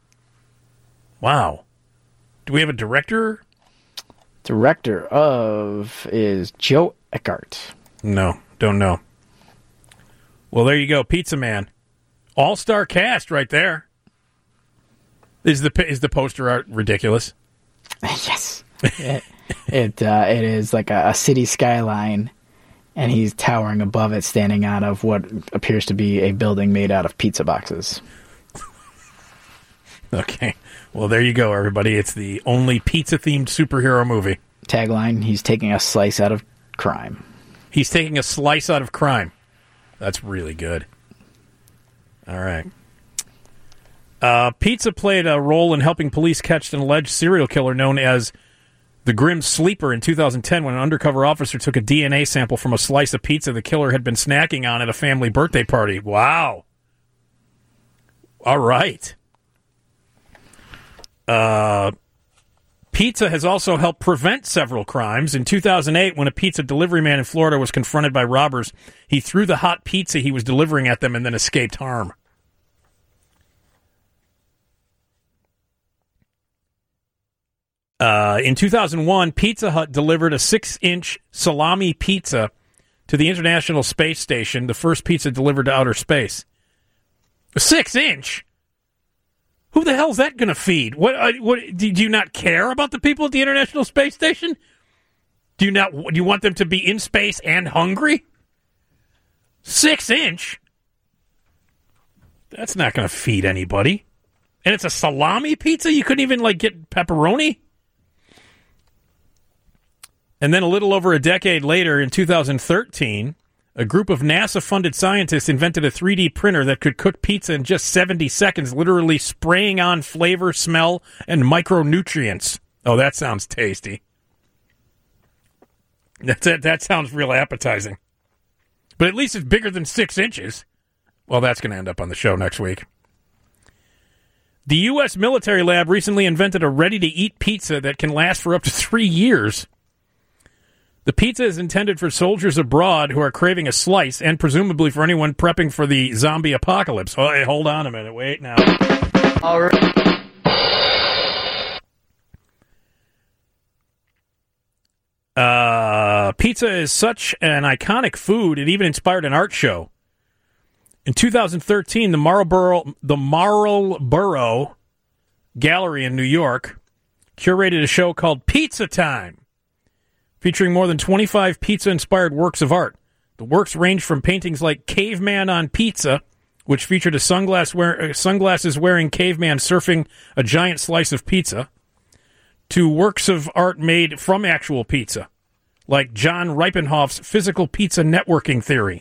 Speaker 1: Wow. Do we have a director?
Speaker 2: Director of is Joe Eckart.
Speaker 1: No, don't know. Well, there you go. Pizza Man. All-star cast right there. Is the poster art ridiculous?
Speaker 2: Yes. It is like a city skyline, and he's towering above it, standing out of what appears to be a building made out of pizza boxes.
Speaker 1: Okay. Well, there you go, everybody. It's the only pizza-themed superhero movie.
Speaker 2: Tagline, he's taking a slice out of crime.
Speaker 1: He's taking a slice out of crime. That's really good. All right. Pizza played a role in helping police catch an alleged serial killer known as the Grim Sleeper in 2010 when an undercover officer took a DNA sample from a slice of pizza the killer had been snacking on at a family birthday party. Wow. All right. Pizza has also helped prevent several crimes. In 2008, when a pizza delivery man in Florida was confronted by robbers, he threw the hot pizza he was delivering at them and then escaped harm. In 2001, Pizza Hut delivered a 6-inch salami pizza to the International Space Station, the first pizza delivered to outer space. A 6-inch? Who the hell's that going to feed? What do you not care about the people at the International Space Station? Do you want them to be in space and hungry? 6-inch? That's not going to feed anybody. And it's a salami pizza? You couldn't even get pepperoni? And then a little over a decade later, in 2013, a group of NASA-funded scientists invented a 3D printer that could cook pizza in just 70 seconds, literally spraying on flavor, smell, and micronutrients. Oh, that sounds tasty. That sounds real appetizing. But at least it's bigger than 6 inches. Well, that's going to end up on the show next week. The U.S. military lab recently invented a ready-to-eat pizza that can last for up to 3 years. The pizza is intended for soldiers abroad who are craving a slice, and presumably for anyone prepping for the zombie apocalypse. Oh, hey, hold on a minute. Wait now.
Speaker 2: All right.
Speaker 1: Pizza is such an iconic food, it even inspired an art show. In 2013, the Marlborough Gallery in New York curated a show called Pizza Time, featuring more than 25 pizza-inspired works of art. The works range from paintings like Caveman on Pizza, which featured a sunglasses-wearing caveman surfing a giant slice of pizza, to works of art made from actual pizza, like John Reipenhoff's physical pizza networking theory.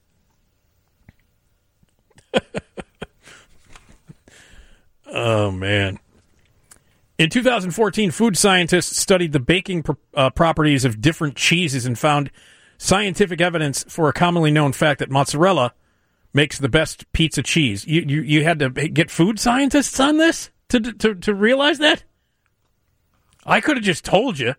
Speaker 1: Oh, man. In 2014, food scientists studied the baking properties of different cheeses and found scientific evidence for a commonly known fact that mozzarella makes the best pizza cheese. You had to get food scientists on this to realize that? I could have just told you.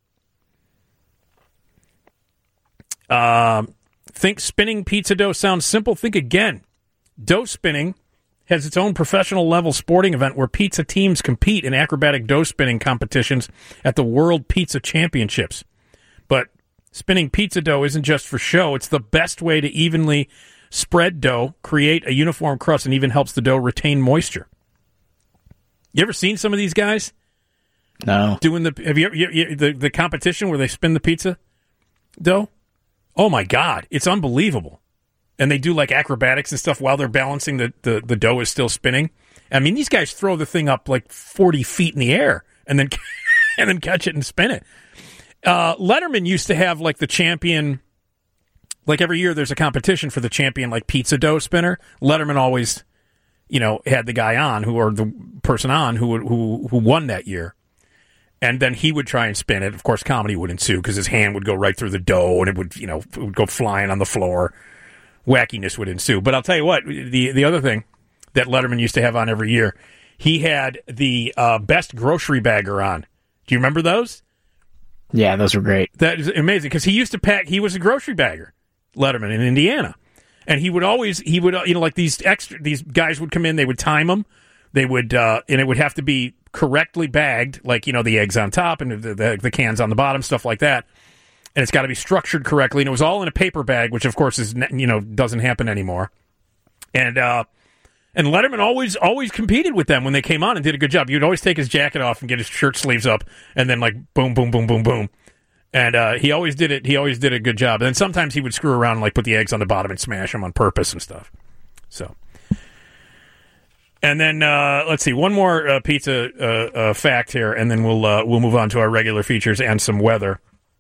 Speaker 1: Think spinning pizza dough sounds simple? Think again. Dough spinning has its own professional level sporting event where pizza teams compete in acrobatic dough spinning competitions at the World Pizza Championships. But spinning pizza dough isn't just for show. It's the best way to evenly spread dough, create a uniform crust, and even helps the dough retain moisture. You ever seen some of these guys?
Speaker 2: No.
Speaker 1: Doing the competition where they spin the pizza dough? Oh my God, it's unbelievable. And they do like acrobatics and stuff while they're balancing the dough is still spinning. I mean, these guys throw the thing up like 40 feet in the air and then and then catch it and spin it. Letterman used to have like the champion, like every year there's a competition for the champion like pizza dough spinner. Letterman always, had the guy on or the person on who won that year. And then he would try and spin it. Of course, comedy would ensue because his hand would go right through the dough and it would go flying on the floor. Wackiness would ensue. But I'll tell you what, the other thing that Letterman used to have on every year, he had the best grocery bagger on. Do you remember those?
Speaker 2: Yeah, those were great.
Speaker 1: That is amazing because he used to pack. He was a grocery bagger, Letterman in Indiana, and he would like these guys would come in. They would time them. They would and it would have to be correctly bagged, like the eggs on top and the cans on the bottom, stuff like that. And it's got to be structured correctly. And it was all in a paper bag, which of course is doesn't happen anymore. And Letterman always competed with them when they came on and did a good job. You'd always take his jacket off and get his shirt sleeves up, and then like boom, boom, boom, boom, boom. And he always did it. He always did a good job. And then sometimes he would screw around and like put the eggs on the bottom and smash them on purpose and stuff. So. And then let's see, one more pizza fact here, and then we'll move on to our regular features and some weather.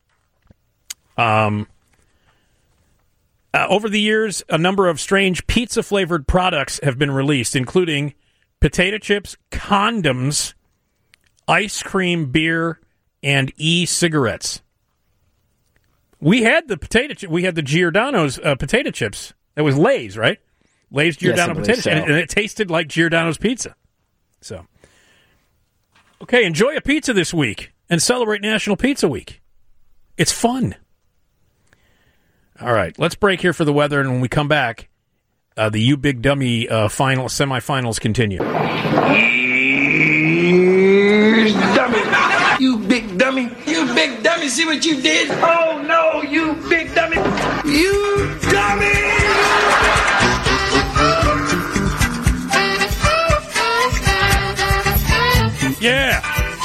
Speaker 1: Over the years, a number of strange pizza-flavored products have been released, including potato chips, condoms, ice cream, beer, and e-cigarettes. We had the potato chip. We had the Giordano's potato chips. It was Lay's, right? Lay's Giordano potato chips, and it tasted like Giordano's pizza. So, okay, enjoy a pizza this week and celebrate National Pizza Week. It's fun. All right, let's break here for the weather, and when we come back, the You Big Dummy semifinals continue.
Speaker 12: Here's the dummy. You big dummy. You big dummy, see what you did? Oh, no, you big dummy. You dummy!
Speaker 1: Yeah!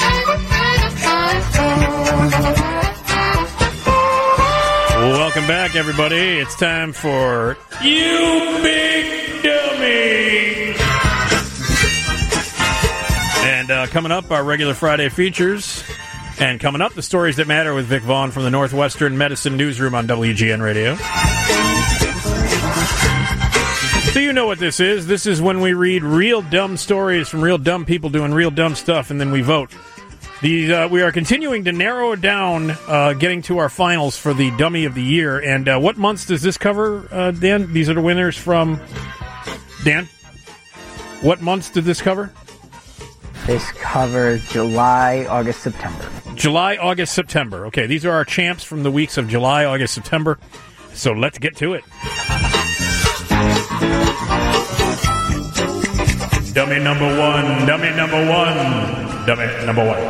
Speaker 1: Welcome back, everybody. It's time for You Big Dummy. And coming up, our regular Friday features. And coming up, the stories that matter with Vic Vaughn from the Northwestern Medicine Newsroom on WGN Radio. So you know what this is. This is when we read real dumb stories from real dumb people doing real dumb stuff, and then we vote. We are continuing to narrow it down, getting to our finals for the Dummy of the Year. And what months does this cover, Dan? These are the winners from... Dan? What months did this cover?
Speaker 2: This covers July, August, September.
Speaker 1: July, August, September. Okay, these are our champs from the weeks of July, August, September. So let's get to it. Dummy number one, dummy number one, dummy number one.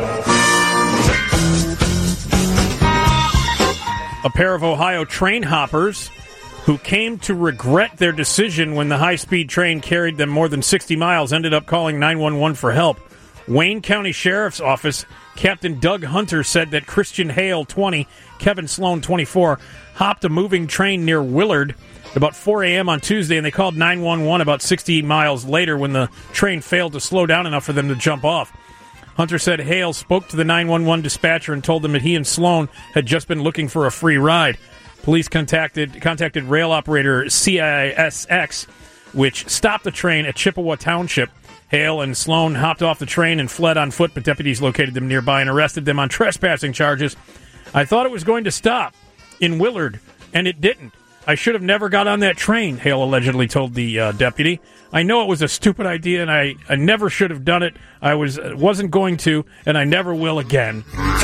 Speaker 1: A pair of Ohio train hoppers who came to regret their decision when the high-speed train carried them more than 60 miles ended up calling 911 for help. Wayne County Sheriff's Office Captain Doug Hunter said that Christian Hale, 20, Kevin Sloan, 24, hopped a moving train near Willard at about 4 a.m. on Tuesday, and they called 911 about 60 miles later when the train failed to slow down enough for them to jump off. Hunter said Hale spoke to the 911 dispatcher and told them that he and Sloan had just been looking for a free ride. Police contacted rail operator CISX, which stopped the train at Chippewa Township. Hale and Sloan hopped off the train and fled on foot, but deputies located them nearby and arrested them on trespassing charges. I thought it was going to stop in Willard, and it didn't. I should have never got on that train, Hale allegedly told the deputy. I know it was a stupid idea, and I never should have done it. I wasn't going to, and I never will again.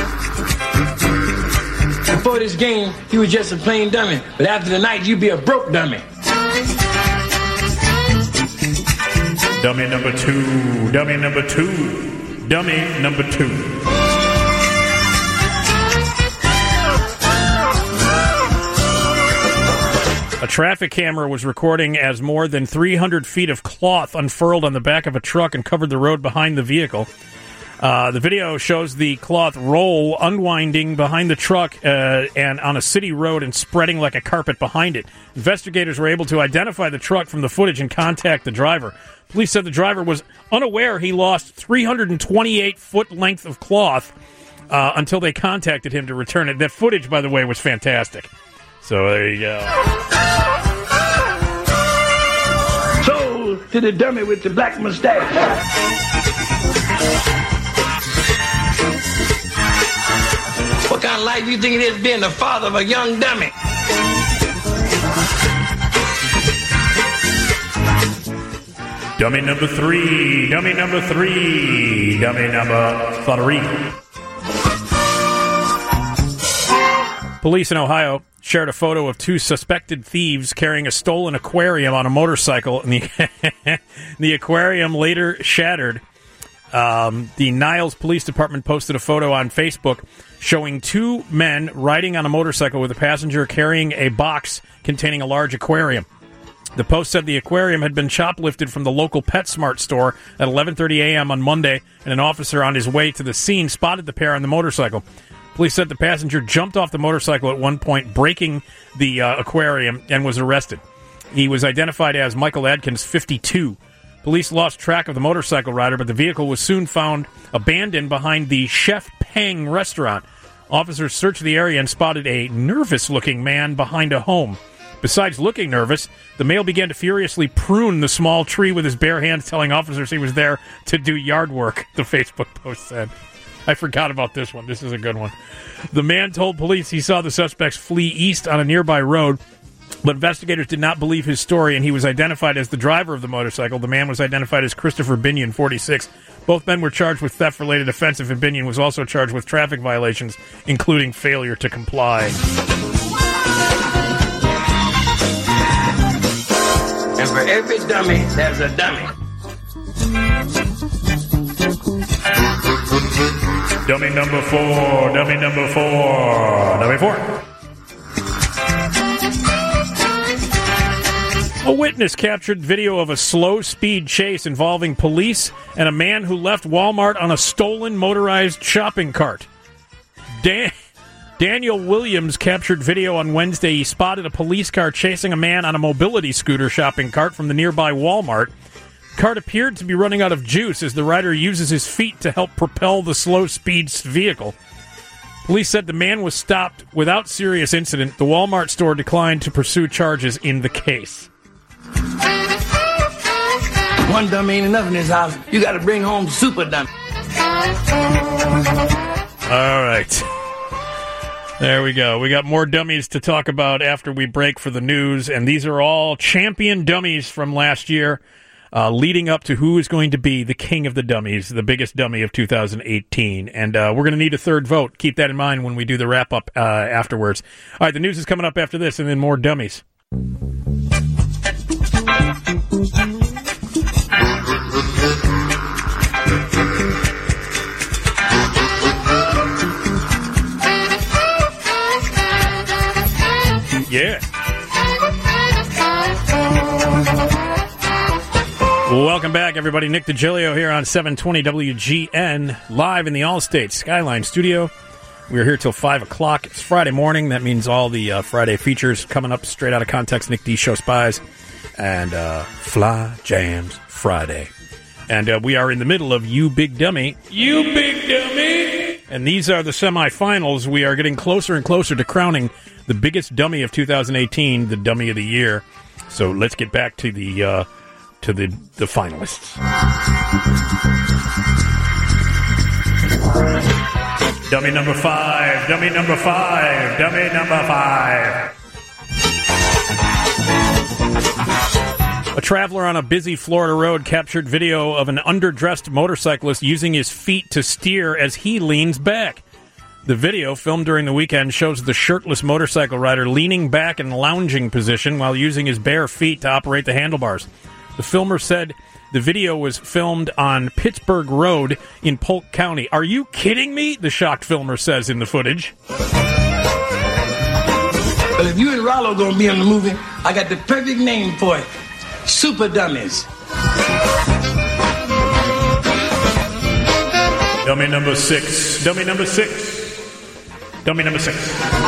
Speaker 12: Before this game, you were just a plain dummy. But after the night, you'd be a broke dummy.
Speaker 1: Dummy number two. Dummy number two. Dummy number two. A traffic camera was recording as more than 300 feet of cloth unfurled on the back of a truck and covered the road behind the vehicle. The video shows the cloth roll unwinding behind the truck and on a city road and spreading like a carpet behind it. Investigators were able to identify the truck from the footage and contact the driver. Police said the driver was unaware he lost 328-foot length of cloth until they contacted him to return it. That footage, by the way, was fantastic. So there you go.
Speaker 12: Sold to the dummy with the black mustache. What kind of life do you think it is being the father of a young dummy?
Speaker 1: Dummy number three. Dummy number three. Dummy number three. Police in Ohio shared a photo of two suspected thieves carrying a stolen aquarium on a motorcycle, and the aquarium later shattered. The Niles Police Department posted a photo on Facebook showing two men riding on a motorcycle with a passenger carrying a box containing a large aquarium. The post said the aquarium had been shoplifted from the local PetSmart store at 11:30 a.m. on Monday, and an officer on his way to the scene spotted the pair on the motorcycle. Police said the passenger jumped off the motorcycle at one point, breaking the aquarium, and was arrested. He was identified as Michael Adkins, 52. Police lost track of the motorcycle rider, but the vehicle was soon found abandoned behind the Chef Peng restaurant. Officers searched the area and spotted a nervous-looking man behind a home. Besides looking nervous, the male began to furiously prune the small tree with his bare hands, telling officers he was there to do yard work, the Facebook post said. I forgot about this one. This is a good one. The man told police he saw the suspects flee east on a nearby road, but investigators did not believe his story, and he was identified as the driver of the motorcycle. The man was identified as Christopher Binion, 46. Both men were charged with theft-related offenses, and Binion was also charged with traffic violations, including failure to comply.
Speaker 12: And for every dummy, there's a dummy.
Speaker 1: Dummy number four. Dummy number four. Dummy four. A witness captured video of a slow-speed chase involving police and a man who left Walmart on a stolen motorized shopping cart. Daniel Williams captured video on Wednesday. He spotted a police car chasing a man on a mobility scooter shopping cart from the nearby Walmart. The cart appeared to be running out of juice as the rider uses his feet to help propel the slow-speed vehicle. Police said the man was stopped without serious incident. The Walmart store declined to pursue charges in the case.
Speaker 12: One dummy ain't enough in this house. You got to bring home super dummy.
Speaker 1: All right. There we go. We got more dummies to talk about after we break for the news, and these are all champion dummies from last year, leading up to who is going to be the king of the dummies, the biggest dummy of 2018. And we're going to need a third vote. Keep that in mind when we do the wrap-up afterwards. All right, the news is coming up after this, and then more dummies. Yeah. Welcome back, everybody. Nick DiGilio here on 720 WGN, live in the Allstate Skyline studio. We're here till 5 o'clock. It's Friday morning. That means all the Friday features coming up straight out of context. Nick D. Show Spies and Fly Jams Friday. And we are in the middle of You Big Dummy. You Big Dummy! And these are the semifinals. We are getting closer and closer to crowning the biggest dummy of 2018, the Dummy of the Year. So let's get back to the finalists. Dummy number 5, dummy number 5, dummy number 5. A traveler on a busy Florida road captured video of an underdressed motorcyclist using his feet to steer as he leans back. The video, filmed during the weekend, shows the shirtless motorcycle rider leaning back in lounging position while using his bare feet to operate the handlebars. The filmer said the video was filmed on Pittsburgh Road in Polk County. Are you kidding me? The shocked filmer says in the footage.
Speaker 12: Well, if you and Rollo gonna be in the movie, I got the perfect name for it. Super Dummies.
Speaker 1: Dummy number 6. Dummy number 6. Dummy number 6.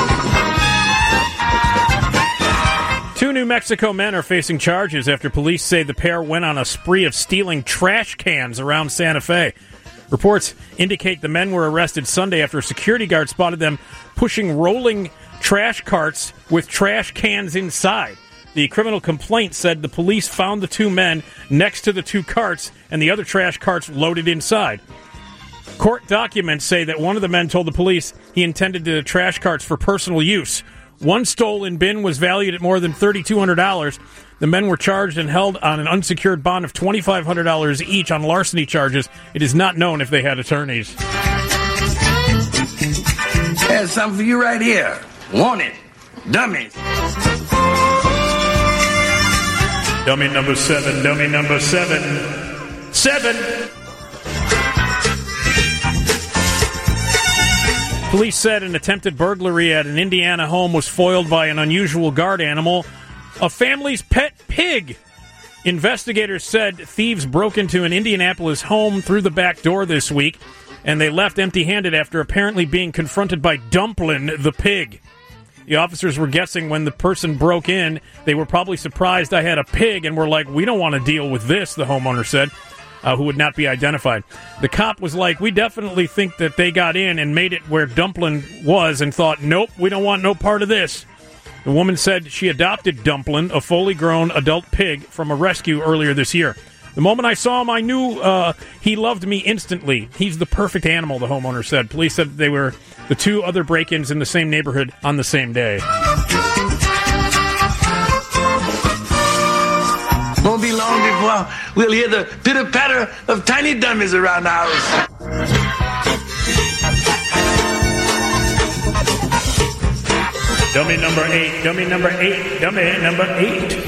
Speaker 1: 2 New Mexico men are facing charges after police say the pair went on a spree of stealing trash cans around Santa Fe. Reports indicate the men were arrested Sunday after a security guard spotted them pushing rolling trash carts with trash cans inside. The criminal complaint said the police found the 2 men next to the 2 carts and the other trash carts loaded inside. Court documents say that one of the men told the police he intended the trash carts for personal use. One stolen bin was valued at more than $3,200. The men were charged and held on an unsecured bond of $2,500 each on larceny charges. It is not known if they had attorneys.
Speaker 12: There's something for you right here. Want it? Dummies.
Speaker 1: Dummy number 7, dummy number 7. 7! Police said an attempted burglary at an Indiana home was foiled by an unusual guard animal, a family's pet pig. Investigators said thieves broke into an Indianapolis home through the back door this week, and they left empty-handed after apparently being confronted by Dumplin, the pig. The officers were guessing when the person broke in, they were probably surprised I had a pig and were like, we don't want to deal with this, the homeowner said, who would not be identified. The cop was like, we definitely think that they got in and made it where Dumplin was and thought, nope, we don't want no part of this. The woman said she adopted Dumplin, a fully grown adult pig, from a rescue earlier this year. The moment I saw him, I knew he loved me instantly. He's the perfect animal, the homeowner said. Police said they were the 2 other break-ins in the same neighborhood on the same day.
Speaker 12: Won't be long before we'll hear the pitter-patter of tiny dummies around the house.
Speaker 1: Dummy number 8, dummy number 8, dummy number 8.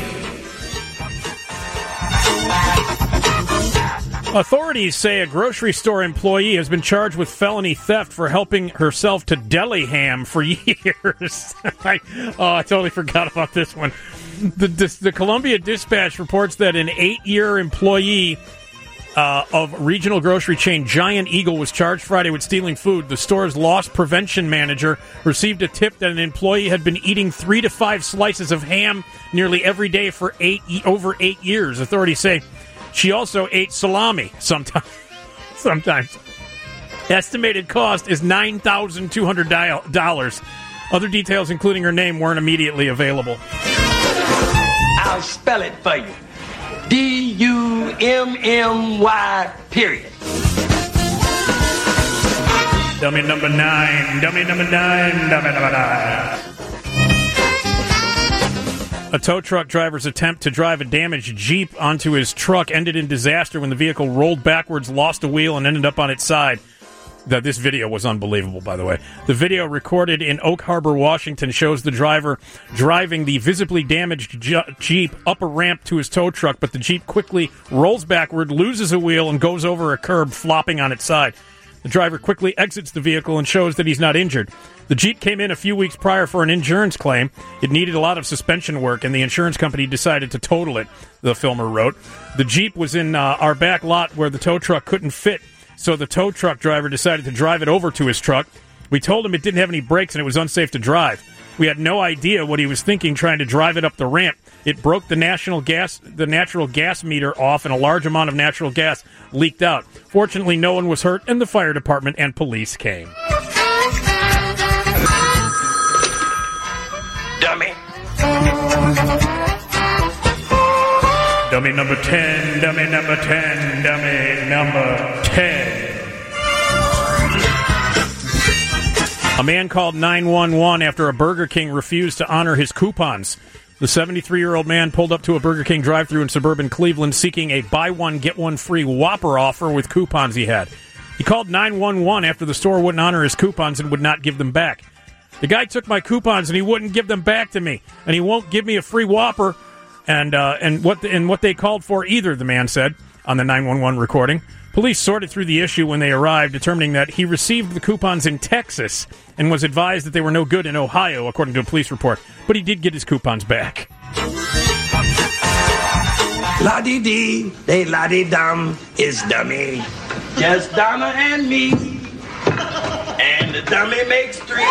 Speaker 1: Authorities say a grocery store employee has been charged with felony theft for helping herself to deli ham for years. I totally forgot about this one. The Columbia Dispatch reports that an 8-year employee of regional grocery chain Giant Eagle was charged Friday with stealing food. The store's loss prevention manager received a tip that an employee had been eating 3 to 5 slices of ham nearly every day for over 8 years. Authorities say she also ate salami sometimes. Estimated cost is $9,200. Other details, including her name, weren't immediately available.
Speaker 12: I'll spell it for you. D-U-M-M-Y, period.
Speaker 1: Dummy number 9. Dummy number 9. Dummy number 9. A tow truck driver's attempt to drive a damaged Jeep onto his truck ended in disaster when the vehicle rolled backwards, lost a wheel, and ended up on its side. This video was unbelievable, by the way. The video, recorded in Oak Harbor, Washington, shows the driver driving the visibly damaged Jeep up a ramp to his tow truck, but the Jeep quickly rolls backward, loses a wheel, and goes over a curb, flopping on its side. The driver quickly exits the vehicle and shows that he's not injured. The Jeep came in a few weeks prior for an insurance claim. It needed a lot of suspension work, and the insurance company decided to total it, the filmer wrote. The Jeep was in our back lot where the tow truck couldn't fit, so the tow truck driver decided to drive it over to his truck. We told him it didn't have any brakes and it was unsafe to drive. We had no idea what he was thinking trying to drive it up the ramp. It broke the natural gas meter off, and a large amount of natural gas leaked out. Fortunately, no one was hurt, and the fire department and police came.
Speaker 12: Dummy.
Speaker 1: Dummy number 10, dummy number 10, dummy number 10. A man called 911 after a Burger King refused to honor his coupons. The 73-year-old man pulled up to a Burger King drive-thru in suburban Cleveland seeking a buy one, get one free Whopper offer with coupons he had. He called 911 after the store wouldn't honor his coupons and would not give them back. The guy took my coupons and he wouldn't give them back to me, and he won't give me a free Whopper and what they called for either, the man said on the 911 recording. Police sorted through the issue when they arrived, determining that he received the coupons in Texas and was advised that they were no good in Ohio, according to a police report. But he did get his coupons back.
Speaker 12: La-dee-dee, they la-dee-dum is dummy. Just Donna and me. And the dummy makes 3.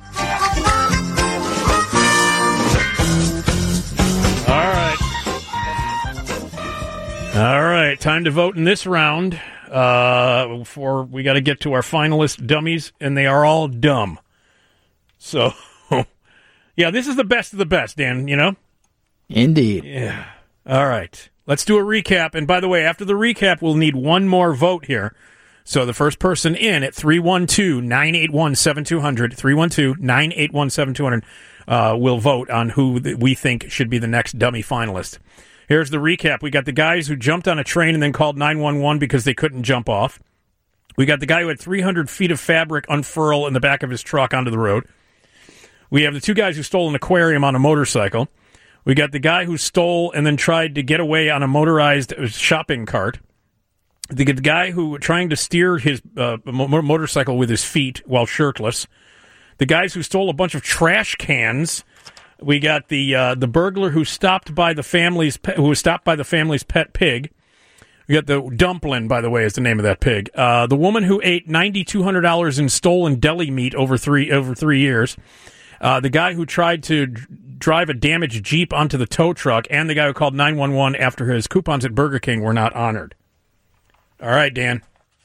Speaker 1: All right, time to vote in this round. Before we got to get to our finalist dummies, and they are all dumb. So, yeah, this is the best of the best, Dan, you know?
Speaker 2: Indeed.
Speaker 1: Yeah. All right. Let's do a recap. And by the way, after the recap, we'll need one more vote here. So the first person in at 312-981-7200, 312-981-7200, will vote on who we think should be the next dummy finalist. Here's the recap. We got the guys who jumped on a train and then called 911 because they couldn't jump off. We got the guy who had 300 feet of fabric unfurl in the back of his truck onto the road. We have the 2 guys who stole an aquarium on a motorcycle. We got the guy who stole and then tried to get away on a motorized shopping cart. The guy who trying to steer his motorcycle with his feet while shirtless. The guys who stole a bunch of trash cans. We got the burglar who was stopped by the family's pet pig. We got the Dumpling, by the way, is the name of that pig. The woman who ate $9,200 in stolen deli meat over 3 years. The guy who tried to drive a damaged Jeep onto the tow truck, and the guy who called 911 after his coupons at Burger King were not honored. All right, Dan.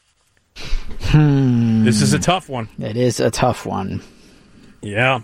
Speaker 1: This is a tough one.
Speaker 2: It is a tough one.
Speaker 1: Yeah.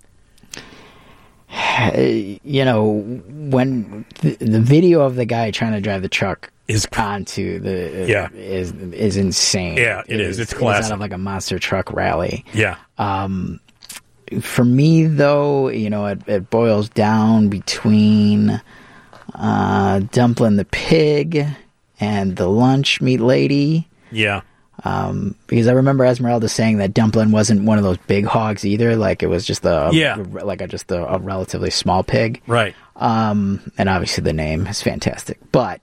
Speaker 2: You know, when the video of the guy trying to drive the truck onto the is insane.
Speaker 1: Yeah, it is. It's classic.
Speaker 2: It's out of like a monster truck rally.
Speaker 1: Yeah.
Speaker 2: For me, though, you know, it boils down between Dumpling the pig and the lunch meat lady.
Speaker 1: Yeah.
Speaker 2: Because I remember Esmeralda saying that Dumpling wasn't one of those big hogs either. Like it was just a relatively small pig.
Speaker 1: Right.
Speaker 2: And obviously the name is fantastic. But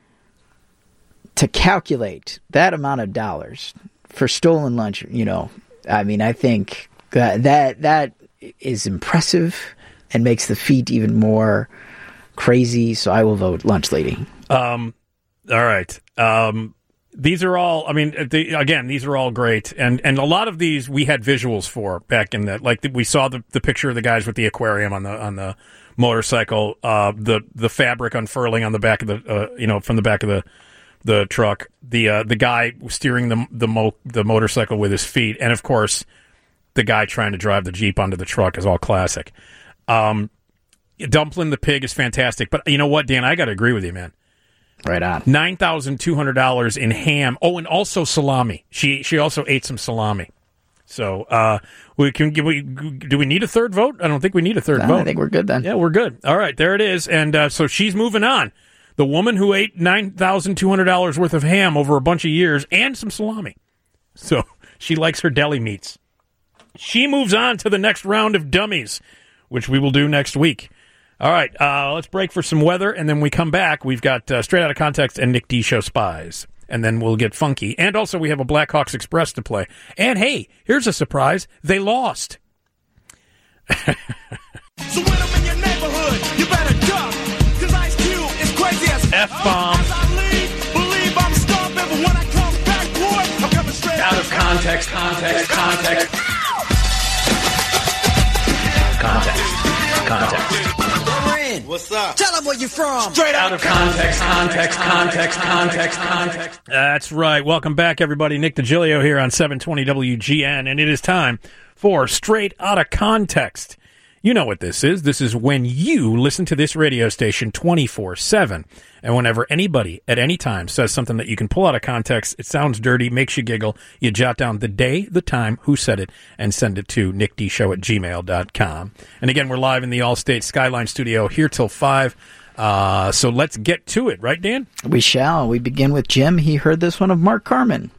Speaker 2: to calculate that amount of dollars for stolen lunch, you know, I mean, I think that is impressive and makes the feat even more crazy. So I will vote lunch lady.
Speaker 1: All right. These are all, I mean, these are all great. And a lot of these we had visuals for back in that. Like we saw the picture of the guys with the aquarium on the motorcycle, the fabric unfurling on the back of the, from the back of the truck, the guy steering the motorcycle with his feet. And of course, the guy trying to drive the Jeep onto the truck is all classic. Dumpling the pig is fantastic. But you know what, Dan? I got to agree with you, man.
Speaker 2: Right on.
Speaker 1: $9,200 in ham. Oh, and also salami. She also ate some salami. So, do we need a third vote? I don't think we need a third vote.
Speaker 2: I think we're good then.
Speaker 1: Yeah, we're good. All right, there it is. And so she's moving on. The woman who ate $9,200 worth of ham over a bunch of years and some salami. So she likes her deli meats. She moves on to the next round of dummies, which we will do next week. All right, let's break for some weather, and then we come back. We've got Straight Outta Context and Nick D Show Spies, and then we'll get funky. And also, we have a Blackhawks Express to play. And hey, here's a surprise: they lost.
Speaker 13: So when I'm in your neighborhood, you better duck, 'cause Ice Cube is crazy as
Speaker 1: F-bomb.
Speaker 13: As I leave, believe I'm stomping, but when I come back, boy, I'm coming straight
Speaker 1: out of context.
Speaker 14: Context.
Speaker 13: What's up? Tell them where you're from.
Speaker 14: Straight out of context.
Speaker 1: That's right. Welcome back, everybody. Nick DiGilio here on 720 WGN, and it is time for Straight Outta Context. You know what this is. This is when you listen to this radio station 24/7. And whenever anybody at any time says something that you can pull out of context, it sounds dirty, makes you giggle, you jot down the day, the time, who said it, and send it to nickdshow@gmail.com. And again, we're live in the Allstate Skyline studio here till 5. So let's get to it. Right, Dan?
Speaker 2: We shall. We begin with Jim. He heard this one of Mark Carman.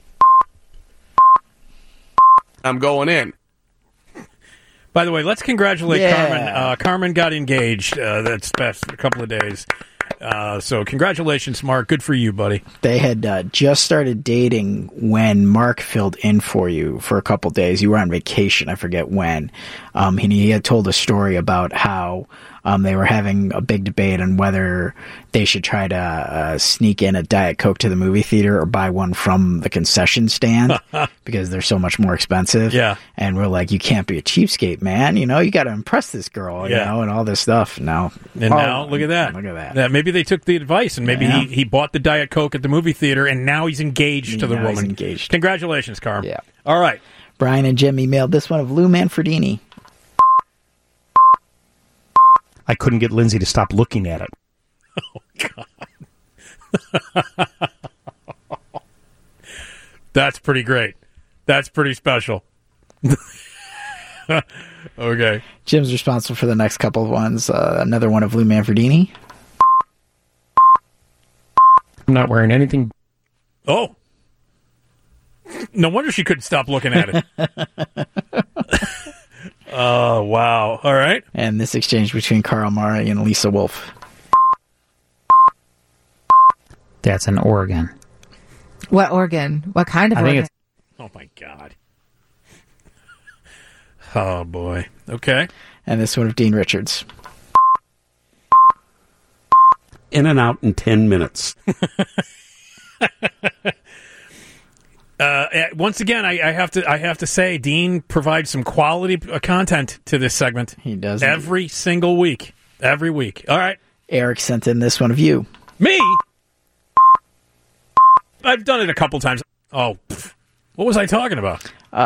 Speaker 15: I'm going in.
Speaker 1: By the way, let's congratulate Carmen. Carmen got engaged. That's past a couple of days. So congratulations, Mark. Good for you, buddy.
Speaker 2: They had just started dating when Mark filled in for you for a couple days. You were on vacation. I forget when. And he had told a story about how they were having a big debate on whether they should try to sneak in a Diet Coke to the movie theater or buy one from the concession stand because they're so much more expensive.
Speaker 1: Yeah.
Speaker 2: And we're like, you can't be a cheapskate, man. You know, you got to impress this girl, you know, and all this stuff. Now,
Speaker 1: now, look at that.
Speaker 2: Look at that.
Speaker 1: Yeah, maybe they took the advice and maybe he bought the Diet Coke at the movie theater and now he's engaged to the woman.
Speaker 2: He's engaged.
Speaker 1: Congratulations, Carm.
Speaker 2: Yeah.
Speaker 1: All right.
Speaker 2: Brian and Jim emailed this one of Lou Manfredini.
Speaker 16: I couldn't get Lindsay to stop looking at it.
Speaker 1: Oh, God. That's pretty great. That's pretty special. Okay.
Speaker 2: Jim's responsible for the next couple of ones. Another one of Lou Manfredini.
Speaker 16: I'm not wearing anything.
Speaker 1: Oh. No wonder she couldn't stop looking at it. Oh, wow. All right.
Speaker 2: And this exchange between Carl Murray and Lisa Wolf.
Speaker 17: That's an organ.
Speaker 18: What organ? What kind of
Speaker 16: I
Speaker 18: organ?
Speaker 16: think it's.
Speaker 1: Oh, my God. Oh, boy. Okay.
Speaker 2: And this one of Dean Richards.
Speaker 19: In and out in 10 minutes.
Speaker 1: Once again, I have to say, Dean provides some quality content to this segment.
Speaker 2: He does
Speaker 1: every single week. Every week. All right.
Speaker 2: Eric sent in this one of you.
Speaker 1: Me? I've done it a couple times. Oh, what was I talking about?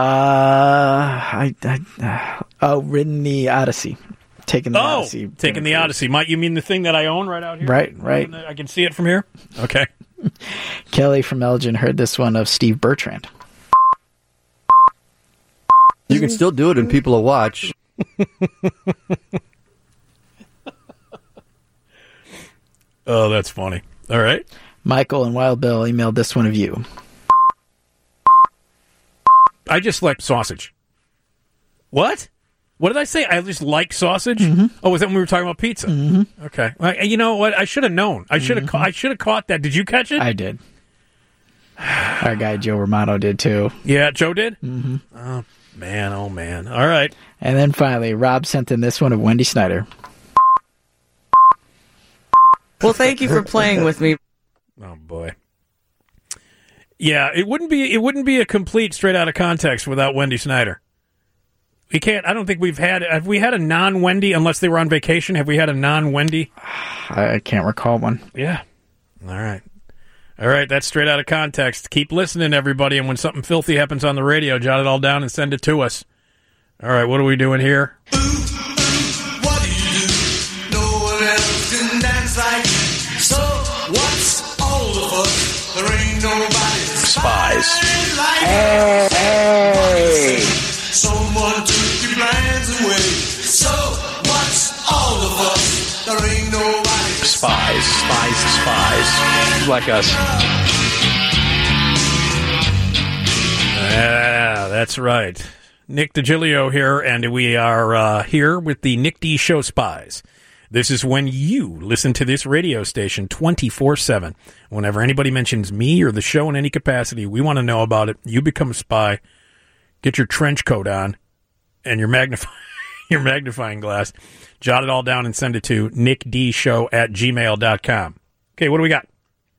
Speaker 2: Ridden the Odyssey. Taking the Odyssey.
Speaker 1: Taking the Odyssey. Might you mean the thing that I own right out here?
Speaker 2: Right.
Speaker 1: I can see it from here? Okay.
Speaker 2: Kelly from Elgin heard this one of Steve Bertrand.
Speaker 19: You can still do it and people will watch.
Speaker 1: Oh, that's funny. All right.
Speaker 2: Michael and Wild Bill emailed this one of you.
Speaker 1: I just like sausage. What? What did I say? I just like sausage?
Speaker 2: Mm-hmm.
Speaker 1: Oh, was that when we were talking about pizza?
Speaker 2: Mm-hmm.
Speaker 1: Okay. Well, you know what? I should have known. I should have.
Speaker 2: Mm-hmm.
Speaker 1: I should have caught that. Did you catch it?
Speaker 2: I did. Our guy Joe Romano did too.
Speaker 1: Yeah, Joe did?
Speaker 2: Mm-hmm.
Speaker 1: Oh, man. All right.
Speaker 2: And then finally, Rob sent in this one of Wendy Snyder.
Speaker 18: Well, thank you for playing with me.
Speaker 1: Oh, boy. Yeah, it wouldn't be a complete Straight Outta Context without Wendy Snyder. We can't. I don't think have we had a non-Wendy unless they were on vacation? Have we had a non-Wendy?
Speaker 2: I can't recall one.
Speaker 1: Yeah. All right. That's Straight Outta Context. Keep listening, everybody. And when something filthy happens on the radio, jot it all down and send it to us. All right. What are we doing here?
Speaker 13: What do you do? No one else can dance like. So what's all of us? There ain't nobody
Speaker 16: Spies.
Speaker 13: Hey. Someone took your plans away. So what's all of us? There ain't nobody.
Speaker 16: Spies. Like us.
Speaker 1: Yeah, that's right. Nick DiGilio here, and we are here with the Nick D Show Spies. This is when you listen to this radio station 24/7. Whenever anybody mentions me or the show in any capacity, we want to know about it. You become a spy. Get your trench coat on and your magnifying glass. Jot it all down and send it to nickdshow@gmail.com. Okay, what do we got?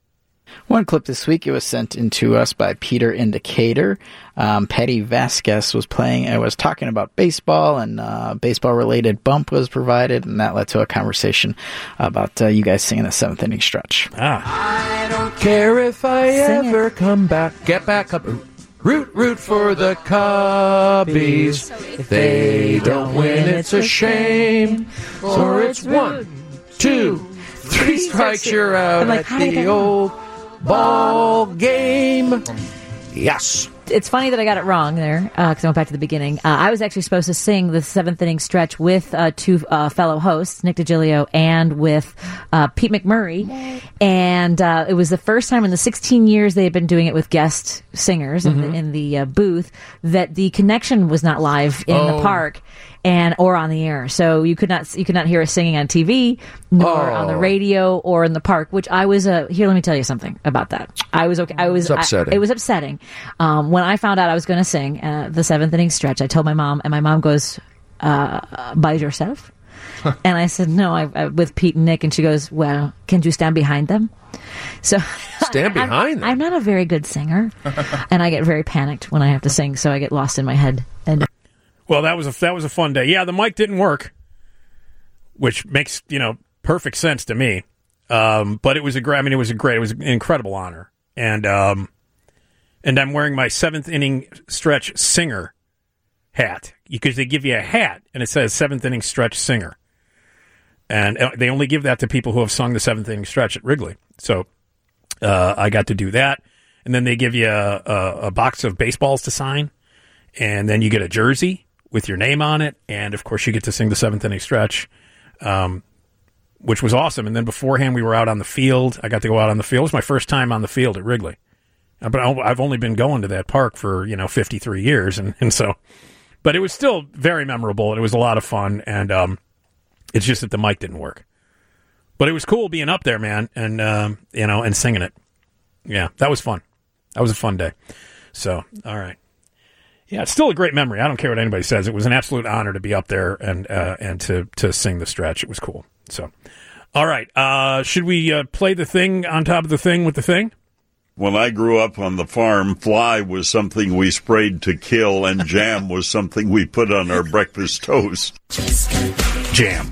Speaker 2: One clip this week, it was sent in to us by Peter Indicator. Patty Vasquez was talking about baseball, and baseball-related bump was provided, and that led to a conversation about you guys singing the seventh inning stretch.
Speaker 14: I don't care if I ever come back. Get back up. Root for the Cubbies. If they don't win, it's a shame. So it's 1, 2, 3 strikes, you're out at the old ball game. Yes.
Speaker 20: It's funny that I got it wrong there, because I went back to the beginning. I was actually supposed to sing the seventh inning stretch with two fellow hosts, Nick DiGilio, and with Pete McMurray. And it was the first time in the 16 years they had been doing it with guest singers in the booth that the connection was not live in the park or on the air. So you could not hear us singing on TV, nor on the radio, or in the park, which I was here, let me tell you something about that. I was okay. It was upsetting. It was upsetting. When I found out I was going to sing the seventh inning stretch, I told my mom, and my mom goes, by yourself? And I said, no, I with Pete and Nick. And she goes, well, can you stand behind them? So
Speaker 14: stand behind them?
Speaker 20: I'm not a very good singer, and I get very panicked when I have to sing, so I get lost in my head. And
Speaker 1: well, that was a fun day. Yeah, the mic didn't work, which makes perfect sense to me. But it was it was an incredible honor, and I'm wearing my seventh inning stretch singer hat, because they give you a hat and it says seventh inning stretch singer, and they only give that to people who have sung the seventh inning stretch at Wrigley. So I got to do that, and then they give you a box of baseballs to sign, and then you get a jersey with your name on it, and of course you get to sing the seventh inning stretch, which was awesome. And then beforehand we were out on the field. I got to go out on the field. It was my first time on the field at Wrigley. But I've only been going to that park for 53 years, and so, but it was still very memorable, and it was a lot of fun, and it's just that the mic didn't work. But it was cool being up there, man, and and singing it. Yeah, that was fun. That was a fun day. So, all right, yeah, it's still a great memory. I don't care what anybody says. It was an absolute honor to be up there and to sing the stretch. It was cool. So, all right, should we play the thing on top of the thing with the thing?
Speaker 21: When I grew up on the farm, fly was something we sprayed to kill, and jam was something we put on our breakfast toast.
Speaker 1: Jam.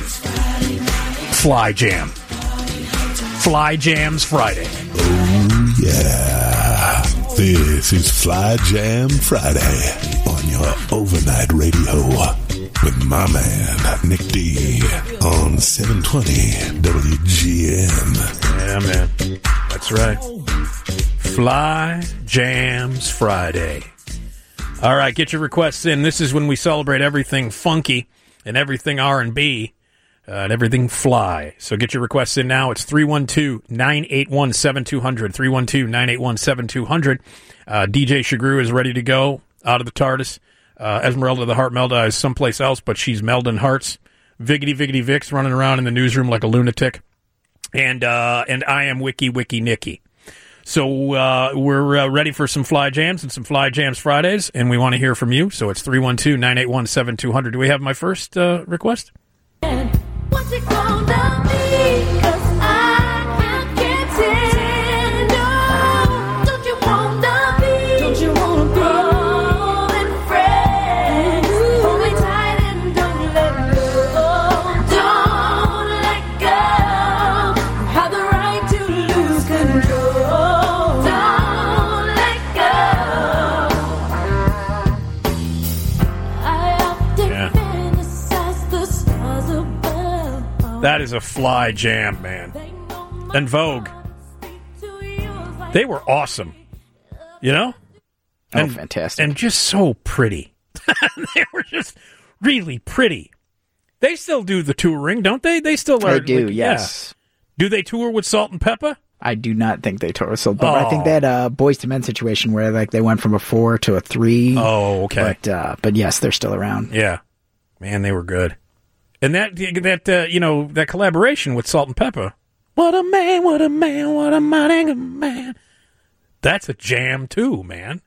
Speaker 1: Fly jam. Fly Jams Friday.
Speaker 22: Oh, yeah. This is Fly Jam Friday on your overnight radio with my man, Nick D, on 720 WGN.
Speaker 1: Yeah, man. That's right. Fly Jams Friday. All right, get your requests in. This is when we celebrate everything funky and everything R&B and everything fly. So get your requests in now. It's 312-981-7200, 312-981-7200. DJ Shagru is ready to go out of the TARDIS. Esmeralda the Heart Melda is someplace else, but she's melding hearts. Viggity Vicks running around in the newsroom like a lunatic. And I am Wiki Nicky. So we're ready for some Fly Jams and some Fly Jams Fridays, and we want to hear from you. So it's 312-981-7200. Do we have my first request?
Speaker 13: What's it gonna be? 'Cause I can't get no. Don't you wanna be? Don't you wanna be old and friends? Hold me tight and don't let go. Don't let go. You have the right to lose control. Don't let go. I often fantasize the stars above.
Speaker 1: That is a Fly Jam, man. And Vogue. They were awesome. And,
Speaker 2: fantastic.
Speaker 1: And just so pretty. They were just really pretty. They still do the touring, don't they? They still are.
Speaker 2: They do, yes.
Speaker 1: Yeah. Do they tour with Salt and Pepper?
Speaker 2: I do not think they toured with Salt and Pepper. I think they had a Boyz II Men situation where they went from a 4 to a 3.
Speaker 1: Oh, okay.
Speaker 2: But yes, they're still around.
Speaker 1: Yeah. Man, they were good. And that collaboration with Salt and Pepper. What a man, what a man, what a mighty good man. That's a jam too, man.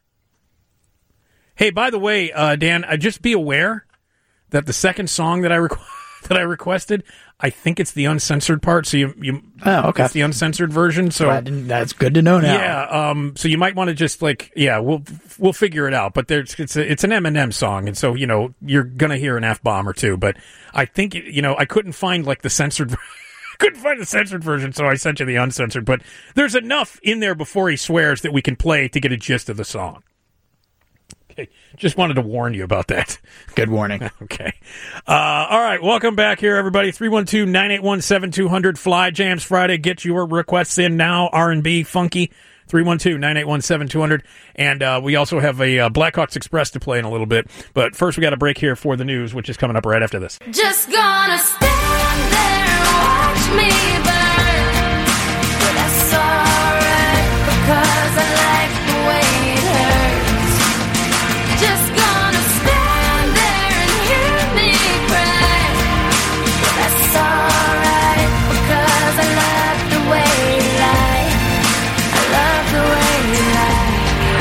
Speaker 1: Hey, by the way, Dan, just be aware that the second song that I that I requested. I think it's the uncensored part. So you
Speaker 2: okay.
Speaker 1: It's the uncensored version. So
Speaker 2: that's good to know now.
Speaker 1: Yeah. So you might want to just we'll figure it out. But it's an Eminem song, and so you're gonna hear an F-bomb or two. But I think I couldn't find the censored. Couldn't find the censored version, so I sent you the uncensored. But there's enough in there before he swears that we can play to get a gist of the song. Okay, just wanted to warn you about that.
Speaker 2: Good warning.
Speaker 1: Okay. All right, welcome back here, everybody. 312-981-7200, Fly Jams Friday. Get your requests in now, R&B, funky. 312-981-7200. And we also have a Blackhawks Express to play in a little bit. But first, we got a break here for the news, which is coming up right after this.
Speaker 13: Just gonna stand there and watch me burn. But that's alright, because I like the way it hurts. Just gonna stand there and hear me cry. But that's alright, because I love the way you lie. I love the way you lie.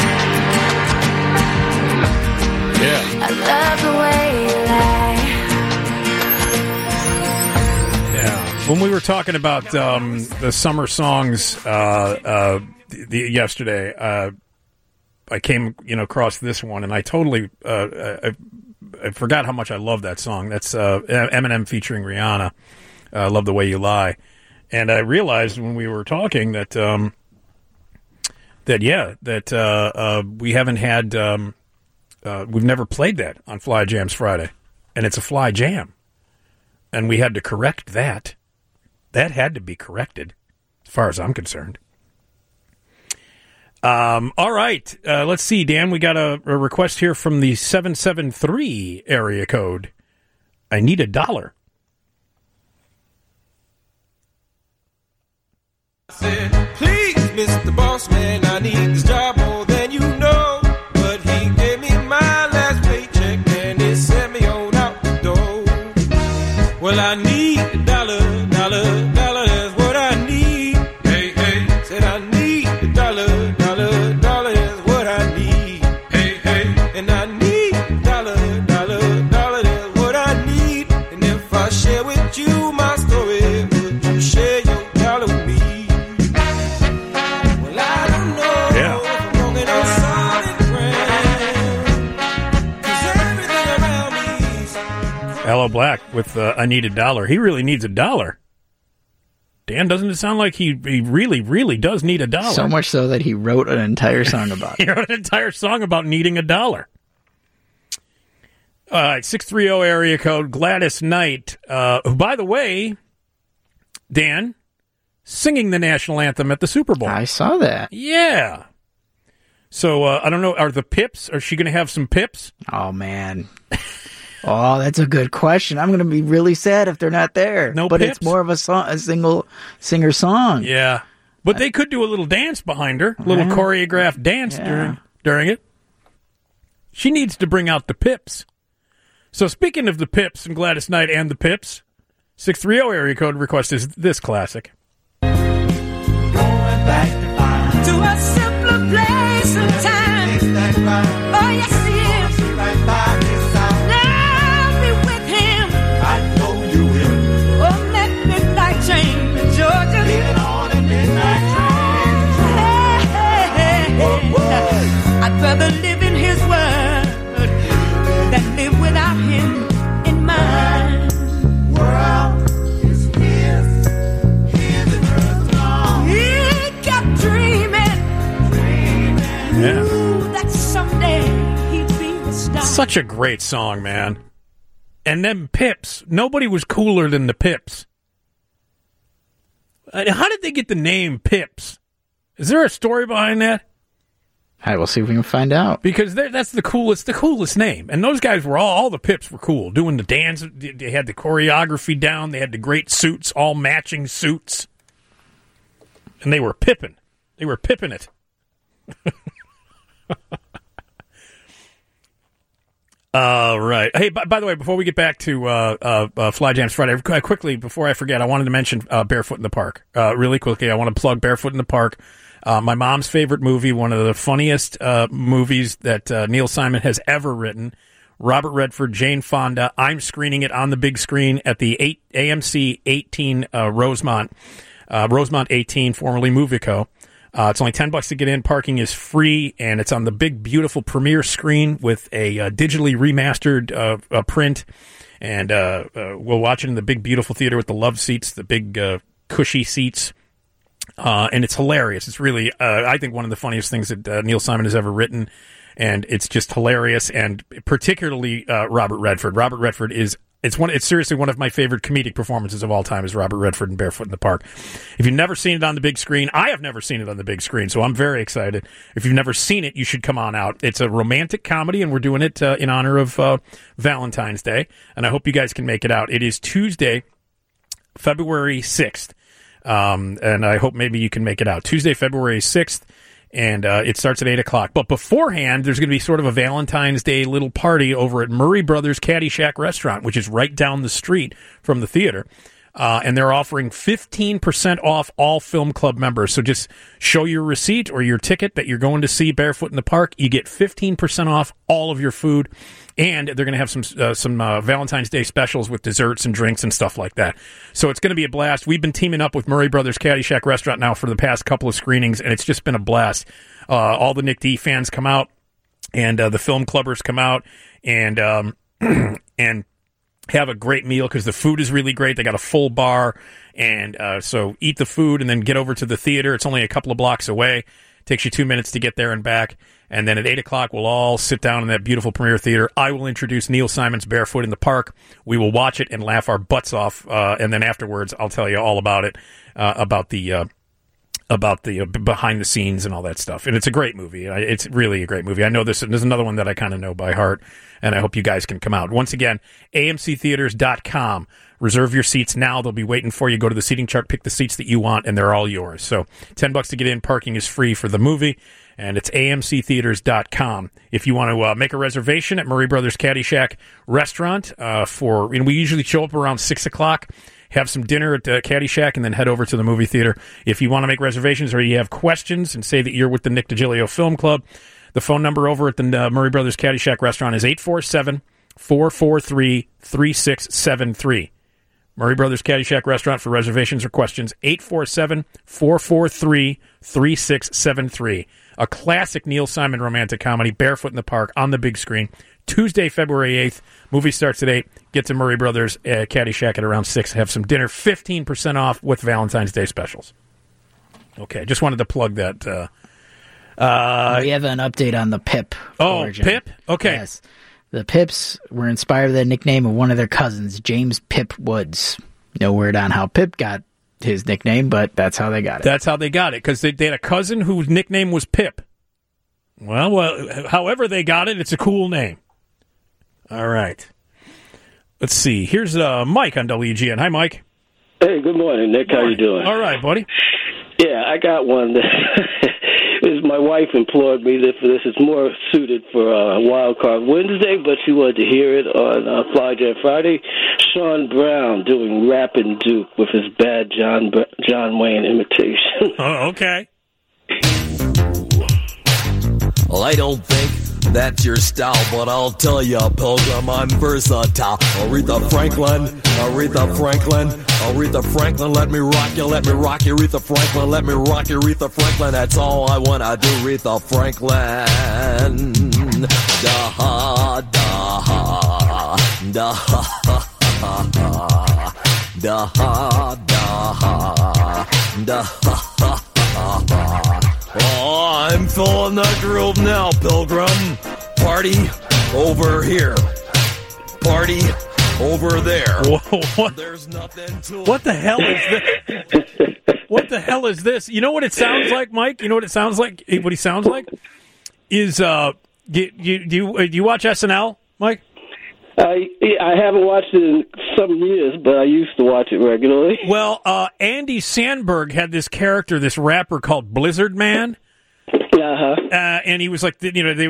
Speaker 1: Yeah.
Speaker 13: I love the way you lie.
Speaker 1: When we were talking about the summer songs yesterday, I came across this one, and I totally I forgot how much I love that song. That's Eminem featuring Rihanna. Love the Way You Lie. And I realized when we were talking that we haven't had we've never played that on Fly Jams Friday, and it's a Fly Jam, and we had to correct that. That had to be corrected, as far as I'm concerned. All right. Let's see, Dan. We got a request here from the 773 area code. I need $1.
Speaker 3: I said, please, Mr. Boss Man, I need this job more than you know. But he gave me my last paycheck and he sent me on out the door. Well, I need $1. Dollar is what I need. Hey, hey, said I need $1. Dollar is what I need. Hey, hey, and I need $1. Is what I need. And if I share with you my story, would you share your dollar with me? Well, I don't know.
Speaker 1: Yeah.
Speaker 3: If I'm walking on solid ground. 'Cause everything around me is
Speaker 1: Aloe Black with I need $1. He really needs $1. Dan, doesn't it sound like he really, really does need $1?
Speaker 2: So much so that he wrote an entire song about it.
Speaker 1: He wrote an entire song about needing $1. All right, 630 area code, Gladys Knight, who, by the way, Dan, singing the national anthem at the Super Bowl.
Speaker 2: I saw that.
Speaker 1: Yeah. So, I don't know, are the Pips, is she going to have some Pips?
Speaker 2: Oh, man. Oh, that's a good question. I'm going to be really sad if they're not there.
Speaker 1: No
Speaker 2: but
Speaker 1: Pips?
Speaker 2: it's more of a single singer song.
Speaker 1: Yeah. But they could do a little dance behind her, a little choreographed dance during it. She needs to bring out the Pips. So speaking of the Pips and Gladys Knight and the Pips, 630 area code request is this classic.
Speaker 13: To a simpler place and time. Oh, yes, he is. Now be with him. I know you will. Oh, that midnight train to Georgia. Get on a midnight train. I'd rather live in his word than live without him in mine. World is his. His and hers alone. He kept dreaming.
Speaker 1: Yeah.
Speaker 13: Ooh, that someday he'd be the star.
Speaker 1: Such a great song, man. And them Pips. Nobody was cooler than the Pips. How did they get the name Pips? Is there a story behind that?
Speaker 2: All right, we'll see if we can find out.
Speaker 1: Because that's the coolest name. And those guys were all the Pips were cool. Doing the dance. They had the choreography down. They had the great suits, all matching suits. And they were pipping. They were pipping it. Right. Hey, by the way, before we get back to Fly Jams Friday, quickly, before I forget, I wanted to mention Barefoot in the Park. Really quickly, I want to plug Barefoot in the Park. My mom's favorite movie, one of the funniest movies that Neil Simon has ever written. Robert Redford, Jane Fonda. I'm screening it on the big screen at the AMC 18 Rosemont 18, formerly Movico. It's only $10 to get in. Parking is free, and it's on the big, beautiful premiere screen with a digitally remastered print. And we'll watch it in the big, beautiful theater with the love seats, the big, cushy seats. And it's hilarious. It's really, I think, one of the funniest things that Neil Simon has ever written. And it's just hilarious, and particularly Robert Redford. Robert Redford is it's seriously one of my favorite comedic performances of all time is Robert Redford in Barefoot in the Park. If you've never seen it on the big screen, I have never seen it on the big screen, so I'm very excited. If you've never seen it, you should come on out. It's a romantic comedy, and we're doing it in honor of Valentine's Day, and I hope you guys can make it out. It is Tuesday, February 6th, and I hope maybe you can make it out. Tuesday, February 6th. And it starts at 8 o'clock. But beforehand, there's going to be sort of a Valentine's Day little party over at Murray Brothers Caddyshack Restaurant, which is right down the street from the theater. And they're offering 15% off all Film Club members. So just show your receipt or your ticket that you're going to see Barefoot in the Park. You get 15% off all of your food. And they're going to have some Valentine's Day specials with desserts and drinks and stuff like that. So it's going to be a blast. We've been teaming up with Murray Brothers Caddyshack Restaurant now for the past couple of screenings, and it's just been a blast. All the Nick D fans come out, and the film clubbers come out, and and have a great meal because the food is really great. They got a full bar, and so eat the food and then get over to the theater. It's only a couple of blocks away. Takes you 2 minutes to get there and back. And then at 8 o'clock, we'll all sit down in that beautiful premiere theater. I will introduce Neil Simon's Barefoot in the Park. We will watch it and laugh our butts off. And then afterwards, I'll tell you all about it, about the behind the scenes and all that stuff. And it's a great movie. It's really a great movie. I know there's another one that I kind of know by heart, and I hope you guys can come out. Once again, amctheaters.com. Reserve your seats now. They'll be waiting for you. Go to the seating chart, pick the seats that you want, and they're all yours. So $10 to get in. Parking is free for the movie, and it's amctheaters.com. If you want to make a reservation at Murray Brothers Caddyshack Restaurant, we usually show up around 6 o'clock, have some dinner at the Caddyshack, and then head over to the movie theater. If you want to make reservations or you have questions and say that you're with the Nick DiGilio Film Club, the phone number over at the Murray Brothers Caddyshack Restaurant is 847-443-3673. Murray Brothers Caddyshack Restaurant for reservations or questions, 847-443-3673. A classic Neil Simon romantic comedy, Barefoot in the Park, on the big screen. Tuesday, February 8th. Movie starts at 8. Get to Murray Brothers Caddyshack at around 6. Have some dinner, 15% off with Valentine's Day specials. Okay, just wanted to plug that.
Speaker 2: We have an update on the Pip. Origin.
Speaker 1: Pip? Okay.
Speaker 2: Yes. The Pips were inspired by the nickname of one of their cousins, James Pip Woods. No word on how Pip got his nickname, but that's how they got it.
Speaker 1: That's how they got it, because they had a cousin whose nickname was Pip. Well, however they got it, it's a cool name. All right. Let's see. Here's Mike on WGN. Hi, Mike.
Speaker 4: Hey, good morning, Nick. How you doing?
Speaker 1: All right, buddy.
Speaker 4: Yeah, I got one. My wife implored me for this. It's more suited for Wild Card Wednesday, but she wanted to hear it on Fly Jam Friday. Sean Brown doing Rappin' Duke with his bad John Wayne imitation.
Speaker 1: Oh, okay.
Speaker 5: Well, I don't think that's your style, but I'll tell you, Pilgrim, I'm versatile. Aretha Franklin, let me rock you, Aretha Franklin, let me rock you, Aretha Franklin, that's all I wanna do, Aretha Franklin. Da-ha, da-ha, da-ha, da-ha, da-ha, da-ha. Oh, I'm feeling the groove now, Pilgrim. Party over here. Party over there.
Speaker 1: Whoa, what?
Speaker 4: There's nothing to
Speaker 1: What the hell is this? What the hell is this? You know what it sounds like, Mike? You know what it sounds like? What he sounds like is do you watch SNL, Mike?
Speaker 4: I haven't watched it in some years, but I used to watch it regularly.
Speaker 1: Well, Andy Samberg had this character, this rapper called Blizzard Man. And he was like, they did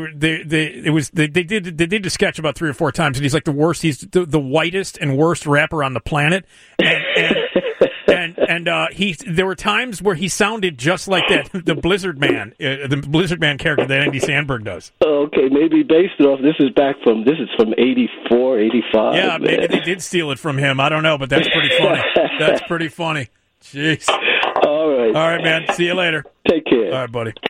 Speaker 1: the sketch about 3 or 4 times, and he's like the worst. He's the whitest and worst rapper on the planet, and And there were times where he sounded just like that, the Blizzard Man character that Andy Sandberg does.
Speaker 4: Okay, maybe based it off. This is from 84, 85.
Speaker 1: Yeah, maybe they did steal it from him. I don't know, but that's pretty funny. That's pretty funny. Jeez.
Speaker 4: All right,
Speaker 1: man. See you later.
Speaker 4: Take care.
Speaker 1: All right, buddy.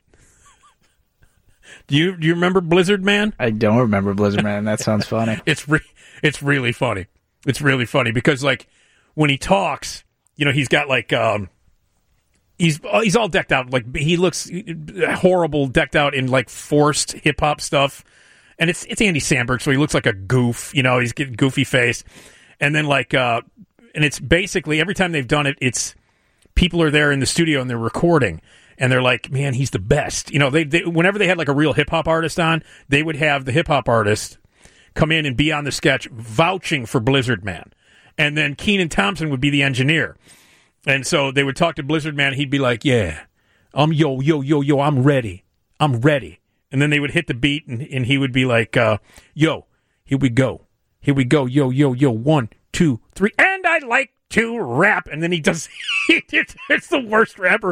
Speaker 1: Do you remember Blizzard Man?
Speaker 2: I don't remember Blizzard Man. That sounds funny.
Speaker 1: It's really funny. It's really funny because like when he talks, you know, he's got like he's all decked out, like he looks horrible, decked out in like forced hip hop stuff, and it's Andy Samberg, so he looks like a goof, you know, he's getting goofy face, and then like and it's basically every time they've done it, it's people are there in the studio and they're recording. And they're like, man, he's the best. You know, they whenever they had like a real hip hop artist on, they would have the hip hop artist come in and be on the sketch vouching for Blizzard Man. And then Kenan Thompson would be the engineer. And so they would talk to Blizzard Man. He'd be like, yeah, yo, I'm ready. I'm ready. And then they would hit the beat and he would be like, yo, here we go. Here we go. Yo, 1, 2, 3. And I like to rap. And then he does, it's the worst rapper.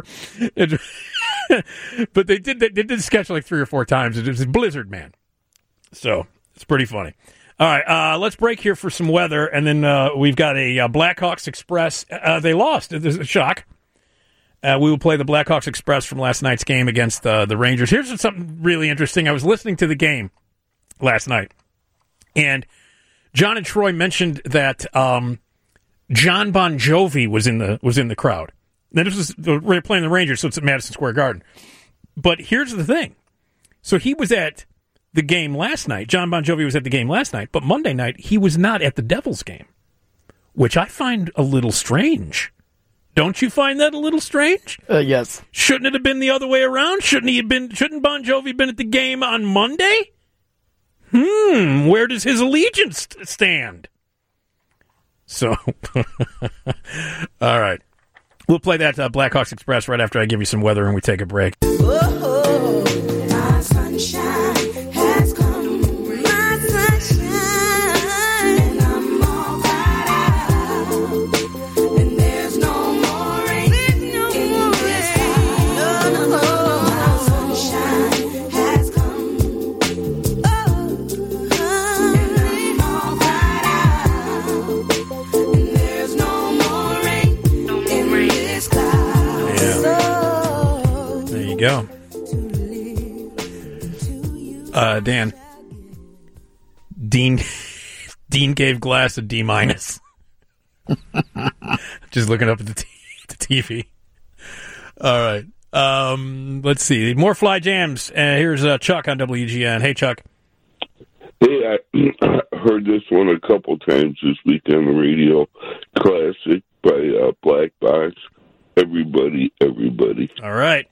Speaker 1: But they did the sketch like 3 or 4 times. It was Blizzard Man. So it's pretty funny. All right, let's break here for some weather, and then we've got a Blackhawks Express. They lost. There's a shock. We will play the Blackhawks Express from last night's game against the Rangers. Here's something really interesting. I was listening to the game last night, and John and Troy mentioned that John Bon Jovi was in the crowd. Now, this was we're playing the Rangers, so it's at Madison Square Garden. But here's the thing. So he was at the game last night. John Bon Jovi was at the game last night, but Monday night he was not at the Devils game, which I find a little strange. Don't you find that a little strange?
Speaker 2: Yes.
Speaker 1: Shouldn't it have been the other way around? Shouldn't Bon Jovi been at the game on Monday? Where does his allegiance stand? So, all right. We'll play that Blackhawks Express right after I give you some weather and we take a break.
Speaker 13: Oh, my sunshine has come. My sunshine, and I'm all cried out. And there's no more rain in this town. No. My sunshine has come. And I'm all cried out. And there's no more rain in this cloud.
Speaker 1: Yeah. There you go. Dan. Dean gave Glass a D-. Just looking up at the TV. All right. Let's see. More Fly Jams. Here's Chuck on WGN. Hey, Chuck.
Speaker 6: Hey, I heard this one a couple times this week on the radio. Classic by Black Box. Everybody.
Speaker 1: All right.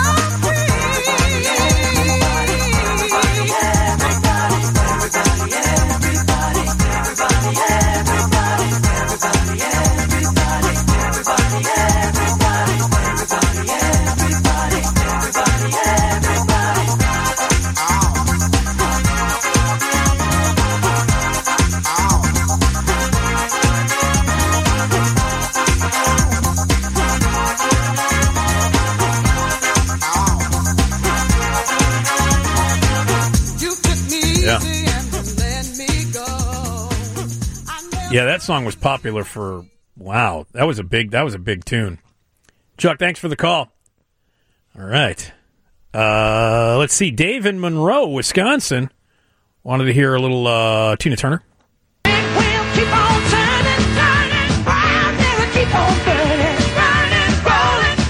Speaker 1: Yeah, that song was popular for wow. That was a big tune. Chuck, thanks for the call. All right. Let's see. Dave in Monroe, Wisconsin, wanted to hear a little Tina Turner.
Speaker 13: Keep on turning, I'll never keep on burning, rolling, alright,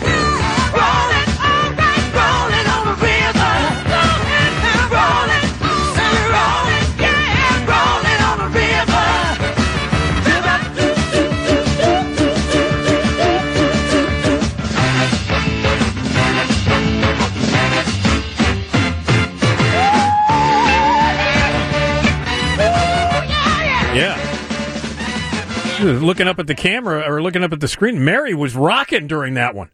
Speaker 13: rolling on the river, rolling, yeah, rolling on the river.
Speaker 1: Yeah. Looking up at the camera or looking up at the screen, Mary was rocking during that one.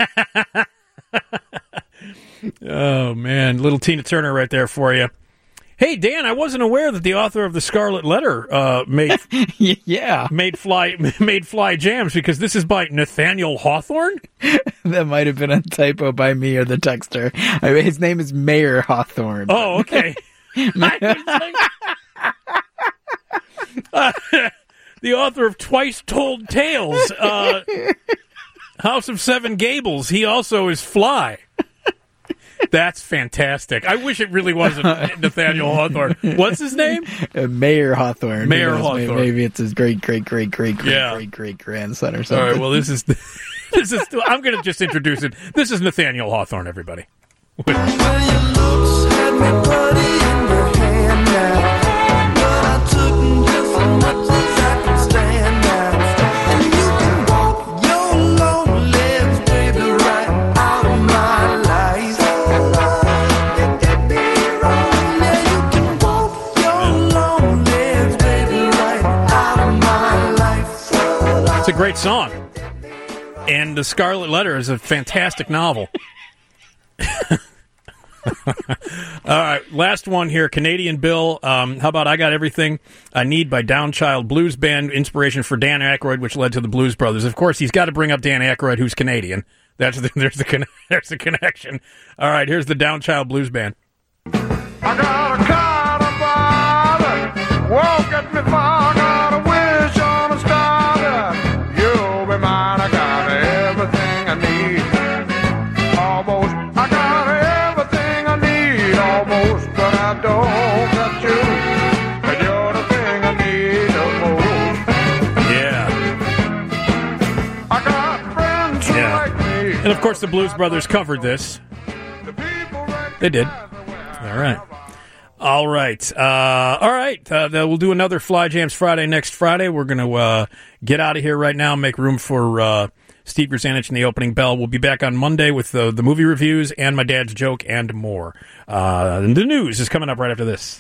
Speaker 1: Oh, man. Little Tina Turner right there for you. Hey, Dan, I wasn't aware that the author of the Scarlet Letter made fly jams, because this is by Nathaniel Hawthorne.
Speaker 2: That might have been a typo by me or the texter. I mean, his name is Mayor Hawthorne.
Speaker 1: Oh, okay. The author of Twice Told Tales, House of Seven Gables. He also is Fly. That's fantastic. I wish it really wasn't Nathaniel Hawthorne. What's his name?
Speaker 2: Mayor Hawthorne.
Speaker 1: Mayor Hawthorne.
Speaker 2: Maybe it's his great grandson or something.
Speaker 1: All right. Well, this is. I'm going to just introduce it. This is Nathaniel Hawthorne, everybody. It's a great song. And The Scarlet Letter is a fantastic novel. All right, last one here. Canadian Bill. How about I Got Everything I Need by Downchild Blues Band, inspiration for Dan Aykroyd, which led to the Blues Brothers. Of course, he's got to bring up Dan Aykroyd, who's Canadian. There's the connection. All right, here's the Downchild Blues Band.
Speaker 3: I got a car to buy, won't get me far, got a wish on a star. You'll be mine, I got everything I need. Almost, I got everything I need, almost, but I don't got you. And you're the thing I need the most.
Speaker 1: Yeah.
Speaker 3: I got friends who like me.
Speaker 1: And of course, the Blues Brothers covered this. They did. All right. All right. We'll do another Fly Jams Friday next Friday. We're going to get out of here right now, make room for Steve Grzanich and the opening bell. We'll be back on Monday with the movie reviews and my dad's joke and more. The news is coming up right after this.